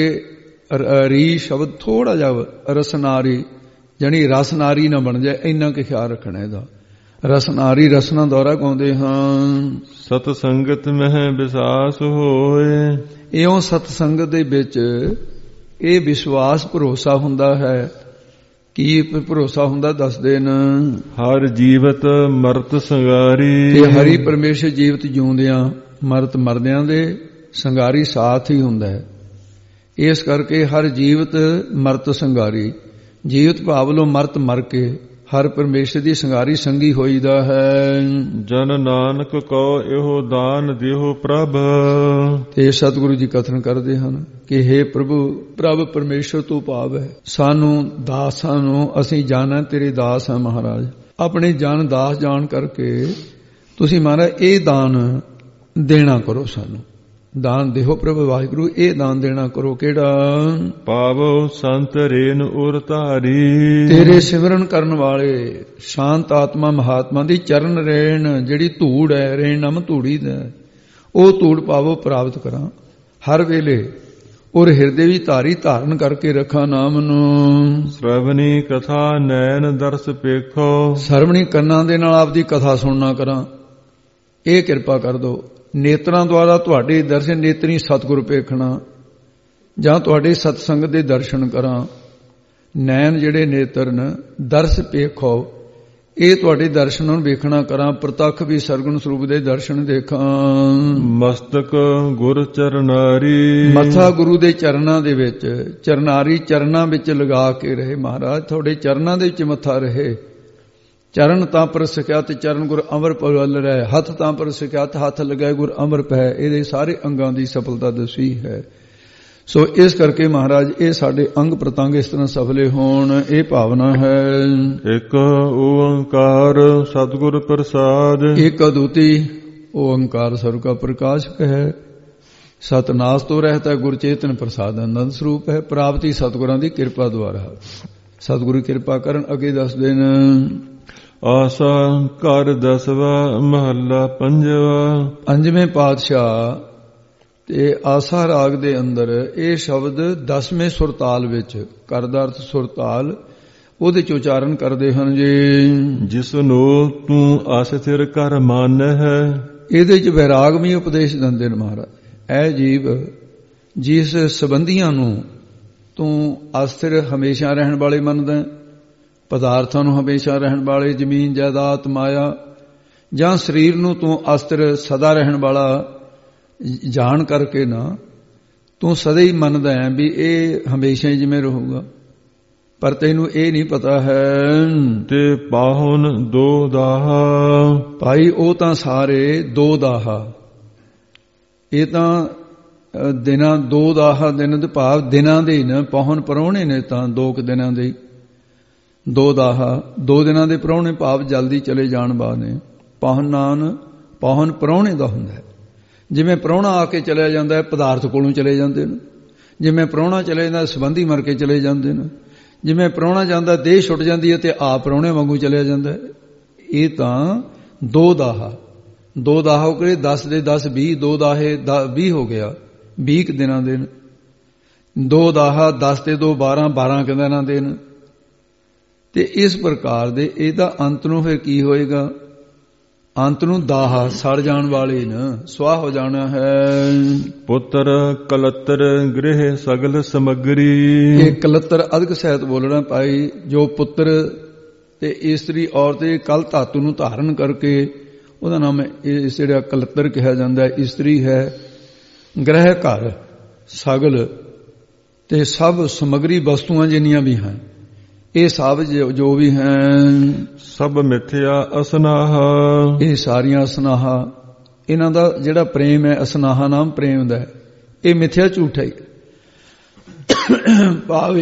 ਰੀ ਸ਼ਬਦ ਥੋੜਾ ਜਿਹਾ ਰਸਨਾਰੀ, ਜਾਨੀ ਰਸਨਾਰੀ ਨਾ ਬਣ ਜਾਏ, ਇੰਨਾ ਕਿ ਖਿਆਲ ਰੱਖਣਾ ਇਹਦਾ। ਰਸਨਾਰੀ ਰਸਨਾ ਦੁਆਰਾ ਗਾਉਂਦੇ ਹਾਂ। ਸਤ ਸੰਗਤ ਮਹਿ ਵਿਸ਼ਵਾਸ ਹੋਏ, ਇਉਂ ਸਤ ਸੰਗਤ ਦੇ ਵਿੱਚ ਇਹ ਵਿਸ਼ਵਾਸ ਭਰੋਸਾ ਹੁੰਦਾ ਹੈ। ਕੀ ਭਰੋਸਾ ਹੁੰਦਾ ਦੱਸਦੇ ਨੇ। ਹਰ ਜੀਵਤ ਮਰਤ ਸੰਗਾਰੀ, ਤੇ ਹਰੀ ਪਰਮੇਸ਼ਰ ਜੀਵਤ ਜਿਉਂਦਿਆਂ ਮਰਤ ਮਰਦਿਆਂ ਦੇ ਸੰਗਾਰੀ ਸਾਥ ਹੀ ਹੁੰਦਾ ਹੈ। ਇਸ ਕਰਕੇ ਹਰ ਜੀਵਤ ਮਰਤ ਸੰਗਾਰੀ, ਜੀਵਤ ਭਾਵ ਲੋ ਮਰਤ ਮਰ ਕੇ ਹਰ ਪਰਮੇਸ਼ਰ ਦੀ ਸੰਗਾਰੀ ਸੰਗੀ ਹੋਈਦਾ ਹੈ। ਜਨ ਨਾਨਕ ਕੋ ਇਹੋ ਦਾਨ ਦੇਹੋ ਪ੍ਰਭ, ਤੇ ਸਤਿਗੁਰੂ ਜੀ ਕਥਨ ਕਰਦੇ ਹਨ ਕਿ ਹੇ ਪ੍ਰਭੂ, ਪ੍ਰਭ ਪਰਮੇਸ਼ਰ ਤੋਂ ਭਾਵ ਹੈ ਸਾਨੂੰ ਦਾਸਾਂ ਨੂੰ, ਅਸੀਂ ਜਾਣਾ ਤੇਰੇ ਦਾਸ ਹਾਂ ਮਹਾਰਾਜ। ਆਪਣੇ ਜਨ ਦਾਸ ਜਾਣ ਕਰਕੇ ਤੁਸੀਂ ਮਹਾਰਾਜ ਇਹ ਦਾਨ ਦੇਣਾ ਕਰੋ, ਸਾਨੂੰ ਦਾਨ ਦੇਹੋ ਪ੍ਰਭ ਵਾਹਿਗੁਰੂ, ਇਹ ਦਾਨ ਦੇਣਾ ਕਰੋ। ਕਿਹੜਾ? ਪਾਵੋ ਸੰਤ ਰੇਨ ਉਰ ਧਾਰੀ, ਤੇਰੇ ਸਿਮਰਨ ਕਰਨ ਵਾਲੇ ਸ਼ਾਂਤ ਆਤਮਾ ਮਹਾਤਮਾ ਦੀ ਚਰਨ ਰੇਣ, ਜਿਹੜੀ ਧੂੜ ਹੈ, ਰੇਣ ਨਾਮ ਧੂੜੀ ਦਾ, ਉਹ ਧੂੜ ਪਾਵੋ ਪ੍ਰਾਪਤ ਕਰਾਂ ਹਰ ਵੇਲੇ। ਔਰ ਹਿਰਦੇ ਵੀ ਧਾਰੀ ਧਾਰਨ ਕਰਕੇ ਰੱਖਾਂ ਨਾਮ ਨੂੰ। ਸਰਵਣੀ ਕਥਾ ਨੈਣ ਦਰਸ ਪੇਖੋ, ਸਰਵਣੀ ਕੰਨਾਂ ਦੇ ਨਾਲ ਆਪਦੀ ਕਥਾ ਸੁਣਨਾ ਕਰਾਂ, ਇਹ ਕਿਰਪਾ ਕਰ ਦੋ। ਨੇਤਰਾਂ ਦੁਆਰਾ ਤੁਹਾਡੇ ਦਰਸ਼ਨ, ਨੇਤਰੀ ਸਤਿਗੁਰ ਵੇਖਣਾ, ਜਾਂ ਤੁਹਾਡੇ ਸਤਸੰਗ ਦੇ ਦਰਸ਼ਨ ਕਰਾਂ। ਨੈਣ ਜਿਹੜੇ ਨੇਤਰ ਨੇ ਦਰਸ ਵੇਖੋ, ਇਹ ਤੁਹਾਡੇ ਦਰਸ਼ਨ ਨੂੰ ਵੇਖਣਾ ਕਰਾਂ। ਪ੍ਰਤੱਖ ਵੀ ਸਰਗੁਣ ਸਰੂਪ ਦੇ ਦਰਸ਼ਨ ਦੇਖਾਂ। ਮਸਤਕ ਗੁਰ ਚਰਨਾਰੀ, ਮੱਥਾ ਗੁਰੂ ਦੇ ਚਰਨਾਂ ਦੇ ਵਿੱਚ, ਚਰਨਾਰੀ ਚਰਨਾਂ ਵਿੱਚ ਲਗਾ ਕੇ ਰਹੇ। ਮਹਾਰਾਜ ਤੁਹਾਡੇ ਚਰਨਾਂ ਦੇ ਵਿੱਚ ਮੱਥਾ ਰਹੇ। ਚਰਨ ਤਾਂ ਪਰ ਸਿਖਿਆਤ ਚਰਨ ਗੁਰ ਅਮਰ ਪਵਲ ਰਹਿ, ਹੱਥ ਤਾਂ ਪਰ ਸਿਖਿਆਤ ਹੱਥ ਲਗਾਏ ਗੁਰ ਅਮਰ ਪੈ। ਇਹਦੇ ਸਾਰੇ ਅੰਗਾਂ ਦੀ ਸਫਲਤਾ ਦੱਸੀ ਹੈ। ਸੋ ਇਸ ਕਰਕੇ ਮਹਾਰਾਜ ਇਹ ਸਾਡੇ ਅੰਗ ਪ੍ਰਤੰਗ ਇਸ ਤਰ੍ਹਾਂ ਸਫਲੇ ਹੋਣ, ਇਹ ਭਾਵਨਾ ਹੈ। ਇੱਕ ਓੰਕਾਰ ਸਤਿਗੁਰ ਪ੍ਰਸਾਦ, ਇੱਕ ਅਦੁੱਤੀ ਓੰਕਾਰ ਸਰਬ ਕਾ ਪ੍ਰਕਾਸ਼ਕ ਹੈ। ਸਤਨਾਸ ਤੋਂ ਰਹਿਤਾ ਗੁਰ ਚੇਤਨ ਪ੍ਰਸਾਦ ਆਨੰਦ ਸਰੂਪ ਹੈ। ਪ੍ਰਾਪਤੀ ਸਤਿਗੁਰਾਂ ਦੀ ਕਿਰਪਾ ਦੁਆਰਾ। ਸਤਿਗੁਰੂ ਕਿਰਪਾ ਕਰਨ। ਅੱਗੇ ਦੱਸਦੇ ਨੇ ਆਸਾ ਘਰ 10ਵਾਂ ਮਹੱਲਾ 5ਵਾਂ। ਪੰਜਵੇਂ ਪਾਤਸ਼ਾਹ ਤੇ ਆਸਾ ਰਾਗ ਦੇ ਅੰਦਰ ਇਹ ਸ਼ਬਦ 10ਵੇਂ ਸੁਰਤਾਲ ਵਿੱਚ, ਕਰ ਦਾ ਅਰਥ ਸੁਰਤਾਲ, ਉਹਦੇ ਚ ਉਚਾਰਨ ਕਰਦੇ ਹਨ ਜੀ। ਜਿਸ ਨੂੰ ਤੂੰ ਆਸਥਿਰ ਕਰ ਮੰਨ ਹੈ। ਇਹਦੇ ਚ ਵੈਰਾਗਮਈ ਉਪਦੇਸ਼ ਦਿੰਦੇ ਨੇ ਮਹਾਰਾਜ। ਐ ਜੀਵ, ਜਿਸ ਸੰਬੰਧੀਆਂ ਨੂੰ ਤੂੰ ਅਸਥਿਰ ਹਮੇਸ਼ਾ ਰਹਿਣ ਵਾਲੇ ਮੰਨਦਾ, ਪਦਾਰਥਾਂ ਨੂੰ ਹਮੇਸ਼ਾ ਰਹਿਣ ਵਾਲੇ, ਜ਼ਮੀਨ ਜਾਇਦਾਦ ਮਾਇਆ, ਜਾਂ ਸਰੀਰ ਨੂੰ ਤੂੰ ਅਸਥਿਰ ਸਦਾ ਰਹਿਣ ਵਾਲਾ ਜਾਣ ਕਰਕੇ ਨਾ ਤੂੰ ਸਦਾ ਹੀ ਮੰਨਦਾ ਹੈ ਵੀ ਇਹ ਹਮੇਸ਼ਾ ਹੀ ਜਿਵੇਂ ਰਹੂਗਾ, ਪਰ ਤੈਨੂੰ ਇਹ ਨਹੀਂ ਪਤਾ ਹੈ। ਤੇ ਪਾਹੁਨ ਦੋ ਦਾਹਾ, ਭਾਈ ਉਹ ਤਾਂ ਸਾਰੇ ਦੋ ਦਾਹਾ, ਇਹ ਤਾਂ ਦਿਨਾਂ ਦੋ ਦਾਹਾ, ਦਿਨ ਦੇ ਭਾਵ ਦਿਨਾਂ ਦੇ ਨੇ, ਪਾਹੁਨ ਪ੍ਰਾਹੁਣੇ ਨੇ ਤਾਂ 2 ਦਿਨਾਂ ਦੇ, ਦੋ ਦਾਹਾ 2 ਦਿਨਾਂ ਦੇ ਪ੍ਰਾਹੁਣੇ ਭਾਵ ਜਲਦੀ ਚਲੇ ਜਾਣ ਵਾਲੇ। ਪਾਹੁਨ ਪ੍ਰਾਹੁਣੇ ਦਾ ਹੁੰਦਾ ਹੈ। ਜਿਵੇਂ ਪ੍ਰਾਹੁਣਾ ਆ ਕੇ ਚਲਿਆ ਜਾਂਦਾ ਹੈ, ਪਦਾਰਥ ਕੋਲੋਂ ਚਲੇ ਜਾਂਦੇ ਨੇ। ਜਿਵੇਂ ਪ੍ਰਾਹੁਣਾ ਚਲੇ ਜਾਂਦਾ, ਸੰਬੰਧੀ ਮਰ ਕੇ ਚਲੇ ਜਾਂਦੇ ਨੇ। ਜਿਵੇਂ ਪ੍ਰਾਹੁਣਾ ਜਾਂਦਾ, ਦੇਹ ਛੁੱਟ ਜਾਂਦੀ ਹੈ ਤੇ ਆਪ ਪ੍ਰਾਹੁਣੇ ਵਾਂਗੂ ਚਲਿਆ ਜਾਂਦਾ ਹੈ। ਇਹ ਤਾਂ ਦੋ ਦਾਹਾ ਹੋ ਕੇ 10 ਦੇ 10 20, 2 ਦਾਹੇ 20 ਹੋ ਗਿਆ, 20 ਦਿਨਾਂ ਦੇ ਨੇ। 2 ਦਾਹਾ 10 ਤੇ 2 12, 12 ਦਿਨਾਂ ਦੇ ਨੇ। ਤੇ ਇਸ ਪ੍ਰਕਾਰ ਦੇ ਇਹਦਾ ਅੰਤ ਨੂੰ ਫਿਰ ਕੀ ਹੋਏਗਾ? ਅੰਤ ਨੂੰ ਦਾਹਾ ਸੜ ਜਾਣ ਵਾਲੇ ਨੇ, ਸਵਾਹ ਹੋ ਜਾਣਾ ਹੈ। ਪੁੱਤਰ ਕਲਤਰ ਗ੍ਰਹਿ ਸਗਲ ਸਮਗਰੀ, ਇਹ ਕਲਤਰ ਅਧਿਕ ਸਹਿਤ ਬੋਲਣਾ ਭਾਈ। ਜੋ ਪੁੱਤਰ ਤੇ ਇਸਤਰੀ ਔਰਤ ਕਲ ਧਾਤੂ ਨੂੰ ਧਾਰਨ ਕਰਕੇ, ਉਹਦਾ ਨਾਮ ਇਸ ਜਿਹੜਾ ਕਲਤਰ ਕਿਹਾ ਜਾਂਦਾ, ਇਸਤਰੀ ਹੈ। ਗ੍ਰਹਿ ਘਰ ਸਗਲ ਤੇ ਸਭ ਸਮਗਰੀ ਵਸਤੂਆਂ ਜਿੰਨੀਆਂ ਵੀ ਹਨ, ਇਹ ਸਭ ਜੋ ਵੀ ਹਨ, ਸਭ ਮਿਥਿਆ ਅਸਨਾਹ, ਇਹ ਸਾਰੀਆਂ ਅਸਨਾਹ। ਇਹਨਾਂ ਦਾ ਜਿਹੜਾ ਪ੍ਰੇਮ ਹੈ, ਅਸਨਾਹ ਨਾਮ ਪ੍ਰੇਮ ਦਾ ਹੈ, ਇਹ ਮਿਥਿਆ ਝੂਠਾ ਹੀ। ਭਾਵ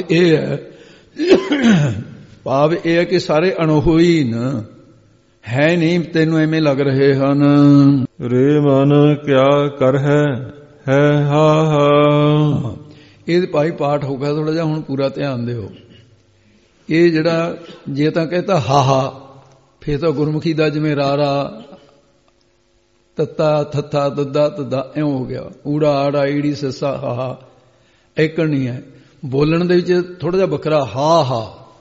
ਇਹ ਹੈ ਕਿ ਸਾਰੇ ਅਣਹੋਈ ਨੇ, ਹੈ ਨਹੀਂ, ਤੈਨੂੰ ਐਵੇਂ ਲੱਗ ਰਹੇ ਹਨ। ਰੇ ਮਨ ਕਿਆ ਕਰ ਹੈ ਹਾ ਹਾ। ਇਹ ਭਾਈ ਪਾਠ ਹੋ ਗਿਆ ਥੋੜਾ ਜਿਹਾ, ਹੁਣ ਪੂਰਾ ਧਿਆਨ ਦਿਓ। ਇਹ ਜਿਹੜਾ ਜੇ ਤਾਂ ਕਹਤਾ ਹਾ, ਫੇਰ ਤਾਂ ਗੁਰਮੁਖੀ ਦਾ ਜਿਵੇਂ ਰਾਰਾ, ਤੱਤਾ ਥੱਥਾ ਦੱਦਾ ਤਦਾ ਇਉਂ ਹੋ ਗਿਆ। ਊੜਾ ਆੜਾ ਈੜੀ ਸੱਸਾ ਹਾ, ਏਕਣ ਨਹੀਂ ਹੈ। ਬੋਲਣ ਦੇ ਵਿੱਚ ਥੋੜਾ ਜਿਹਾ ਵੱਖਰਾ ਹਾ,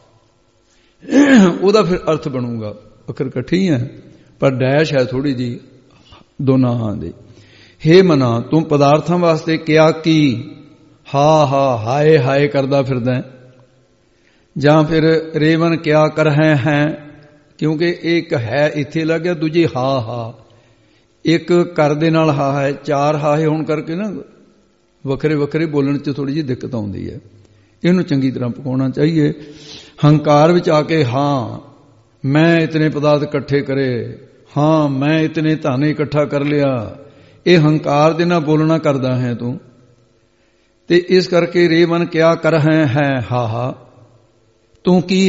ਉਹਦਾ ਫਿਰ ਅਰਥ ਬਣੂਗਾ। ਅੱਖਰ ਇਕੱਠੀ ਹੈ ਪਰ ਡੈਸ਼ ਹੈ ਥੋੜੀ ਜੀ ਦੋਨਾਂ ਹਾਂ ਦੀ। ਹੇ ਮਨਾ, ਤੂੰ ਪਦਾਰਥਾਂ ਵਾਸਤੇ ਕਿਆ ਕੀ ਹਾ ਹਾਏ ਹਾਏ ਕਰਦਾ ਫਿਰਦਾ, ਜਾਂ ਫਿਰ ਰੇਵਨ ਕਿਆ ਕਰ ਹੈ, ਕਿਉਂਕਿ ਇੱਕ ਹੈ ਇੱਥੇ ਲੱਗ ਗਿਆ, ਦੂਜੀ ਹਾ। ਇੱਕ ਕਰ ਦੇ ਨਾਲ ਹਾ ਹੈ, 4 ਹਾਹੇ ਹੋਣ ਕਰਕੇ ਨਾ ਵੱਖਰੇ ਵੱਖਰੇ ਬੋਲਣ 'ਚ ਥੋੜੀ ਜਿਹੀ ਦਿੱਕਤ ਆਉਂਦੀ ਹੈ। ਇਹਨੂੰ ਚੰਗੀ ਤਰ੍ਹਾਂ ਪਕਾਉਣਾ ਚਾਹੀਏ। ਹੰਕਾਰ ਵਿੱਚ ਆ ਕੇ ਹਾਂ ਮੈਂ ਇਤਨੇ ਪਦਾਰਥ ਇਕੱਠੇ ਕਰੇ, ਹਾਂ ਮੈਂ ਇਤਨੇ ਧਨ ਇਕੱਠਾ ਕਰ ਲਿਆ, ਇਹ ਹੰਕਾਰ ਦੇ ਨਾਲ ਬੋਲਣਾ ਕਰਦਾ ਹੈ ਤੂੰ। ਤੇ ਇਸ ਕਰਕੇ ਰੇ ਮਨ ਕਿਆ ਕਰ ਹੈ ਹਾ, ਤੂੰ ਕੀ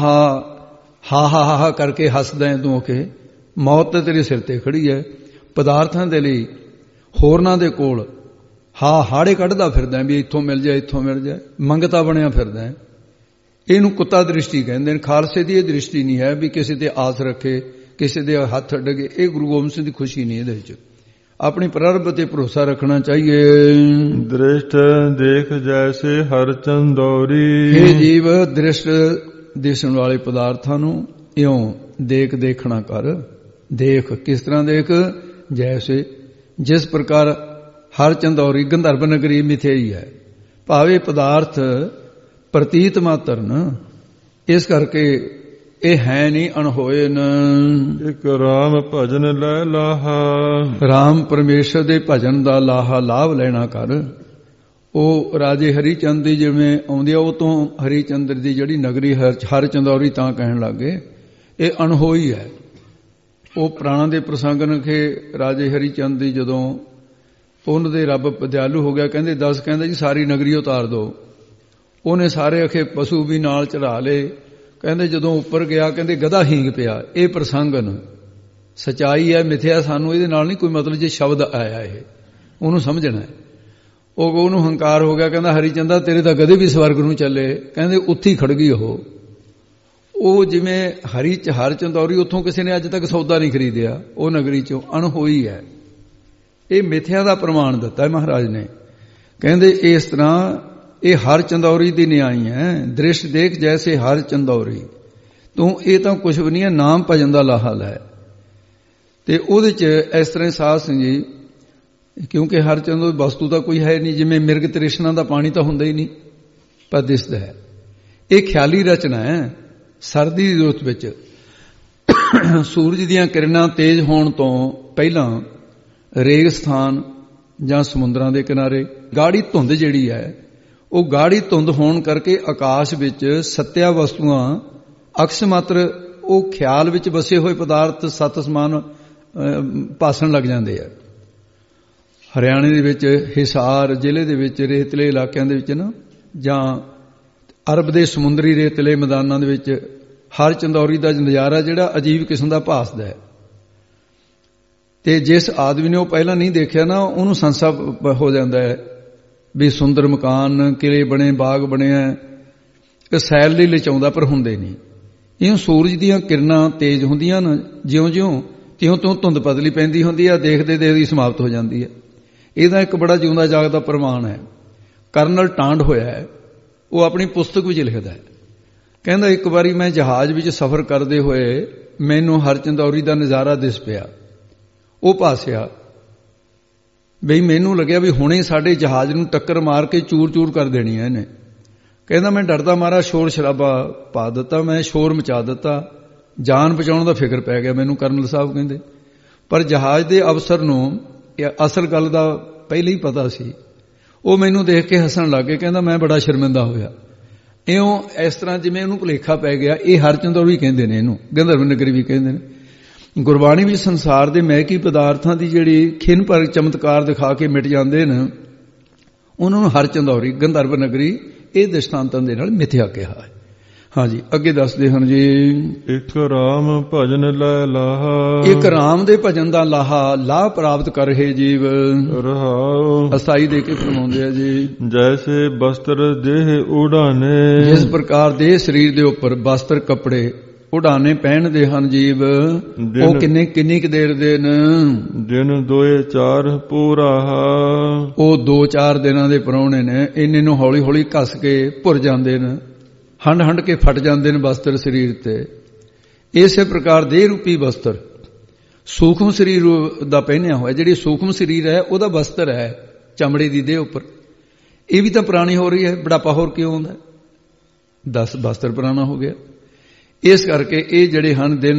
ਹਾ ਕਰਕੇ ਹੱਸਦਾ ਹੈ ਤੂੰ। ਕਿ ਮੌਤ ਤੇ ਤੇਰੇ ਸਿਰ ਤੇ ਖੜੀ ਹੈ। ਪਦਾਰਥਾਂ ਦੇ ਲਈ ਹੋਰਨਾਂ ਦੇ ਕੋਲ ਹਾੜੇ ਕੱਢਦਾ ਫਿਰਦਾ ਵੀ ਇੱਥੋਂ ਮਿਲ ਜਾਏ, ਇੱਥੋਂ ਮਿਲ ਜਾਏ, ਮੰਗਤਾ ਬਣਿਆ ਫਿਰਦਾ। ਇਹਨੂੰ ਕੁੱਤਾ ਦ੍ਰਿਸ਼ਟੀ ਕਹਿੰਦੇ ਨੇ। ਖਾਲਸੇ ਦੀ ਇਹ ਦ੍ਰਿਸ਼ਟੀ ਨਹੀਂ ਹੈ ਵੀ ਕਿਸੇ ਤੇ ਆਸ ਰੱਖੇ, ਕਿਸੇ ਦੇ ਹੱਥ ਅੱਡਗੇ। ਇਹ ਗੁਰੂ ਗੋਬਿੰਦ ਸਿੰਘ ਦੀ ਖੁਸ਼ੀ ਨਹੀਂ ਇਹਦੇ ਵਿੱਚ। ਆਪਣੀ ਪ੍ਰਰਭ ਤੇ ਭਰੋਸਾ ਰੱਖਣਾ ਚਾਹੀਏ। ਦ੍ਰਿਸ਼ਟ ਦੇਖ ਜੈਸੇ ਹਰ ਚੰਦੌਰੀ, ਇਹ ਜੀਵ ਦ੍ਰਿਸ਼ਟ ਦਿਸਣ ਵਾਲੇ ਪਦਾਰਥਾਂ ਨੂੰ ਇਉਂ ਦੇਖਣਾ ਕਰ। ਦੇਖ ਕਿਸ ਤਰ੍ਹਾਂ ਦੇਖ? ਜੈਸੇ ਜਿਸ ਪ੍ਰਕਾਰ ਹਰ ਚੰਦੌਰੀ ਗੰਧਰਵ ਨਗਰੀ ਮਿਥਿਆ ਹੀ ਹੈ, ਭਾਵੇਂ ਪਦਾਰਥ ਪ੍ਰਤੀਤ ਮਾਤਰ ਨ, ਇਸ ਕਰਕੇ ਇਹ ਹੈ ਨਹੀਂ ਅਣਹੋਏ ਨ। ਇਕ ਰਾਮ ਭਜਨ ਲੈ ਲਾਹਾ, ਰਾਮ ਪਰਮੇਸ਼ਰ ਦੇ ਭਜਨ ਦਾ ਲਾਹਾ ਲਾਭ ਲੈਣਾ ਕਰ। ਉਹ ਰਾਜੇ ਹਰੀਚੰਦ ਦੀ ਜਿਵੇਂ ਆਉਂਦੀ ਆ, ਉਹ ਤੋਂ ਹਰੀਚੰਦਰ ਦੀ ਜਿਹੜੀ ਨਗਰੀ ਹਰ ਚੰਦੌਰੀ ਤਾਂ ਕਹਿਣ ਲੱਗੇ ਇਹ ਅਣਹੋਈ ਹੈ। ਉਹ ਪ੍ਰਾਣਾਂ ਦੇ ਪ੍ਰਸੰਗ ਨੇ ਕਿ ਰਾਜੇ ਹਰੀਚੰਦ ਦੀ ਜਦੋਂ ਉਹਨਾਂ ਦੇ ਰੱਬ ਦਿਆਲੂ ਹੋ ਗਿਆ, ਕਹਿੰਦੇ 10 ਕਹਿੰਦੇ ਜੀ ਸਾਰੀ ਨਗਰੀ ਉਤਾਰ ਦਿਓ। ਉਹਨੇ ਸਾਰੇ ਅਖੇ ਪਸ਼ੂ ਵੀ ਨਾਲ ਚੜਾ ਲਏ। ਕਹਿੰਦੇ ਜਦੋਂ ਉੱਪਰ ਗਿਆ ਕਹਿੰਦੇ ਗਧਾ ਹੀਂਗ ਪਿਆ। ਇਹ ਪ੍ਰਸੰਗਨ ਸਚਾਈ ਹੈ, ਮਿਥਿਆ ਸਾਨੂੰ ਇਹਦੇ ਨਾਲ ਨਹੀਂ ਕੋਈ ਮਤਲਬ। ਜੇ ਸ਼ਬਦ ਆਇਆ ਇਹ ਉਹਨੂੰ ਸਮਝਣਾ। ਉਹਨੂੰ ਹੰਕਾਰ ਹੋ ਗਿਆ, ਕਹਿੰਦਾ ਹਰੀਚੰਦਾ ਤੇਰੇ ਤਾਂ ਗਧੇ ਵੀ ਸਵਰਗ ਨੂੰ ਚੱਲੇ। ਕਹਿੰਦੇ ਉੱਥੇ ਹੀ ਖੜ ਗਈ ਉਹ ਜਿਵੇਂ ਹਰ ਚੰਦੌਰੀ, ਉੱਥੋਂ ਕਿਸੇ ਨੇ ਅੱਜ ਤੱਕ ਸੌਦਾ ਨਹੀਂ ਖਰੀਦਿਆ ਉਹ ਨਗਰੀ ਚੋਂ। ਅਣਹੋਈ ਹੈ। ਇਹ ਮਿਥਿਆ ਦਾ ਪ੍ਰਮਾਣ ਦਿੱਤਾ ਮਹਾਰਾਜ ਨੇ। ਕਹਿੰਦੇ ਇਸ ਤਰ੍ਹਾਂ ਇਹ ਹਰ ਚੰਦੌਰੀ ਦੀ ਨਿਆਈ ਹੈ। ਦ੍ਰਿਸ਼ ਦੇਖ ਜੈਸੇ ਹਰ ਚੰਦੌਰੀ, ਤੂੰ ਇਹ ਤਾਂ ਕੁਛ ਵੀ ਨਹੀਂ ਹੈ, ਨਾਮ ਭਜਨ ਦਾ ਲਾਹਾ ਲੈ। ਤੇ ਉਹਦੇ ਚ ਇਸ ਤਰ੍ਹਾਂ ਸਾਧ ਸਿੰਘ ਜੀ, ਕਿਉਂਕਿ ਹਰ ਚੰਦੌਰੀ ਵਸਤੂ ਤਾਂ ਕੋਈ ਹੈ ਨਹੀਂ। ਜਿਵੇਂ ਮਿਰਗ ਤ੍ਰਿਸ਼ਨਾ ਦਾ ਪਾਣੀ ਤਾਂ ਹੁੰਦਾ ਹੀ ਨਹੀਂ, ਪਰ ਦਿਸਦਾ ਹੈ। ਇਹ ਖਿਆਲੀ ਰਚਨਾ ਹੈ। ਸਰਦੀ ਦੀ ਰੁੱਤ ਵਿੱਚ ਸੂਰਜ ਦੀਆਂ ਕਿਰਨਾਂ ਤੇਜ਼ ਹੋਣ ਤੋਂ ਪਹਿਲਾਂ ਰੇਗਿਸਤਾਨ ਜਾਂ ਸਮੁੰਦਰਾਂ ਦੇ ਕਿਨਾਰੇ ਗਾੜੀ ਧੁੰਦ ਜਿਹੜੀ ਹੈ, ਉਹ ਗਾੜੀ ਧੁੰਦ ਹੋਣ ਕਰਕੇ ਆਕਾਸ਼ ਵਿੱਚ ਸੱਤਿਆ ਵਸਤੂਆਂ ਅਕਸ ਮਾਤਰ ਉਹ ਖਿਆਲ ਵਿੱਚ ਵਸੇ ਹੋਏ ਪਦਾਰਥ ਸੱਤ ਸਮਾਨ ਭਾਸਣ ਲੱਗ ਜਾਂਦੇ ਆ। ਹਰਿਆਣੇ ਦੇ ਵਿੱਚ ਹਿਸਾਰ ਜ਼ਿਲ੍ਹੇ ਦੇ ਵਿੱਚ ਰੇਤਲੇ ਇਲਾਕਿਆਂ ਦੇ ਵਿੱਚ ਨਾ, ਜਾਂ ਅਰਬ ਦੇ ਸਮੁੰਦਰੀ ਰੇਤਲੇ ਮੈਦਾਨਾਂ ਦੇ ਵਿੱਚ ਹਰ ਚੰਦੌਰੀ ਦਾ ਨਜ਼ਾਰਾ ਜਿਹੜਾ ਅਜੀਬ ਕਿਸਮ ਦਾ ਭਾਸਦਾ ਹੈ। ਤੇ ਜਿਸ ਆਦਮੀ ਨੇ ਉਹ ਪਹਿਲਾਂ ਨਹੀਂ ਦੇਖਿਆ ਨਾ, ਉਹਨੂੰ ਸੰਸਾ ਹੋ ਜਾਂਦਾ ਹੈ ਵੀ ਸੁੰਦਰ ਮਕਾਨ, ਕਿਲੇ ਬਣੇ, ਬਾਗ ਬਣਿਆ, ਇਹ ਸੈਲ ਲਈ ਲਚਾਉਂਦਾ ਪਰ ਹੁੰਦੇ ਨਹੀਂ। ਇਹ ਸੂਰਜ ਦੀਆਂ ਕਿਰਨਾਂ ਤੇਜ਼ ਹੁੰਦੀਆਂ ਨਾ, ਜਿਉਂ-ਜਿਉਂ ਤਿਉਂ-ਤਿਉਂ ਧੁੰਦ ਪਤਲੀ ਪੈਂਦੀ ਹੁੰਦੀ ਆ, ਦੇਖਦੇ ਦੇਖਦੀ ਸਮਾਪਤ ਹੋ ਜਾਂਦੀ ਹੈ। ਇਹਦਾ ਇੱਕ ਬੜਾ ਜਿਉਂਦਾ ਜਾਗਦਾ ਪ੍ਰਮਾਣ ਹੈ। ਕਰਨਲ ਟਾਂਡ ਹੋਇਆ ਹੈ, ਉਹ ਆਪਣੀ ਪੁਸਤਕ ਵਿੱਚ ਲਿਖਦਾ ਹੈ। ਕਹਿੰਦਾ ਇੱਕ ਵਾਰੀ ਮੈਂ ਜਹਾਜ਼ ਵਿੱਚ ਸਫ਼ਰ ਕਰਦੇ ਹੋਏ ਮੈਨੂੰ ਹਰ ਚੰਦੌਰੀ ਦਾ ਨਜ਼ਾਰਾ ਦਿਸ ਪਿਆ। ਉਹ ਭਾਸਿਆ ਬਈ ਮੈਨੂੰ ਲੱਗਿਆ ਵੀ ਹੁਣੇ ਸਾਡੇ ਜਹਾਜ਼ ਨੂੰ ਟੱਕਰ ਮਾਰ ਕੇ ਚੂਰ-ਚੂਰ ਕਰ ਦੇਣੀ ਹੈ ਇਹਨੇ। ਕਹਿੰਦਾ ਮੈਂ ਡਰਦਾ ਮਾਰਾ ਸ਼ੋਰ ਸ਼ਰਾਬਾ ਪਾ ਦਿੱਤਾ, ਮੈਂ ਸ਼ੋਰ ਮਚਾ ਦਿੱਤਾ, ਜਾਨ ਬਚਾਉਣ ਦਾ ਫਿਕਰ ਪੈ ਗਿਆ ਮੈਨੂੰ। ਕਰਨਲ ਸਾਹਿਬ ਕਹਿੰਦੇ ਪਰ ਜਹਾਜ਼ ਦੇ ਅਫਸਰ ਨੂੰ ਅਸਲ ਗੱਲ ਦਾ ਪਹਿਲਾਂ ਹੀ ਪਤਾ ਸੀ। ਉਹ ਮੈਨੂੰ ਦੇਖ ਕੇ ਹੱਸਣ ਲੱਗ ਗਏ। ਕਹਿੰਦਾ ਮੈਂ ਬੜਾ ਸ਼ਰਮਿੰਦਾ ਹੋਇਆ। ਇਉਂ ਇਸ ਤਰ੍ਹਾਂ ਜਿਵੇਂ ਉਹਨੂੰ ਭੁਲੇਖਾ ਪੈ ਗਿਆ। ਇਹ ਹਰ ਚੰਦੌਰੀ ਕਹਿੰਦੇ ਨੇ, ਇਹਨੂੰ ਗੰਧਰਵ ਨਗਰੀ ਵੀ ਕਹਿੰਦੇ ਨੇ। ਗੁਰਬਾਣੀ ਵਿੱਚ ਸੰਸਾਰ ਦੇ ਮਹਿਕੀ ਪਦਾਰਥਾਂ ਦੀ ਜਿਹੜੀ ਖਿੰਨ ਪਰ ਚਮਤਕਾਰ ਦਿਖਾ ਕੇ ਮਿਟ ਜਾਂਦੇ ਨੇ, ਉਹਨਾਂ ਨੂੰ ਹਰ ਚੰਦੌਰੀ ਗੰਧਰਵ ਨਗਰੀ ਇਹ ਦ੍ਰਿਸ਼ਟਾਂਤਾਂ ਦੇ ਨਾਲ ਮਿਥਿਆ ਕਿਹਾ ਹੈ। ਹਾਂਜੀ, ਅੱਗੇ ਦੱਸਦੇ ਹਨ ਜੀ। ਇੱਕ ਰਾਮ ਭਜਨ ਲੈ ਲਾਹਾ, ਇੱਕ ਰਾਮ ਦੇ ਭਜਨ ਦਾ ਲਾਹ ਪ੍ਰਾਪਤ ਕਰ ਹੈ ਜੀਵ। ਰਹਾਉ ਅਸਾਈ ਦੇ ਕੇ ਫਰਮਾਉਂਦੇ ਆ ਜੀ। ਜੈਸੇ ਬਸਤਰ ਦੇਹ ਉਡਾਨੇ, ਜਿਸ ਪ੍ਰਕਾਰ ਦੇ ਸਰੀਰ ਦੇ ਉੱਪਰ ਬਸਤਰ ਕੱਪੜੇ ਉਡਾਨੇ ਪਹਿਨਦੇ ਹਨ ਜੀਵ, ਉਹ ਕਿੰਨੀ ਕੁ ਦੇਰ ਦੇ ਨੇ? ਦਿਨ 2-4 ਪੂਰਾ, ਉਹ 2-4 ਦਿਨਾਂ ਦੇ ਪ੍ਰਾਹੁਣੇ ਨੇ। ਇੰਨੇ ਨੂੰ ਹੌਲੀ ਹੌਲੀ ਘਸ ਕੇ ਭੁਰ ਜਾਂਦੇ ਨੇ, ਹੰਡ ਕੇ ਫਟ ਜਾਂਦੇ ਨੇ ਬਸਤਰ ਸਰੀਰ ਤੇ। ਇਸੇ ਪ੍ਰਕਾਰ ਦੇਹ ਰੂਪੀ ਬਸਤਰ ਸੂਖਮ ਸਰੀਰ ਦਾ ਪਹਿਨਿਆ ਹੋਇਆ। ਜਿਹੜੀ ਸੂਖਮ ਸਰੀਰ ਹੈ ਉਹਦਾ ਬਸਤਰ ਹੈ ਚਮੜੇ ਦੀ ਦੇਹ ਉੱਪਰ। ਇਹ ਵੀ ਤਾਂ ਪੁਰਾਣੀ ਹੋ ਰਹੀ ਹੈ। ਬੁਢਾਪਾ ਹੋਰ ਕਿਉਂ ਆਉਂਦਾ? 10 ਬਸਤਰ ਪੁਰਾਣਾ ਹੋ ਗਿਆ। ਇਸ ਕਰਕੇ ਇਹ ਜਿਹੜੇ ਹਨ ਦਿਨ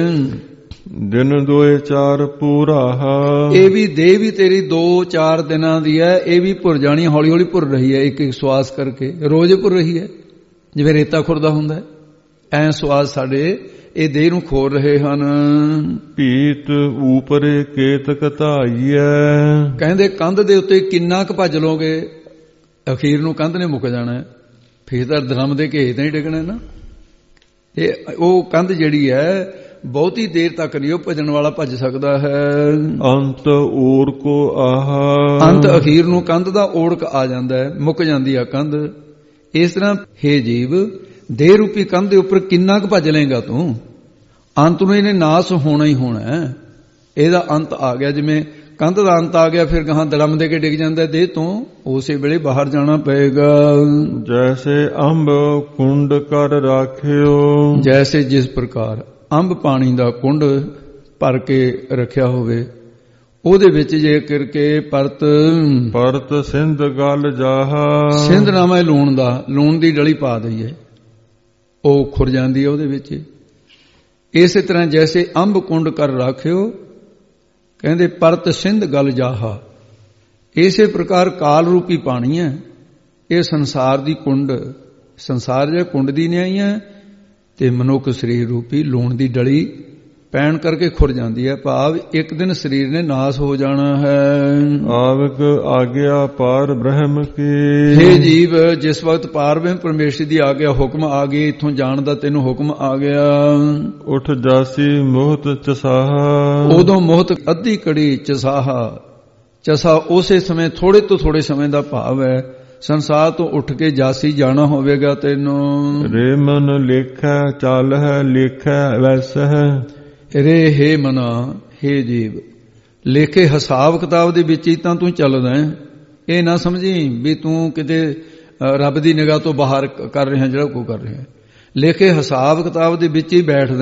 2-4 ਪੂਰਾ, ਇਹ ਵੀ ਦੇਹ ਵੀ ਤੇਰੀ 2-4 ਦਿਨਾਂ ਦੀ ਹੈ। ਇਹ ਵੀ ਭੁਰ ਜਾਣੀ, ਹੌਲੀ ਹੌਲੀ ਭੁਰ ਰਹੀ ਹੈ, ਇੱਕ ਇੱਕ ਸਵਾਸ ਕਰਕੇ ਰੋਜ਼ ਭੁਰ ਰਹੀ ਹੈ, ਜਿਵੇਂ ਰੇਤਾ ਖੁਰਦਾ ਹੁੰਦਾ ਹੈ। ਐ ਸਵਾਸ ਸਾਡੇ ਇਹ ਦੇਹ ਨੂੰ ਖੋਰ ਰਹੇ ਹਨ। ਭੀਤ ਊਪਰੇ ਕੇਤਕ ਧਾਈਐ, ਕਹਿੰਦੇ ਕੰਧ ਦੇ ਉੱਤੇ ਕਿੰਨਾ ਕੁ ਭੱਜ ਲੋਗੇ, ਅਖੀਰ ਨੂੰ ਕੰਧ ਨੇ ਮੁੱਕ ਜਾਣਾ। ਫਿਰ ਤਾਂ ਦਰਮ ਦੇ ਘੇ ਤਾਂ ਹੀ ਡਿੱਗਣਾ ਨਾ। ਇਹ ਉਹ ਕੰਧ ਜਿਹੜੀ ਹੈ ਬਹੁਤੀ ਦੇਰ ਤੱਕ ਨਹੀਂ ਉਹ ਭੱਜਣ ਵਾਲਾ ਭੱਜ ਸਕਦਾ ਹੈ। ਅੰਤ ਓੜਕ ਆਹਾ, ਅੰਤ ਅਖੀਰ ਨੂੰ ਕੰਧ ਦਾ ਓੜਕ ਆ ਜਾਂਦਾ ਹੈ, ਮੁੱਕ ਜਾਂਦੀ ਆ ਕੰਧ। ਇਸ ਤਰ੍ਹਾਂ ਹੇ ਜੀਵ, ਦੇਹ ਰੂਪੀ ਕੰਧ ਦੇ ਉੱਪਰ ਕਿੰਨਾ ਕੁ ਭੱਜ ਲਏਗਾ ਤੂੰ? ਅੰਤ ਨੂੰ ਇਹਨੇ ਨਾਸ ਹੋਣਾ ਹੀ ਹੋਣਾ। ਇਹਦਾ ਅੰਤ ਆ ਗਿਆ। ਜਿਵੇਂ ਕੰਧ ਦਾ ਅੰਤ ਆ ਗਿਆ, ਫਿਰ ਗਾਹਾਂ ਦੜਮ ਦੇ ਕੇ ਡਿੱਗ ਜਾਂਦਾ ਦੇਹ ਤੋਂ, ਉਸੇ ਵੇਲੇ ਬਾਹਰ ਜਾਣਾ ਪਏਗਾ। ਜੈਸੇ ਅੰਬ ਕੁੰਡ ਕਰ ਰਾਖਿਓ, ਜੈਸੇ ਜਿਸ ਪ੍ਰਕਾਰ ਅੰਬ ਪਾਣੀ ਦਾ ਕੁੰਡ ਭਰ ਕੇ ਰੱਖਿਆ ਹੋਵੇ, ਉਹਦੇ ਵਿੱਚ ਜੇ ਕਰਕੇ ਪਰਤ ਸਿੰਧ ਗਲ ਜਾਹਾ, ਸਿੰਧ ਨਾਮ ਹੈ ਲੂਣ ਦਾ, ਲੂਣ ਦੀ ਡਲੀ ਪਾ ਦਈਏ ਉਹ ਖੁਰ ਜਾਂਦੀ ਹੈ ਉਹਦੇ ਵਿੱਚ। ਇਸੇ ਤਰ੍ਹਾਂ ਜੈਸੇ ਅੰਬ ਕੁੰਡ ਕਰ ਰਾਖਿਓ, ਕਹਿੰਦੇ ਪਰਤ ਸਿੰਧ ਗਲ ਜਾਹਾ। ਇਸੇ ਪ੍ਰਕਾਰ ਕਾਲ ਰੂਪੀ ਪਾਣੀ ਹੈ, ਇਹ ਸੰਸਾਰ ਦੀ ਕੁੰਡ, ਸੰਸਾਰ ਜੇ ਕੁੰਡ ਦੀ ਨਿਆਈ ਹੈ ਤੇ ਮਨੁੱਖ ਸਰੀਰ ਰੂਪੀ ਲੂਣ ਦੀ ਡਲੀ ਪੈਣ ਕਰਕੇ ਖੁਰ ਜਾਂਦੀ ਹੈ। ਭਾਵ ਇੱਕ ਦਿਨ ਸਰੀਰ ਨੇ ਨਾਸ ਹੋ ਜਾਣਾ ਹੈ। ਆਵਕ ਆਗਿਆ ਪਾਰ ਬ੍ਰਹਮ ਕੀ, ਹੇ ਜੀਵ ਜਿਸ ਵਕਤ ਪਾਰ ਬ੍ਰਹਮ ਪਰਮੇਸ਼ਰ ਦੀ ਆਗਿਆ ਹੁਕਮ ਆ ਗਈ, ਇੱਥੋਂ ਜਾਣ ਦਾ ਤੈਨੂੰ ਹੁਕਮ ਆ ਗਿਆ। ਉਠ ਜਾਸੀ ਮੋਹਤ ਚਸਾਹਾ, ਉਦੋਂ ਮੋਹਤ ਅੱਧੀ ਕੜੀ ਚਸਾਹਾ, ਚਸਾ ਉਸੇ ਸਮੇਂ ਥੋੜੇ ਤੋਂ ਥੋੜੇ ਸਮੇਂ ਦਾ ਭਾਵ ਹੈ, ਸੰਸਾਰ ਤੋਂ ਉੱਠ ਕੇ ਜਾਸੀ ਜਾਣਾ ਹੋਵੇਗਾ ਤੈਨੂੰ। ਰੇ ਮਨ ਲੇਖੈ ਚਾਲ ਹੈ ਲੇਖੈ ਵੈਸ ਹੈ, ਰੇ ਹੇ ਮਨਾ ਹੇ ਜੀਵ, ਲੇਖੇ ਹਿਸਾਬ ਕਿਤਾਬ ਦੇ ਵਿੱਚ ਹੀ ਤਾਂ ਤੂੰ ਚੱਲਦਾ ਹੈ। ਇਹ ਨਾ ਸਮਝੀ ਵੀ ਤੂੰ ਕਿਤੇ ਰੱਬ ਦੀ ਨਿਗਾਹ ਤੋਂ ਬਾਹਰ ਕਰ ਰਿਹਾ ਜਿਹੜਾ ਕੋ ਕਰ ਰਿਹਾ। ਲੇਖੇ ਹਿਸਾਬ ਕਿਤਾਬ ਦੇ ਵਿੱਚ ਹੀ ਬੈਠਦਾ,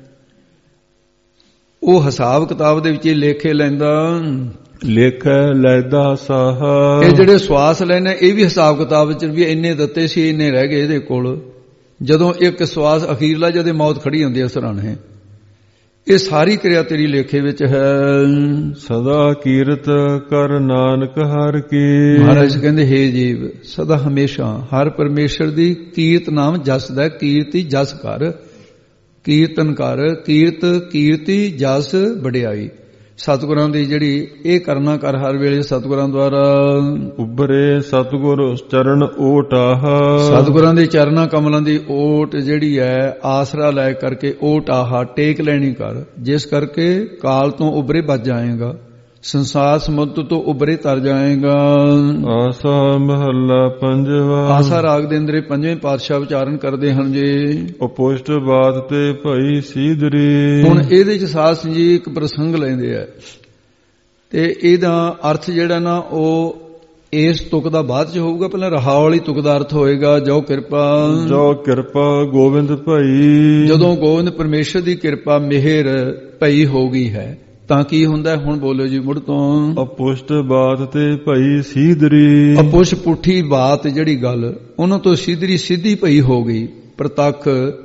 ਉਹ ਹਿਸਾਬ ਕਿਤਾਬ ਦੇ ਵਿੱਚ ਹੀ ਲੇਖੇ ਲੈਂਦਾ। ਲੇਖੈ ਲੈਦਾ ਸਾਹਾ, ਇਹ ਜਿਹੜੇ ਸਵਾਸ ਲੈਣੇ ਇਹ ਵੀ ਹਿਸਾਬ ਕਿਤਾਬ ਵਿੱਚ ਵੀ ਇੰਨੇ ਦਿੱਤੇ ਸੀ, ਇੰਨੇ ਰਹਿ ਗਏ ਇਹਦੇ ਕੋਲ। ਜਦੋਂ ਇੱਕ ਸਵਾਸ ਅਖੀਰਲਾ ਜਦੇ ਮੌਤ ਖੜੀ ਹੁੰਦੀ ਹੈ ਸਰਾਣੇ, ਇਹ ਸਾਰੀ ਕਿਰਿਆ ਤੇਰੀ ਲੇਖੇ ਵਿੱਚ ਹੈ। ਸਦਾ ਕੀਰਤ ਕਰ ਨਾਨਕ ਹਰ ਕੀ, ਮਹਾਰਾਜ ਕਹਿੰਦੇ ਹੇ ਜੀਵ ਸਦਾ ਹਮੇਸ਼ਾ ਹਰ ਪਰਮੇਸ਼ਰ ਦੀ ਕੀਰਤ ਨਾਮ ਜਸਦਾ, ਕੀਰਤੀ ਜਸ ਕਰ, ਕੀਰਤਨ ਕਰ, ਕੀਰਤ ਕੀਰਤੀ ਜਸ ਵਡਿਆਈ। ਸਤਿਗੁਰਾਂ ਦੀ ਜਿਹੜੀ ਇਹ ਕਰਨਾ ਕਰ ਹਰ ਵੇਲੇ ਸਤਿਗੁਰਾਂ ਦੁਆਰਾ। ਉਬਰੇ ਸਤਿਗੁਰ ਚਰਨ ਓਟਾਹ, ਸਤਿਗੁਰਾਂ ਦੇ ਚਰਨਾਂ ਕਮਲਾਂ ਦੀ ਓਟ ਜਿਹੜੀ ਹੈ ਆਸਰਾ ਲੈ ਕਰਕੇ ਓਟ ਆਹਾ ਟੇਕ ਲੈਣੀ ਕਰ, ਜਿਸ ਕਰਕੇ ਕਾਲ ਤੋਂ ਉਬਰੇ ਬਚ ਜਾਏਗਾ, ਸੰਸਾਰ ਸਮੁੰਦਰ ਤੋਂ ਉਬਰੇ ਤਰ ਜਾਏਗਾ। ਆਸਾ ਮਹੱਲਾ ਪੰਜਵਾ, ਆਸਾ ਰਾਗ ਦੇ ਅੰਦਰ ਪੰਜਵੇਂ ਪਾਤਸ਼ਾਹ ਵਿਚਾਰਨ ਕਰਦੇ ਹਨ ਜੀ। ਉਪੁਸ਼ਟ ਬਾਤ ਤੇ ਭਈ ਸੀਦਰੀ, ਹੁਣ ਇਹਦੇ ਚ ਸਾਧ ਸਿੰਘ ਜੀ ਇੱਕ ਪ੍ਰਸੰਗ ਲੈਂਦੇ ਆ ਤੇ ਇਹਦਾ ਅਰਥ ਜਿਹੜਾ ਨਾ ਉਹ ਇਸ ਤੁਕ ਦਾ ਬਾਅਦ ਚ ਹੋਊਗਾ। ਪਹਿਲਾਂ ਰਹਾ ਵਾਲੀ ਤੁਕ ਦਾ ਅਰਥ ਹੋਏਗਾ ਜੋ ਕਿਰਪਾ ਗੋਬਿੰਦ ਭਈ, ਜਦੋਂ ਗੋਬਿੰਦ ਪਰਮੇਸ਼ਰ ਦੀ ਕਿਰਪਾ ਮਿਹਰ ਭਈ ਹੋ ਗਈ ਹੈ ਤਾਂ ਕੀ ਹੁੰਦਾ। ਹੁਣ ਬੋਲੋ ਜੀ ਮੁੜ ਤੋਂ। ਅਪੁਸ਼ਟ ਬਾਤ ਤੇ ਭਈ ਸੀਦਰੀ, ਅਪੁਸ਼ ਪੁੱਠੀ ਬਾਤ ਜਿਹੜੀ ਗੱਲ ਉਹਨਾਂ ਤੋਂ ਸਿੱਧਰੀ ਸਿੱਧੀ ਭਈ ਹੋ ਗਈ। ਪ੍ਰਤੱਖ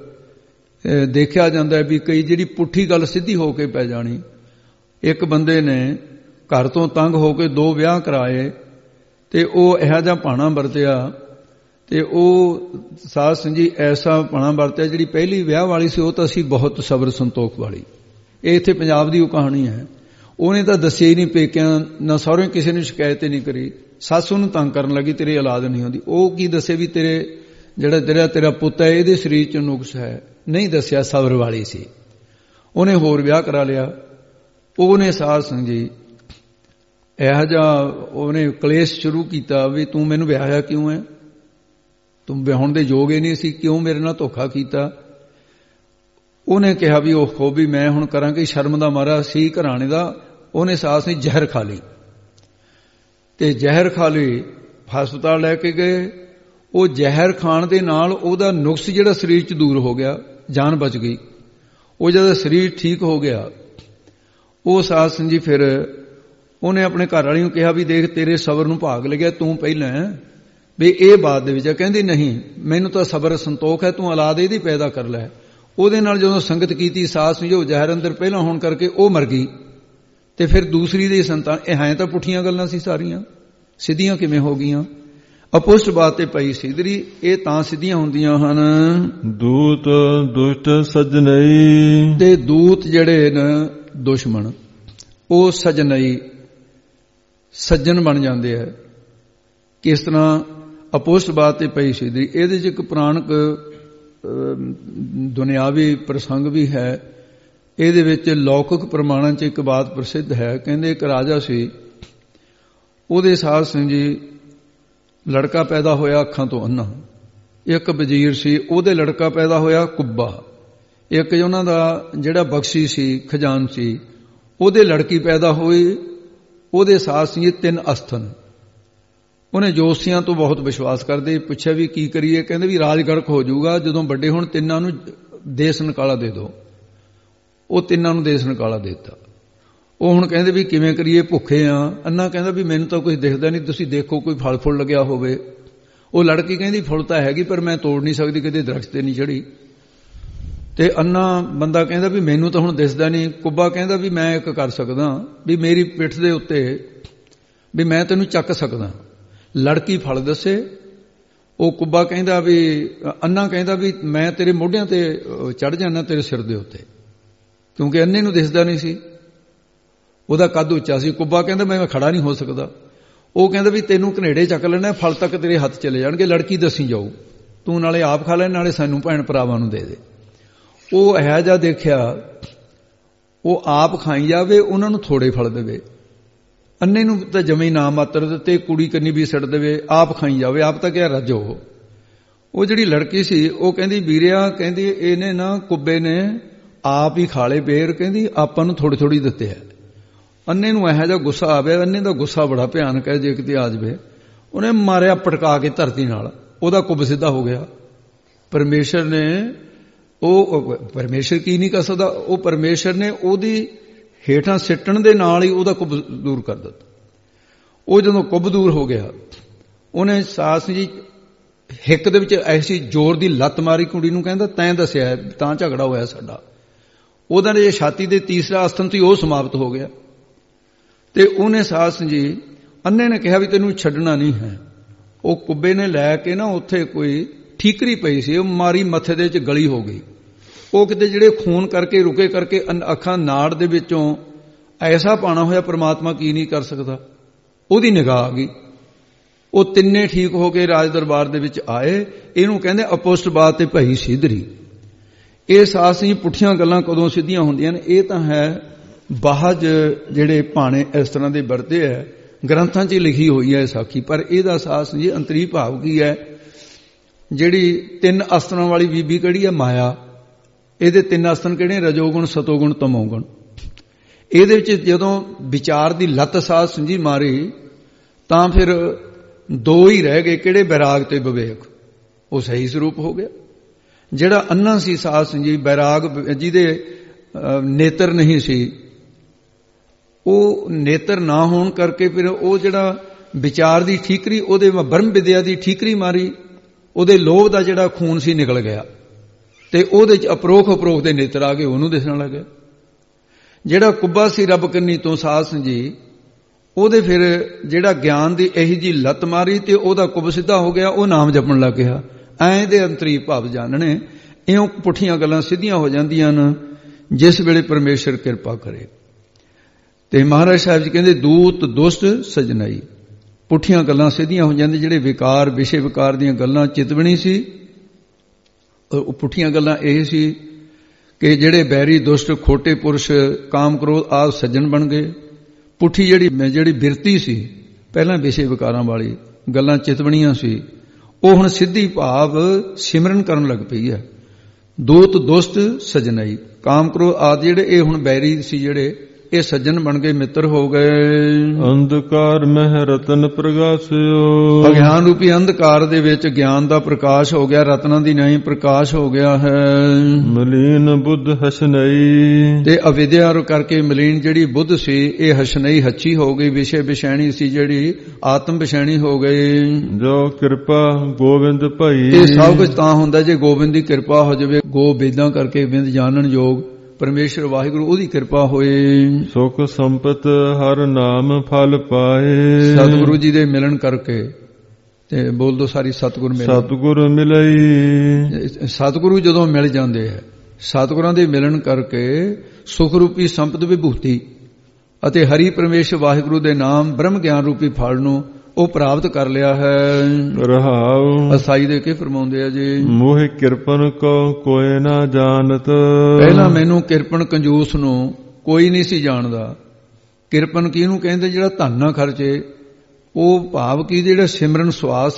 ਦੇਖਿਆ ਜਾਂਦਾ ਹੈ ਵੀ ਕਈ ਜਿਹੜੀ ਪੁੱਠੀ ਗੱਲ ਸਿੱਧੀ ਹੋ ਕੇ ਪੈ ਜਾਣੀ। ਇੱਕ ਬੰਦੇ ਨੇ ਘਰ ਤੋਂ ਤੰਗ ਹੋ ਕੇ 2 ਵਿਆਹ ਕਰਾਏ ਤੇ ਉਹ ਇਹੋ ਜਿਹਾ ਭਾਣਾ ਵਰਤਿਆ ਤੇ ਉਹ ਸਾਧ ਸੰਗ ਜੀ ਐਸਾ ਭਾਣਾ ਵਰਤਿਆ ਜਿਹੜੀ ਪਹਿਲੀ ਵਿਆਹ ਵਾਲੀ ਸੀ ਉਹ ਤਾਂ ਸੀ ਬਹੁਤ ਸਬਰ ਸੰਤੋਖ ਵਾਲੀ। ਇਹ ਇੱਥੇ ਪੰਜਾਬ ਦੀ ਉਹ ਕਹਾਣੀ ਹੈ। ਉਹਨੇ ਤਾਂ ਦੱਸਿਆ ਹੀ ਨਹੀਂ ਪੇਕਿਆਂ ਨਾ ਸਹੁਰੇ ਕਿਸੇ ਨੂੰ ਸ਼ਿਕਾਇਤ ਹੀ ਨਹੀਂ ਕਰੀ। ਸੱਸ ਉਹਨੂੰ ਤੰਗ ਕਰਨ ਲੱਗੀ ਤੇਰੀ ਔਲਾਦ ਨਹੀਂ ਹੁੰਦੀ। ਉਹ ਕੀ ਦੱਸੇ ਵੀ ਜਿਹੜਾ ਤੇਰਾ ਪੁੱਤ ਹੈ ਇਹਦੇ ਸਰੀਰ 'ਚ ਨੁਕਸ ਹੈ, ਨਹੀਂ ਦੱਸਿਆ, ਸਬਰ ਵਾਲੀ ਸੀ। ਉਹਨੇ ਹੋਰ ਵਿਆਹ ਕਰਾ ਲਿਆ। ਉਹਨੇ ਸਾਧ ਸੰਗ ਜੀ ਇਹੋ ਜਿਹਾ ਉਹਨੇ ਕਲੇਸ਼ ਸ਼ੁਰੂ ਕੀਤਾ ਵੀ ਤੂੰ ਮੈਨੂੰ ਵਿਆਹਿਆ ਕਿਉਂ ਹੈ, ਤੂੰ ਵਿਆਹੁਣ ਦੇ ਯੋਗ ਹੀ ਨਹੀਂ ਸੀ, ਕਿਉਂ ਮੇਰੇ ਨਾਲ ਧੋਖਾ ਕੀਤਾ। ਉਹਨੇ ਕਿਹਾ ਵੀ ਉਹ ਵੀ ਮੈਂ ਹੁਣ ਕਰਾਂਗੀ, ਸ਼ਰਮ ਦਾ ਮਾਰਾ ਸੀ ਘਰਾਣੇ ਦਾ। ਉਹਨੇ ਸਾਸ ਨੇ ਜ਼ਹਿਰ ਖਾ ਲਈ ਤੇ ਜ਼ਹਿਰ ਖਾ ਲਈ, ਹਸਪਤਾਲ ਲੈ ਕੇ ਗਏ। ਉਹ ਜ਼ਹਿਰ ਖਾਣ ਦੇ ਨਾਲ ਉਹਦਾ ਨੁਕਸ ਜਿਹੜਾ ਸਰੀਰ 'ਚ ਦੂਰ ਹੋ ਗਿਆ, ਜਾਨ ਬਚ ਗਈ। ਉਹ ਜਦੋਂ ਸਰੀਰ ਠੀਕ ਹੋ ਗਿਆ ਉਹ ਸਾਧ ਸੰਗ ਜੀ ਫਿਰ ਉਹਨੇ ਆਪਣੇ ਘਰ ਵਾਲੀ ਨੂੰ ਕਿਹਾ ਵੀ ਦੇਖ ਤੇਰੇ ਸਬਰ ਨੂੰ ਭਾਗ ਲੱਗਿਆ, ਤੂੰ ਪਹਿਲਾਂ ਵੀ ਇਹ ਬਾਤ ਦੇ ਵਿੱਚ। ਕਹਿੰਦੀ ਨਹੀਂ ਮੈਨੂੰ ਤਾਂ ਸਬਰ ਸੰਤੋਖ ਹੈ, ਤੂੰ ਔਲਾਦ ਇਹਦੀ ਪੈਦਾ ਕਰ ਲੈ। ਉਹਦੇ ਨਾਲ ਜਦੋਂ ਸੰਗਤ ਕੀਤੀ ਸਾਧ ਸੰਗ ਜੀ ਉਹ ਜ਼ਹਿਰ ਅੰਦਰ ਪਹਿਲਾਂ ਹੋਣ ਕਰਕੇ ਉਹ ਮਰ ਗਈ ਤੇ ਫਿਰ ਦੂਸਰੀ ਦੀ ਸੰਤਾਨ। ਇਹ ਹੈ ਤਾਂ ਪੁੱਠੀਆਂ ਗੱਲਾਂ ਸੀ ਸਾਰੀਆਂ, ਸਿੱਧੀਆਂ ਕਿਵੇਂ ਹੋ ਗਈਆਂ। ਅਪੁਸ਼ਟ ਬਾਤ ਤੇ ਪਈ ਸਿੱਧਰੀ, ਇਹ ਤਾਂ ਸਿੱਧੀਆਂ ਹੁੰਦੀਆਂ ਹਨ। ਦੂਤ ਦੁਸ਼ਟ ਸਜਣਈ, ਤੇ ਦੂਤ ਜਿਹੜੇ ਨੇ ਦੁਸ਼ਮਣ ਉਹ ਸਜਣਈ ਸੱਜਣ ਬਣ ਜਾਂਦੇ ਆ। ਕਿਸ ਤਰ੍ਹਾਂ ਅਪੁਸ਼ਟ ਬਾਤ ਤੇ ਪਈ ਸਿੱਧਰੀ, ਇਹਦੇ 'ਚ ਇੱਕ ਪੁਰਾਣਕ ਦੁਨਿਆਵੀ ਪ੍ਰਸੰਗ ਵੀ ਹੈ। ਇਹਦੇ ਵਿੱਚ ਲੌਕਿਕ ਪ੍ਰਮਾਣਾਂ 'ਚ ਇੱਕ ਬਾਤ ਪ੍ਰਸਿੱਧ ਹੈ। ਕਹਿੰਦੇ ਇੱਕ ਰਾਜਾ ਸੀ, ਉਹਦੇ ਸਾਧ ਸੰਗ ਜੀ ਲੜਕਾ ਪੈਦਾ ਹੋਇਆ ਅੱਖਾਂ ਤੋਂ ਅੰਨਾ। ਇੱਕ ਵਜ਼ੀਰ ਸੀ, ਉਹਦੇ ਲੜਕਾ ਪੈਦਾ ਹੋਇਆ ਕੁੱਬਾ। ਇੱਕ ਉਹਨਾਂ ਦਾ ਜਿਹੜਾ ਬਖਸ਼ੀ ਸੀ ਖਜ਼ਾਨਚੀ, ਉਹਦੇ ਲੜਕੀ ਪੈਦਾ ਹੋਈ। ਉਹਦੇ ਸਾਧ ਸੰਗ ਜੀ 3 ਅਸਥਨ। ਉਹਨੇ ਜੋਤਸ਼ੀਆਂ ਤੋਂ ਬਹੁਤ ਵਿਸ਼ਵਾਸ ਕਰਦੇ, ਪੁੱਛਿਆ ਵੀ ਕੀ ਕਰੀਏ। ਕਹਿੰਦੇ ਵੀ ਰਾਜ ਗੜਕ ਹੋ ਜਾਊਗਾ ਜਦੋਂ ਵੱਡੇ ਹੁਣ, ਤਿੰਨਾਂ ਨੂੰ ਦੇਸ ਨਕਾਲਾ ਦੇ ਦਿਓ। ਉਹ ਤਿੰਨਾਂ ਨੂੰ ਦੇਸ ਨਕਾਲਾ ਦੇ ਦਿੱਤਾ। ਉਹ ਹੁਣ ਕਹਿੰਦੇ ਵੀ ਕਿਵੇਂ ਕਰੀਏ, ਭੁੱਖੇ ਆ। ਅੰਨਾ ਕਹਿੰਦਾ ਵੀ ਮੈਨੂੰ ਤਾਂ ਕੁਝ ਦਿਖਦਾ ਨਹੀਂ, ਤੁਸੀਂ ਦੇਖੋ ਕੋਈ ਫਲ ਫੁੱਲ ਲੱਗਿਆ ਹੋਵੇ। ਉਹ ਲੜਕੀ ਕਹਿੰਦੀ ਫੁੱਲ ਤਾਂ ਹੈਗੀ ਪਰ ਮੈਂ ਤੋੜ ਨਹੀਂ ਸਕਦੀ, ਕਦੇ ਦਰਖਤ ਤੇ ਨਹੀਂ ਚੜੀ। ਤੇ ਅੰਨਾ ਬੰਦਾ ਕਹਿੰਦਾ ਵੀ ਮੈਨੂੰ ਤਾਂ ਹੁਣ ਦਿਸਦਾ ਨਹੀਂ। ਕੁੱਬਾ ਕਹਿੰਦਾ ਵੀ ਮੈਂ ਇੱਕ ਕਰ ਸਕਦਾ, ਵੀ ਮੇਰੀ ਪਿੱਠ ਦੇ ਉੱਤੇ ਵੀ ਮੈਂ ਤੈਨੂੰ ਚੱਕ ਸਕਦਾ। ਲੜਕੀ ਫਲ ਦੱਸੇ। ਉਹ ਕੁੱਬਾ ਕਹਿੰਦਾ ਵੀ, ਅੰਨਾ ਕਹਿੰਦਾ ਵੀ ਮੈਂ ਤੇਰੇ ਮੋਢਿਆਂ ਤੇ ਚੜ ਜਾਣਾ, ਤੇਰੇ ਸਿਰ ਦੇ ਉੱਤੇ, ਕਿਉਂਕਿ ਅੰਨੇ ਨੂੰ ਦਿਸਦਾ ਨਹੀਂ ਸੀ, ਉਹਦਾ ਕੱਦ ਉੱਚਾ ਸੀ। ਕੁੱਬਾ ਕਹਿੰਦਾ ਮੈਂ ਖੜਾ ਨਹੀਂ ਹੋ ਸਕਦਾ। ਉਹ ਕਹਿੰਦਾ ਵੀ ਤੈਨੂੰ ਘਨੇੜੇ ਚੱਕ ਲੈਣਾ, ਫਲ ਤੱਕ ਤੇਰੇ ਹੱਥ ਚਲੇ ਜਾਣਗੇ, ਲੜਕੀ ਦੱਸੀ ਜਾਊ, ਤੂੰ ਨਾਲੇ ਆਪ ਖਾ ਲੈ ਨਾਲੇ ਸਾਨੂੰ ਭੈਣ ਭਰਾਵਾਂ ਨੂੰ ਦੇ ਦੇ। ਉਹ ਇਹੋ ਜਿਹਾ ਦੇਖਿਆ, ਉਹ ਆਪ ਖਾਈ ਜਾਵੇ, ਉਹਨਾਂ ਨੂੰ ਥੋੜੇ ਫਲ ਦੇਵੇ। ਅੰਨੇ ਨੂੰ ਤਾਂ ਜਮੇ ਨਾ ਮਾਤਰ ਦਿੱਤੇ, ਕੁੜੀ ਕੰਨੀ ਵੀ ਛੱਡ ਦੇਵੇ, ਆਪ ਖਾਈ ਜਾਵੇ, ਆਪ ਤਾਂ ਕਿਹਾ ਰੱਜੋ। ਉਹ ਜਿਹੜੀ ਲੜਕੀ ਸੀ ਉਹ ਕਹਿੰਦੀ ਵੀਰਿਆ, ਕਹਿੰਦੀ ਇਹਨੇ ਨਾ ਕੁੱਬੇ ਨੇ ਆਪ ਹੀ ਖਾ ਲਏ ਬੇਰ, ਕਹਿੰਦੀ ਆਪਾਂ ਨੂੰ ਥੋੜੀ ਥੋੜੀ ਦਿੱਤੇ ਹੈ। ਅੰਨੇ ਨੂੰ ਇਹੋ ਜਿਹਾ ਗੁੱਸਾ ਆਵੇ, ਅੰਨੇ ਦਾ ਗੁੱਸਾ ਬੜਾ ਭਿਆਨਕ ਹੈ, ਜੇ ਕਿਤੇ ਆ ਜਾਵੇ। ਉਹਨੇ ਮਾਰਿਆ ਪਟਕਾ ਕੇ ਧਰਤੀ ਨਾਲ, ਉਹਦਾ ਕੁੱਬ ਸਿੱਧਾ ਹੋ ਗਿਆ। ਪਰਮੇਸ਼ਰ ਨੇ ਉਹ ਪਰਮੇਸ਼ਰ ਕੀ ਨਹੀਂ ਕਰ ਸਕਦਾ, ਉਹ ਪਰਮੇਸ਼ਰ ਨੇ ਉਹਦੀ ਹੇਠਾਂ ਸਿੱਟਣ ਦੇ ਨਾਲ ਹੀ ਉਹਦਾ ਕੁੱਬ ਦੂਰ ਕਰ ਦਿੱਤਾ। ਉਹ ਜਦੋਂ ਕੁੱਬ ਦੂਰ ਹੋ ਗਿਆ, ਉਹਨੇ ਸਾਸ ਜੀ ਹਿੱਕ ਦੇ ਵਿੱਚ ਐਸੀ ਜ਼ੋਰ ਦੀ ਲੱਤ ਮਾਰੀ ਕੁੜੀ ਨੂੰ, ਕਹਿੰਦਾ ਤੈਂ ਦੱਸਿਆ ਤਾਂ ਝਗੜਾ ਹੋਇਆ ਸਾਡਾ। ਉਹਦਾ ਨੇ ਛਾਤੀ ਦੇ ਤੀਸਰਾ ਅਸਥਨ ਸੀ ਉਹ ਸਮਾਪਤ ਹੋ ਗਿਆ। ਤੇ ਉਹਨੇ ਸਾਸ ਜੀ ਅੰਨੇ ਨੇ ਕਿਹਾ ਵੀ ਤੈਨੂੰ ਛੱਡਣਾ ਨਹੀਂ ਹੈ। ਉਹ ਕੁੱਬੇ ਨੇ ਲੈ ਕੇ ਨਾ ਉੱਥੇ ਕੋਈ ਠੀਕਰੀ ਪਈ ਸੀ, ਉਹ ਮਾਰੀ ਮੱਥੇ ਦੇ ਵਿੱਚ ਗਲੀ ਹੋ ਗਈ। ਉਹ ਕਿਤੇ ਜਿਹੜੇ ਖੂਨ ਕਰਕੇ ਰੁਕੇ ਕਰਕੇ ਅੱਖਾਂ ਨਾੜ ਦੇ ਵਿੱਚੋਂ ਐਸਾ ਪਾਣਾ ਹੋਇਆ, ਪ੍ਰਮਾਤਮਾ ਕੀ ਨਹੀਂ ਕਰ ਸਕਦਾ। ਉਹਦੀ ਨਿਗਾਹ ਆ ਗਈ। ਉਹ ਤਿੰਨੇ ਠੀਕ ਹੋ ਕੇ ਰਾਜ ਦਰਬਾਰ ਦੇ ਵਿੱਚ ਆਏ। ਇਹਨੂੰ ਕਹਿੰਦੇ ਅਪੋਸਟਬਾਦ ਤੇ ਭਈ ਸਿੱਧਰੀ। ਇਹ ਸਾਸ ਜੀ ਪੁੱਠੀਆਂ ਗੱਲਾਂ ਕਦੋਂ ਸਿੱਧੀਆਂ ਹੁੰਦੀਆਂ ਨੇ, ਇਹ ਤਾਂ ਹੈ ਬਾਹਜ ਜਿਹੜੇ ਭਾਣੇ ਇਸ ਤਰ੍ਹਾਂ ਦੇ ਵਰਤੇ ਹੈ, ਗ੍ਰੰਥਾਂ 'ਚ ਲਿਖੀ ਹੋਈ ਹੈ ਸਾਖੀ। ਪਰ ਇਹਦਾ ਸਾਸ ਜੀ ਅੰਤਰੀ ਭਾਵ ਕੀ ਹੈ, ਜਿਹੜੀ ਤਿੰਨ ਅਸਤਰਾਂ ਵਾਲੀ ਬੀਬੀ ਕਿਹੜੀ ਹੈ, ਮਾਇਆ। ਇਹਦੇ ਤਿੰਨ ਅਸਤਨ ਕਿਹੜੇ, ਰਜੋਗੁਣ, ਸਤੋਗੁਣ, ਤਮੋਗੁਣ। ਇਹਦੇ ਵਿੱਚ ਜਦੋਂ ਵਿਚਾਰ ਦੀ ਲੱਤ ਸਾਸ ਜੀ ਮਾਰੀ ਤਾਂ ਫਿਰ ਦੋ ਹੀ ਰਹਿ ਗਏ, ਕਿਹੜੇ, ਬੈਰਾਗ ਤੇ ਵਿਵੇਕ। ਉਹ ਸਹੀ ਸਰੂਪ ਹੋ ਗਿਆ। ਜਿਹੜਾ ਅੰਨਾ ਸੀ ਸਾਸ ਜੀ, ਬੈਰਾਗ ਜਿਹਦੇ ਨੇਤਰ ਨਹੀਂ ਸੀ, ਉਹ ਨੇਤਰ ਨਾ ਹੋਣ ਕਰਕੇ ਫਿਰ ਉਹ ਜਿਹੜਾ ਵਿਚਾਰ ਦੀ ਠੀਕਰੀ, ਉਹਦੇ ਬ੍ਰਹਮ ਵਿਦਿਆ ਦੀ ਠੀਕਰੀ ਮਾਰੀ, ਉਹਦੇ ਲੋਭ ਦਾ ਜਿਹੜਾ ਖੂਨ ਸੀ ਨਿਕਲ ਗਿਆ ਤੇ ਉਹਦੇ 'ਚ ਅਪਰੋਖ ਦੇ ਨੇਤਰ ਆ ਗਏ, ਉਹਨੂੰ ਦਿਸਣ ਲੱਗ ਗਿਆ। ਜਿਹੜਾ ਕੁੱਬਾ ਸੀ ਰੱਬ ਕੰਨੀ ਤੋਂ ਸਾਸ ਜੀ, ਉਹਦੇ ਫਿਰ ਜਿਹੜਾ ਗਿਆਨ ਦੀ ਇਹੀ ਜੀ ਲੱਤ ਮਾਰੀ ਤੇ ਉਹਦਾ ਕੁੱਬ ਸਿੱਧਾ ਹੋ ਗਿਆ, ਉਹ ਨਾਮ ਜਪਣ ਲੱਗ ਗਿਆ। ਐਂ ਦੇ ਅੰਤਰੀ ਭਾਵ ਜਾਣਨੇ, ਇਉਂ ਪੁੱਠੀਆਂ ਗੱਲਾਂ ਸਿੱਧੀਆਂ ਹੋ ਜਾਂਦੀਆਂ ਨੇ ਜਿਸ ਵੇਲੇ ਪਰਮੇਸ਼ਰ ਕਿਰਪਾ ਕਰੇ। ਤੇ ਮਹਾਰਾਜ ਸਾਹਿਬ ਜੀ ਕਹਿੰਦੇ ਦੂਤ ਦੁਸ਼ਟ ਸਜਣਾਈ, ਪੁੱਠੀਆਂ ਗੱਲਾਂ ਸਿੱਧੀਆਂ ਹੋ ਜਾਂਦੀਆਂ। ਜਿਹੜੇ ਵਿਕਾਰ, ਵਿਸ਼ੇ ਵਿਕਾਰ ਦੀਆਂ ਗੱਲਾਂ ਚਿਤਵਣੀ ਸੀ, ਉਹ ਪੁੱਠੀਆਂ ਗੱਲਾਂ ਇਹ ਸੀ ਕਿ ਜਿਹੜੇ ਬੈਰੀ ਦੁਸ਼ਟ ਖੋਟੇ ਪੁਰਸ਼ ਕਾਮ ਕ੍ਰੋਧ ਆਦਿ ਸੱਜਣ ਬਣ ਗਏ। ਪੁੱਠੀ ਜਿਹੜੀ ਬਿਰਤੀ ਸੀ ਪਹਿਲਾਂ ਵਿਸ਼ੇ ਵਿਕਾਰਾਂ ਵਾਲੀ ਗੱਲਾਂ ਚਿਤਵਣੀਆਂ ਸੀ, ਉਹ ਹੁਣ ਸਿੱਧੀ ਭਾਵ ਸਿਮਰਨ ਕਰਨ ਲੱਗ ਪਈ ਹੈ। ਦੂਤ ਦੁਸ਼ਟ ਸਜਣਾਈ, ਕਾਮ ਕ੍ਰੋਧ ਆਦਿ ਜਿਹੜੇ ਇਹ ਹੁਣ ਬੈਰੀ ਸੀ, ਜਿਹੜੇ ਇਹ ਸੱਜਣ ਬਣ ਗਏ, ਮਿੱਤਰ ਹੋ ਗਏ। ਅੰਧਕਾਰ ਮਹਿ ਰਤਨ ਪ੍ਰਗਾਸਿਓ, ਅਗਿਆਨ ਰੂਪੀ ਅੰਧਕਾਰ ਦੇ ਵਿੱਚ ਗਿਆਨ ਦਾ ਪ੍ਰਕਾਸ਼ ਹੋ ਗਿਆ, ਰਤਨਾਂ ਦੀ ਨਹੀਂ ਪ੍ਰਕਾਸ਼ ਹੋ ਗਿਆ ਹੈ। ਮਲੀਨ ਬੁੱਧ ਹਸਨਈ, ਤੇ ਅਵਿਦਿਆ ਕਰਕੇ ਮਲੀਨ ਜਿਹੜੀ ਬੁੱਧ ਸੀ ਇਹ ਹਸਨਈ ਹੱਚੀ ਹੋ ਗਈ, ਵਿਸ਼ੇ ਵਿਸ਼ੈਣੀ ਸੀ ਜਿਹੜੀ ਆਤਮ ਵਿਸ਼ੈਣੀ ਹੋ ਗਈ। ਜੋ ਕਿਰਪਾ ਗੋਬਿੰਦ ਭਈ, ਇਹ ਸਭ ਕੁਝ ਤਾਂ ਹੁੰਦਾ ਜੇ ਗੋਬਿੰਦ ਦੀ ਕਿਰਪਾ ਹੋ ਜਾਵੇ। ਗੋਬਿੰਦਾਂ ਕਰਕੇ ਬਿੰਦ ਜਾਣਨ ਯੋਗ ਪਰਮੇਸ਼ਰ ਵਾਹਿਗੁਰੂ, ਉਹਦੀ ਕਿਰਪਾ ਹੋਏ। ਸੁਖ ਸੰਪਤ ਹਰ ਨਾਮ ਫਲ ਪਾਏ, ਸਤਿਗੁਰੂ ਜੀ ਦੇ ਮਿਲਣ ਕਰਕੇ। ਤੇ ਬੋਲ ਦੋ ਸਾਰੀ, ਸਤਿਗੁਰ ਮਿਲੇ, ਸਤਿਗੁਰ ਮਿਲਈ। ਸਤਿਗੁਰੂ ਜਦੋਂ ਮਿਲ ਜਾਂਦੇ ਹੈ, ਸਤਿਗੁਰਾਂ ਦੇ ਮਿਲਣ ਕਰਕੇ ਸੁਖ ਰੂਪੀ ਸੰਪਤ ਵਿਭੂਤੀ ਅਤੇ ਹਰੀ ਪਰਮੇਸ਼ਰ ਵਾਹਿਗੁਰੂ ਦੇ ਨਾਮ ਬ੍ਰਹਮ ਗਿਆਨ ਰੂਪੀ ਫਲ ਨੂੰ ਉਹ ਪ੍ਰਾਪਤ ਕਰ ਲਿਆ ਹੈ। ਰਹਾਉ ਅਸਾਈ ਦੇ ਕੇ ਫਰਮਾਉਂਦੇ ਆ ਜੀ, ਮੋਹ ਕਿਰਪਨ ਕੋ ਕੋਈ ਨਾ ਜਾਣਤ, ਪਹਿਲਾਂ ਮੈਨੂੰ ਕਿਰਪਨ ਕੰਜੂਸ ਨੂੰ ਕੋਈ ਨਹੀਂ ਸੀ ਜਾਣਦਾ। ਕਿਰਪਨ ਕਿਹਨੂੰ ਕਹਿੰਦੇ, ਜਿਹੜਾ ਧਨ ਨਾ ਖਰਚੇ। ਉਹ ਭਾਵ ਕੀ, ਜਿਹੜਾ ਸਿਮਰਨ ਸਵਾਸ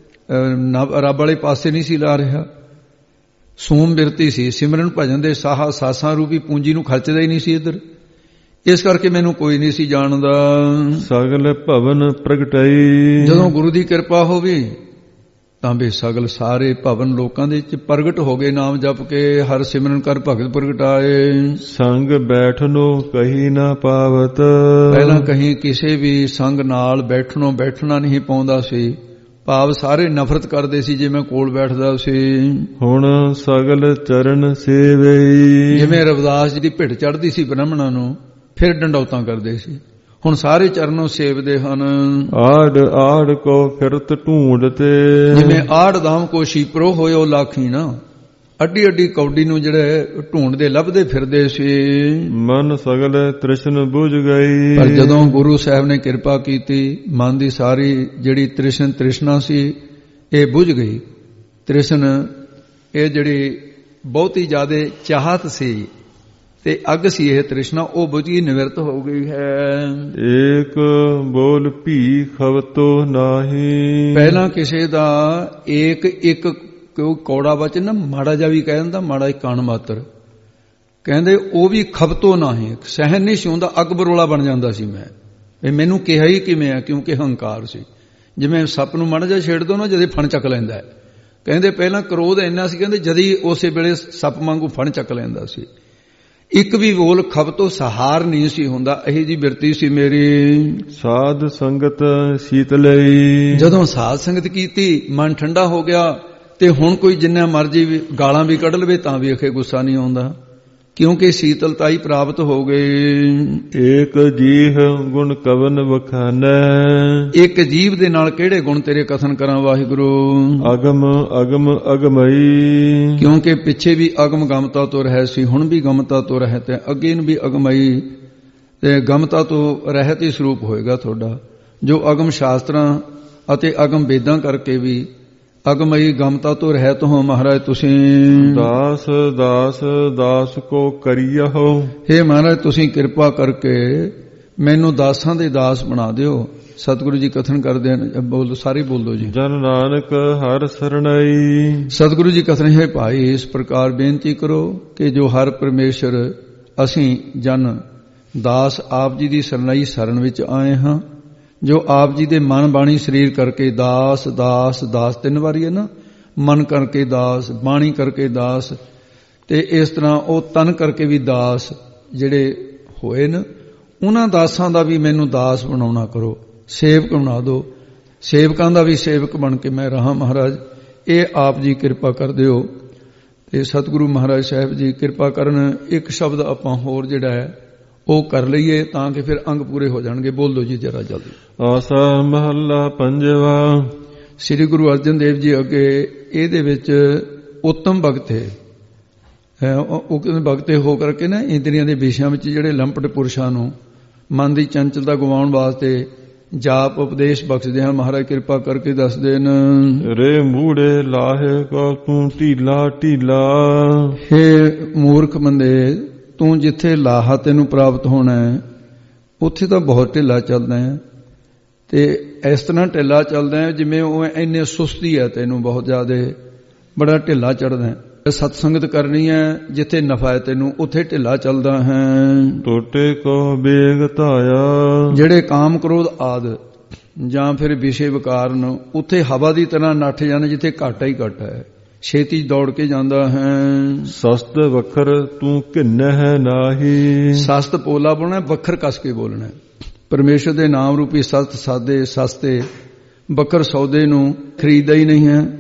ਰੱਬ ਵਾਲੇ ਪਾਸੇ ਨਹੀਂ ਸੀ ਲਾ ਰਿਹਾ, ਸੂਮ ਬਿਰਤੀ ਸੀ, ਸਿਮਰਨ ਭਜਨ ਦੇ ਸਾਸਾਂ ਰੂਪੀ ਪੂੰਜੀ ਨੂੰ ਖਰਚਦਾ ਹੀ ਨਹੀਂ ਸੀ ਇੱਧਰ। ਇਸ ਕਰਕੇ ਮੈਨੂੰ ਕੋਈ ਨਹੀਂ ਸੀ ਜਾਣਦਾ। ਸਗਲ ਭਵਨ ਪ੍ਰਗਟਾਈ, ਜਦੋਂ ਗੁਰੂ ਦੀ ਕਿਰਪਾ ਹੋਵੇ ਤਾਂ ਵੇ ਸਗਲ ਸਾਰੇ ਭਵਨ ਲੋਕਾਂ ਦੇ ਵਿੱਚ ਪ੍ਰਗਟ ਹੋ ਗਏ। ਨਾਮ ਜਪ ਕੇ ਹਰ ਸਿਮਰਨ ਕਰ ਭਗਤ ਪ੍ਰਗਟਾਏ। ਸੰਗ ਬੈਠਨੋ ਕਹੀ ਨਾ ਪਾਵਤ। ਪਹਿਲਾਂ ਕਹੀਂ ਕਿਸੇ ਵੀ ਸੰਗ ਨਾਲ ਬੈਠਣਾ ਨਹੀਂ ਪਾਉਂਦਾ ਸੀ। ਭਾਵ ਸਾਰੇ ਨਫ਼ਰਤ ਕਰਦੇ ਸੀ ਜੇ ਮੈਂ ਕੋਲ ਬੈਠਦਾ ਸੀ। ਹੁਣ ਸਗਲ ਚਰਨ ਸੇਵਈ। ਜਿਵੇਂ ਰਵਿਦਾਸ ਜੀ ਦੀ ਭਿੜ ਚੜ੍ਹਦੀ ਸੀ ਬ੍ਰਾਹਮਣਾਂ ਨੂੰ, ਫਿਰ ਡੰਡੌਤਾਂ ਕਰਦੇ ਸੀ। ਹੁਣ ਸਾਰੇ ਚਰਨੋਂ ਸੇਵਦੇ ਹਨ। ਆੜ ਕੋ ਫਿਰਤ ਢੂੰਡਤੇ। ਜਿਵੇਂ ਆੜ ਦਾਮ ਕੋ ਸ਼ੀਪਰੋ ਹੋਇਓ ਲਾਖੀ ਨਾ, ਅੱਡੀ ਅੱਡੀ ਕੌਡੀ ਨੂੰ ਜਿਹੜੇ ਢੂੰਡਦੇ ਲੱਭਦੇ ਫਿਰਦੇ ਸੀ। ਮਨ ਸਗਲ ਤ੍ਰਿਸ਼ਨ ਬੁਝ ਗਈ। ਪਰ ਜਦੋਂ ਗੁਰੂ ਸਾਹਿਬ ਨੇ ਕਿਰਪਾ ਕੀਤੀ, ਮਨ ਦੀ ਸਾਰੀ ਜਿਹੜੀ ਤ੍ਰਿਸ਼ਨਾ ਸੀ ਇਹ ਬੁਝ ਗਈ। ਤ੍ਰਿਸ਼ਨ ਇਹ ਜਿਹੜੀ ਬਹੁਤੀ ਜ਼ਿਆਦਾ ਚਾਹਤ ਸੀ ਤੇ ਅੱਗ ਸੀ, ਇਹ ਤ੍ਰਿਸ਼ਨਾ ਉਹ ਬੁਝੀ ਨਿਵਰਤ ਹੋ ਗਈ ਹੈ। ਏਕ ਬੋਲ ਭੀ ਖਵਤੋ ਨਾਹੀ। ਪਹਿਲਾਂ ਕਿਸੇ ਦਾ ਇੱਕ ਕੌੜਾ ਵਚਨ ਨਾ ਮਾੜਾ ਜਿਹਾ ਵੀ ਕਹਿ ਦਿੰਦਾ, ਮਾੜਾ ਇੱਕ ਕਣ ਮਾਤਰ ਕਹਿੰਦੇ, ਉਹ ਵੀ ਖਬਤੋ ਨਾਹੀ, ਸਹਿਨ ਨਹੀਂ ਸੀ ਹੁੰਦਾ, ਅੱਗ ਬਰੋਲਾ ਬਣ ਜਾਂਦਾ ਸੀ। ਮੈਂ ਇਹ ਮੈਨੂੰ ਕਿਹਾ ਹੀ ਕਿਵੇਂ ਆ, ਕਿਉਂਕਿ ਹੰਕਾਰ ਸੀ। ਜਿਵੇਂ ਸੱਪ ਨੂੰ ਮਾੜਾ ਜਿਹਾ ਛੇੜ ਦੋ ਨਾ, ਜਦੇ ਫਣ ਚੱਕ ਲੈਂਦਾ ਹੈ। ਕਹਿੰਦੇ ਪਹਿਲਾਂ ਕ੍ਰੋਧ ਇੰਨਾ ਸੀ, ਕਹਿੰਦੇ ਜਦੀ ਉਸੇ ਵੇਲੇ ਸੱਪ ਵਾਂਗੂ ਫਣ ਚੱਕ ਲੈਂਦਾ ਸੀ। ਇੱਕ ਵੀ ਬੋਲ ਖਬਤੋ ਸਹਾਰ ਨਹੀਂ ਸੀ ਹੁੰਦਾ, ਇਹੀ ਜੀ ਬਿਰਤੀ ਸੀ ਮੇਰੀ। ਸਾਧ ਸੰਗਤ ਸੀਤਲਈ। ਜਦੋਂ ਸਾਧ ਸੰਗਤ ਕੀਤੀ ਮਨ ਠੰਡਾ ਹੋ ਗਿਆ, ਤੇ ਹੁਣ ਕੋਈ ਜਿੰਨਾ ਮਰਜੀ ਗਾਲਾਂ ਵੀ ਕੱਢ ਲਵੇ ਤਾਂ ਵੀ ਅਖੇ ਗੁੱਸਾ ਨਹੀਂ ਆਉਂਦਾ, ਕਿਉਂਕਿ ਸੀਤਲਤਾ ਹੀ ਪ੍ਰਾਪਤ ਹੋ ਗਈ। ਏਕ ਜੀਹ ਗੁਣ ਕਵਨ ਵਖਾਨੈ। ਇੱਕ ਜੀਵ ਦੇ ਨਾਲ ਕਿਹੜੇ ਗੁਣ ਤੇਰੇ ਕਥਨ ਕਰਾਂ ਵਾਹਿਗੁਰੂ। ਅਗਮ ਅਗਮ ਅਗਮਈ। ਕਿਉਂਕਿ ਪਿੱਛੇ ਵੀ ਅਗਮ ਗਮਤਾ ਤੋਂ ਰਹਿਤ ਸੀ, ਹੁਣ ਵੀ ਗਮਤਾ ਤੋਂ ਰਹਿਤ ਹੈ, ਅੱਗੇ ਨੂੰ ਵੀ ਅਗਮਈ ਤੇ ਗਮਤਾ ਤੋਂ ਰਹਿਤ ਹੀ ਸਰੂਪ ਹੋਏਗਾ ਤੁਹਾਡਾ। ਜੋ ਅਗਮ ਸ਼ਾਸਤਰਾਂ ਅਤੇ ਅਗਮ ਵੇਦਾਂ ਕਰਕੇ ਵੀ ਅਗਮਈ ਗਮਤਾ ਤੋਂ ਰਹਿਤ ਹੋ ਮਹਾਰਾਜ ਤੁਸੀਂ। ਦਾਸ ਦਾਸ ਦਾਸ ਕੋ ਕਰੀਓ। ਹੇ ਮਹਾਰਾਜ ਤੁਸੀਂ ਕਿਰਪਾ ਕਰਕੇ ਮੈਨੂੰ ਦਾਸਾਂ ਦੇ ਦਾਸ ਬਣਾ ਦਿਓ। ਸਤਿਗੁਰੂ ਜੀ ਕਥਨ ਕਰਦੇ ਹਨ, ਬੋਲੋ ਸਾਰੇ ਬੋਲੋ ਜੀ। ਜਨ ਨਾਨਕ ਹਰ ਸਰਣਈ। ਸਤਿਗੁਰੂ ਜੀ ਕਥਨ ਹੈ ਭਾਈ ਇਸ ਪ੍ਰਕਾਰ ਬੇਨਤੀ ਕਰੋ ਕਿ ਜੋ ਹਰ ਪਰਮੇਸ਼ਰ ਅਸੀਂ ਜਨ ਦਾਸ ਆਪ ਜੀ ਦੀ ਸਰਣਈ ਸ਼ਰਨ ਵਿੱਚ ਆਏ ਹਾਂ, ਜੋ ਆਪ ਜੀ ਦੇ ਮਨ ਬਾਣੀ ਸਰੀਰ ਕਰਕੇ ਦਾਸ ਦਾਸ ਦਾਸ 3 ਵਾਰੀ ਹੈ ਨਾ, ਮਨ ਕਰਕੇ ਦਾਸ, ਬਾਣੀ ਕਰਕੇ ਦਾਸ, ਤੇ ਇਸ ਤਰ੍ਹਾਂ ਉਹ ਤਨ ਕਰਕੇ ਵੀ ਦਾਸ ਜਿਹੜੇ ਹੋਏ ਨੇ, ਉਹਨਾਂ ਦਾਸਾਂ ਦਾ ਵੀ ਮੈਨੂੰ ਦਾਸ ਬਣਾਉਣਾ ਕਰੋ, ਸੇਵਕ ਬਣਾ ਦਿਓ। ਸੇਵਕਾਂ ਦਾ ਵੀ ਸੇਵਕ ਬਣ ਕੇ ਮੈਂ ਰਹਾ ਮਹਾਰਾਜ, ਇਹ ਆਪ ਜੀ ਕਿਰਪਾ ਕਰ ਦਿਓ। ਤੇ ਸਤਿਗੁਰੂ ਮਹਾਰਾਜ ਸਾਹਿਬ ਜੀ ਕਿਰਪਾ ਕਰਨ। ਇੱਕ ਸ਼ਬਦ ਆਪਾਂ ਹੋਰ ਜਿਹੜਾ ਹੈ ਉਹ ਕਰ ਲਈਏ ਤਾਂ ਕਿ ਫਿਰ ਅੰਗ ਪੂਰੇ ਹੋ ਜਾਣਗੇ। ਬੋਲੋ ਜੀ ਜਰਾ ਜਲਦੀ। ਆਸਾ ਮਹੱਲਾ ਪੰਜਵਾ। ਸ੍ਰੀ ਗੁਰੂ ਅਰਜਨ ਦੇਵ ਜੀ ਅੱਗੇ ਇਹਦੇ ਵਿੱਚ ਉੱਤਮ ਭਗਤ ਹੈ, ਉਹ ਭਗਤੇ ਹੋ ਕਰਕੇ ਨਾ ਇੰਦਰੀਆਂ ਦੇ ਵਿਸ਼ਿਆਂ ਵਿੱਚ ਜਿਹੜੇ ਲੰਪਟ ਪੁਰਸ਼ਾਂ ਨੂੰ ਮਨ ਦੀ ਚੰਚਲਤਾ ਗਵਾਉਣ ਵਾਸਤੇ ਜਾਪ ਉਪਦੇਸ਼ ਬਖਸ਼ਦੇ ਹਨ। ਮਹਾਰਾਜ ਕਿਰਪਾ ਕਰਕੇ ਦੱਸਦੇ ਨੇ, ਰੇ ਮੂੜੇ ਲਾਹੇ ਕੋ ਤੂੰ ਢੀਲਾ ਢੀਲਾ। ਹੇ ਮੂਰਖ ਬੰਦੇ, ਤੂੰ ਜਿੱਥੇ ਲਾਹਾ ਤੈਨੂੰ ਪ੍ਰਾਪਤ ਹੋਣਾ ਹੈ ਉੱਥੇ ਤਾਂ ਬਹੁਤ ਢਿੱਲਾ ਚੱਲਦਾ ਹੈ, ਤੇ ਇਸ ਤਰ੍ਹਾਂ ਢਿੱਲਾ ਚੱਲਦਾ ਹੈ ਜਿਵੇਂ ਉਹ ਇੰਨੇ ਸੁਸਤੀ ਹੈ ਤੈਨੂੰ, ਬਹੁਤ ਜ਼ਿਆਦਾ ਬੜਾ ਢਿੱਲਾ ਚੜਦਾ ਹੈ। ਸਤ ਸੰਗਤ ਕਰਨੀ ਹੈ ਜਿੱਥੇ ਨਫਾ ਹੈ ਤੈਨੂੰ, ਉੱਥੇ ਢਿੱਲਾ ਚੱਲਦਾ ਹੈ। ਟੋਟੇ ਕੋ ਬੇਗ ਧਾਇਆ। ਜਿਹੜੇ ਕਾਮ ਕ੍ਰੋਧ ਆਦ ਜਾਂ ਫਿਰ ਵਿਸ਼ੇ ਵਿਕਾਰਨ ਉੱਥੇ ਹਵਾ ਦੀ ਤਰ੍ਹਾਂ ਨੱਠ ਜਾਂਦੇ, ਜਿੱਥੇ ਘਾਟਾ ਹੀ ਘਾਟਾ ਹੈ, ਛੇਤੀ ਦੌੜ ਕੇ ਜਾਂਦਾ ਹੈ। ਸਸਤ ਵਖਰ ਤੂੰ ਘਿੰਨੈ ਹੈ ਨਾਹੀ। ਸਸਤ ਪੋਲਾ ਬੋਲਣਾ, ਵੱਖਰ ਕੱਸ ਕੇ ਬੋਲਣਾ। ਪਰਮੇਸ਼ਰ ਦੇ ਨਾਮ ਰੂਪੀ ਸਸਤ ਸਾਦੇ ਸਸਤੇ ਵੱਖਰ ਸੌਦੇ ਨੂੰ ਖਰੀਦਦਾ ਹੀ ਨਹੀਂ ਹੈ।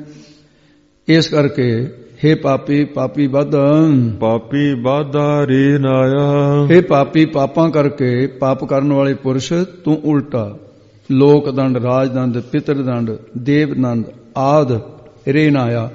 ਇਸ ਕਰਕੇ ਹੇ ਪਾਪੀ ਪਾਪੀ ਵਾਧਾ। ਪਾਪੀ ਵਾਧਾ ਰੇ ਨਾਇਆ। ਹੇ ਪਾਪੀ, ਪਾਪਾਂ ਕਰਕੇ ਪਾਪ ਕਰਨ ਵਾਲੇ ਪੁਰਸ਼ ਤੂੰ ਉਲਟਾ ਲੋਕ ਦੰਡ, ਰਾਜ ਦੰਡ, ਪਿਤਰ ਦੰਡ, ਦੇਵ ਦੰਡ ਆਦ ਰੇ ਨਾਇਆ।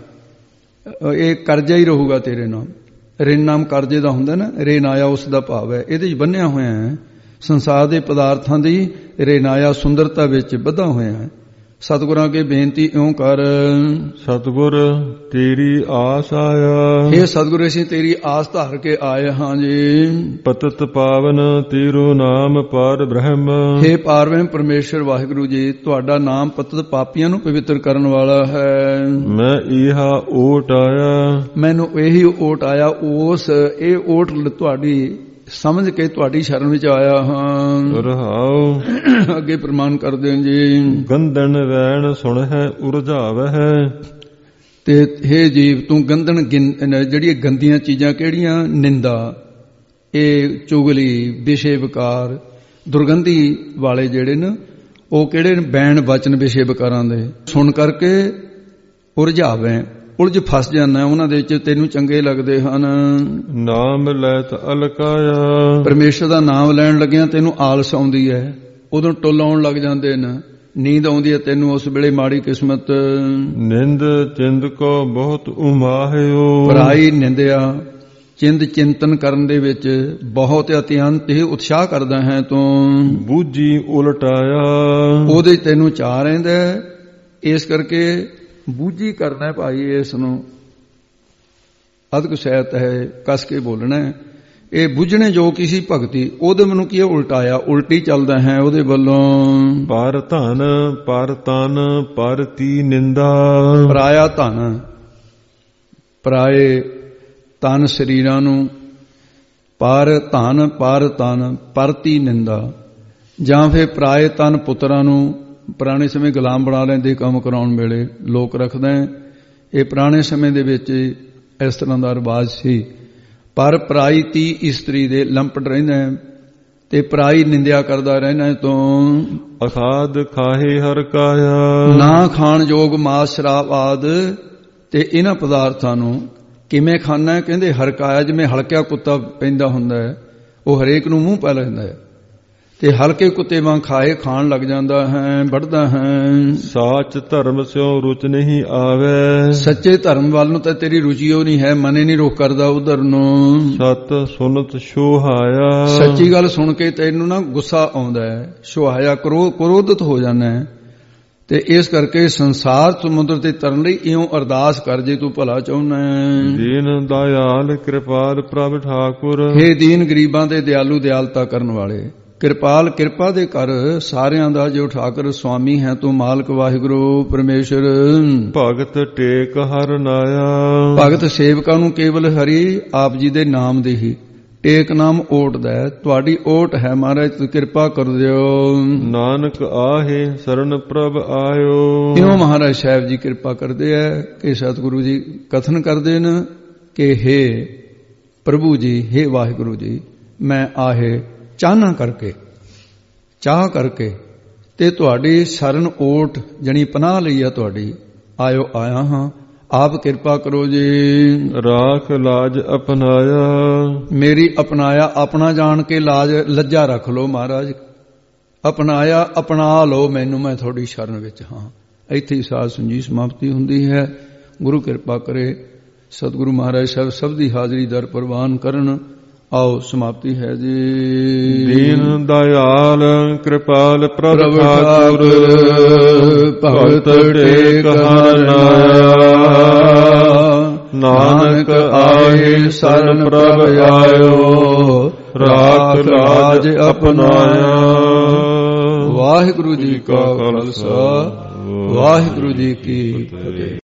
ਇਹ ਕਰਜ਼ਾ ਹੀ ਰਹੂਗਾ ਤੇਰੇ ਨਾਲ। ਰਿਣ ਨਾਮ ਕਰਜ਼ੇ ਦਾ ਹੁੰਦਾ ਨਾ, ਰੇ ਨਾਇਆ ਉਸ ਦਾ ਭਾਵ ਹੈ। ਇਹਦੇ 'ਚ ਬੰਨਿਆ ਹੋਇਆ ਹੈ ਸੰਸਾਰ ਦੇ ਪਦਾਰਥਾਂ ਦੀ ਰੇ ਨਾਇਆ ਸੁੰਦਰਤਾ ਵਿੱਚ ਬੱਧਾ ਹੋਇਆ ਹੈ। ਸਤਿਗੁਰਾਂ ਕੇ ਬੇਨਤੀ ਇਉਂ ਕਰ। ਸਤਿਗੁਰ ਤੇਰੀ ਆਸ ਆਇਆ। ਇਹ ਸਤਿਗੁਰ ਅਸੀਂ ਤੇਰੀ ਆਸ ਧਾਰ ਕੇ ਆਏ ਹਾਂ ਜੀ। ਪਤਿਤ ਪਾਵਨ ਤੇਰੋ ਨਾਮ ਪਰ ਬ੍ਰਹਮ। ਹੇ ਪਾਰਬ੍ਰਹਮ ਪਰਮੇਸ਼ਰ ਵਾਹਿਗੁਰੂ ਜੀ, ਤੁਹਾਡਾ ਨਾਮ ਪਤਿਤ ਪਾਪੀਆਂ ਨੂੰ ਪਵਿੱਤਰ ਕਰਨ ਵਾਲਾ ਹੈ। ਮੈਂ ਇਹਾ ਓਟ ਆਇਆ। ਮੈਨੂੰ ਇਹੀ ਓਟ ਆਇਆ। ਉਸ ਇਹ ਓਟ ਤੁਹਾਡੀ ਸਮਝ ਕੇ ਤੁਹਾਡੀ ਸ਼ਰਨ ਵਿੱਚ ਆਇਆ ਹਾਂ। ਰਹਾਉ ਅੱਗੇ ਪ੍ਰਮਾਣ ਕਰਦੇ ਹਾਂ ਜੀ। ਗੰਧਨ ਵੈਣ ਸੁਣ ਹੈ ਉਰਝਾਵਹਿ। ਤੇ ਹੇ ਜੀਵ ਤੂੰ ਗੰਧਨ ਜਿਹੜੀਆਂ ਗੰਦੀਆਂ ਚੀਜ਼ਾਂ ਕਿਹੜੀਆਂ? ਨਿੰਦਾ, ਇਹ ਚੁਗਲੀ, ਵਿਸ਼ੇ ਵਿਕਾਰ, ਦੁਰਗੰਧੀ ਵਾਲੇ ਜਿਹੜੇ ਨੇ ਉਹ ਕਿਹੜੇ ਨੇ? ਬੈਣ ਵਚਨ ਵਿਸ਼ੇ ਵਿਕਾਰਾਂ ਦੇ ਸੁਣ ਕਰਕੇ ਉਰਝਾਵੇਂ, ਉਲਝ ਫਸ ਜਾਂਦਾ ਉਹਨਾਂ ਦੇ ਵਿੱਚ, ਤੈਨੂੰ ਚੰਗੇ ਲੱਗਦੇ ਹਨ। ਨਾਮ ਲੈਤ ਅਲਕਾਇਆ। ਪਰਮੇਸ਼ਰ ਦਾ ਨਾਮ ਲੈਣ ਲੱਗਿਆ ਤੈਨੂੰ ਆਲਸ ਆਉਂਦੀ ਹੈ, ਉਦੋਂ ਟੁੱਲ ਆਉਣ ਲੱਗ ਜਾਂਦੇ ਨੇ, ਨੀਂਦ ਆਉਂਦੀ ਹੈ ਤੈਨੂੰ ਉਸ ਵੇਲੇ, ਮਾੜੀ ਕਿਸਮਤ। ਨਿੰਦ ਚਿੰਦ ਕੋ ਬਹੁਤ ਉਮਾਹਿਓ। ਪਰਾਈ ਨਿੰਦਿਆ ਚਿੰਦ ਚਿੰਤਨ ਕਰਨ ਦੇ ਵਿੱਚ ਬਹੁਤ ਅਤਿਅੰਤ ਹੀ ਉਤਸ਼ਾਹ ਕਰਦਾ ਹੈ ਤੂੰ। ਬੂਝੀ ਉਲਟਾਇਆ। ਉਹਦੇ ਤੈਨੂੰ ਚਾਹ ਰਹਿੰਦਾ, ਇਸ ਕਰਕੇ ਬੂਝੀ ਕਰਨਾ ਭਾਈ। ਇਸ ਨੂੰ ਅਧਿਕ ਸਹਿਤ ਹੈ, ਕਸ ਕੇ ਬੋਲਣਾ। ਇਹ ਬੁੱਝਣੇ ਜੋ ਕਿਸੇ ਭਗਤੀ, ਉਹਦੇ ਮੈਨੂੰ ਕੀ ਉਲਟਾਇਆ, ਉਲਟੀ ਚੱਲਦਾ ਹੈ ਉਹਦੇ ਵੱਲੋਂ। ਪਰ ਧਨ ਪਰ ਤਨ ਪਰ ਤੀ ਨਿੰਦਾ। ਪਰਾਇਆ ਧਨ, ਪਰਾਏ ਤਨ ਸਰੀਰਾਂ ਨੂੰ, ਪਰ ਧਨ ਪਰ ਤਨ ਪਰਤੀ ਨਿੰਦਾ। ਜਾਂ ਫਿਰ ਪਰਾਏ ਤਨ ਪੁੱਤਰਾਂ ਨੂੰ ਪੁਰਾਣੇ ਸਮੇਂ ਗੁਲਾਮ ਬਣਾ ਲੈਂਦੇ ਕੰਮ ਕਰਾਉਣ ਵੇਲੇ ਲੋਕ ਰੱਖਦੇ। ਇਹ ਪੁਰਾਣੇ ਸਮੇਂ ਦੇ ਵਿੱਚ ਇਸ ਤਰ੍ਹਾਂ ਦਾ ਰਿਵਾਜ ਸੀ। ਪਰ ਪਰਾਈ ਤੀ ਇਸਤਰੀ ਦੇ ਲੰਪਟ ਰਹਿੰਦਾ ਤੇ ਪਰਾਈ ਨਿੰਦਿਆ ਕਰਦਾ ਰਹਿਣਾ ਤੂੰ। ਅਖਾਦ ਖਾਹੇ ਹਰ ਕਾਇਆ। ਨਾ ਖਾਣ ਯੋਗ ਮਾਸ ਸ਼ਰਾਬ ਆਦ, ਤੇ ਇਹਨਾਂ ਪਦਾਰਥਾਂ ਨੂੰ ਕਿਵੇਂ ਖਾਣਾ? ਕਹਿੰਦੇ ਹਰਕਾਇਆ, ਜਿਵੇਂ ਹਲਕਿਆ ਕੁੱਤਾ ਪੈਂਦਾ ਹੁੰਦਾ ਹੈ, ਉਹ ਹਰੇਕ ਨੂੰ ਮੂੰਹ ਪਾ ਲੈਂਦਾ ਹੈ, ਤੇ ਹਲਕੇ ਕੁੱਤੇ ਵਾਂਗ ਖਾਏ ਖਾਣ ਲੱਗ ਜਾਂਦਾ ਹੈ, ਵੱਢਦਾ ਹੈ। ਸਾਚ ਧਰਮ ਸਿਓ ਰੁਚ ਨਹੀਂ ਆਵੇ। ਸੱਚੇ ਧਰਮ ਵੱਲ ਨੂੰ ਤਾਂ ਤੇਰੀ ਰੁਚੀ ਉਹ ਨਹੀਂ ਹੈ, ਮਨ ਹੀ ਨਹੀਂ ਰੋਕ ਕਰਦਾ ਉਧਰ ਨੂੰ। ਸਤ ਸੁਨਤ ਛੋਹਾਇਆ। ਸੱਚੀ ਗੱਲ ਸੁਣ ਕੇ ਤੈਨੂੰ ਨਾ ਗੁੱਸਾ ਆਉਂਦਾ ਹੈ, ਛੋਹਾਇਆ ਕ੍ਰੋਧਿਤ ਹੋ ਜਾਂਦਾ ਹੈ। ਤੇ ਇਸ ਕਰਕੇ ਸੰਸਾਰ ਸਮੁੰਦਰ ਤੇ ਤਰਨ ਲਈ ਇਉਂ ਅਰਦਾਸ ਕਰ ਜੇ ਤੂੰ ਭਲਾ ਚਾਹੁੰਦਾ ਹੈ। ਦੀਨ ਦਇਆਲ ਕਿਰਪਾਲ ਪ੍ਰਭ ਠਾਕੁਰ। ਹੇ ਦੀਨ ਗਰੀਬਾਂ ਦੇ ਦਿਆਲੂ ਦਿਆਲਤਾ ਕਰਨ ਵਾਲੇ, ਕਿਰਪਾਲ ਕਿਰਪਾ ਦੇ ਕਰ ਸਾਰਿਆਂ ਦਾ, ਜੋ ਠਾਕੁਰ ਸੁਆਮੀ ਹੈ ਤੂੰ, ਮਾਲਕ ਵਾਹਿਗੁਰੂ ਪਰਮੇਸ਼ਰ। ਭਗਤ ਟੇਕ ਹਰ ਨਾਇਆ। ਭਗਤ ਸੇਵਕਾਂ ਨੂੰ ਕੇਵਲ ਹਰੀ ਆਪ ਜੀ ਦੇ ਨਾਮ ਦੇ ਹੀ ਟੇਕ ਨਾਮ ਓਟਦਾ। ਤੁਹਾਡੀ ਓਟ ਹੈ ਮਹਾਰਾਜ, ਤੂੰ ਕਿਰਪਾ ਕਰ ਦਿਓ। ਨਾਨਕ ਆਹੇ ਸਰਨ ਪ੍ਰਭ ਆਇਓ। ਕਿਉਂ ਮਹਾਰਾਜ ਸਾਹਿਬ ਜੀ ਕਿਰਪਾ ਕਰਦੇ ਹੈ ਕਿ ਸਤਿਗੁਰੂ ਜੀ ਕਥਨ ਕਰਦੇ ਨੇ ਕਿ ਹੇ ਪ੍ਰਭੂ ਜੀ, ਹੇ ਵਾਹਿਗੁਰੂ ਜੀ, ਮੈਂ ਆਹੇ ਚਾਹਨਾ ਕਰਕੇ, ਚਾਹ ਕਰਕੇ ਤੇ ਤੁਹਾਡੀ ਸਰਨ ਓਟ ਜਣੀ ਪਨਾਹ ਲਈ ਆ ਤੁਹਾਡੀ, ਆਇਓ ਆਇਆ ਹਾਂ, ਆਪ ਕਿਰਪਾ ਕਰੋ ਜੀ। ਰਾਖ ਲਾਜ ਅਪਨਾਇਆ। ਮੇਰੀ ਅਪਨਾਇਆ, ਆਪਣਾ ਜਾਣ ਕੇ ਲਾਜ ਲੱਜਾ ਰੱਖ ਲੋ ਮਹਾਰਾਜ। ਅਪਨਾਇਆ, ਅਪਣਾ ਲੋ ਮੈਨੂੰ, ਮੈਂ ਤੁਹਾਡੀ ਸ਼ਰਨ ਵਿੱਚ ਹਾਂ। ਇੱਥੇ ਹੀ ਸਾਧ ਸੰਜੀ ਸਮਾਪਤੀ ਹੁੰਦੀ ਹੈ। ਗੁਰੂ ਕਿਰਪਾ ਕਰੇ ਸਤਿਗੁਰੂ ਮਹਾਰਾਜ ਸਾਹਿਬ ਸਭ ਦੀ ਹਾਜ਼ਰੀ ਦਰ ਪ੍ਰਵਾਨ ਕਰਨ। ਆਓ ਸਮਾਪਤੀ ਹੈ ਜੀ। ਦੀਨ ਦਇਆਲ ਕਿਰਪਾਲ ਪ੍ਰਭ ਠਾਕੁਰ। ਭਗਤ ਟੇਕ ਹਰ ਨਾਇਆ। ਨਾਨਕ ਆਏ ਸਰਨ ਪ੍ਰਭ ਆਇਓ। ਰਾਖ ਲਾਜ ਅਪਨਾਇਆ। ਵਾਹਿਗੁਰੂ ਜੀ ਕਾ ਖਾਲਸਾ, ਵਾਹਿਗੁਰੂ ਜੀ ਕੀ ਫਤਿਹ।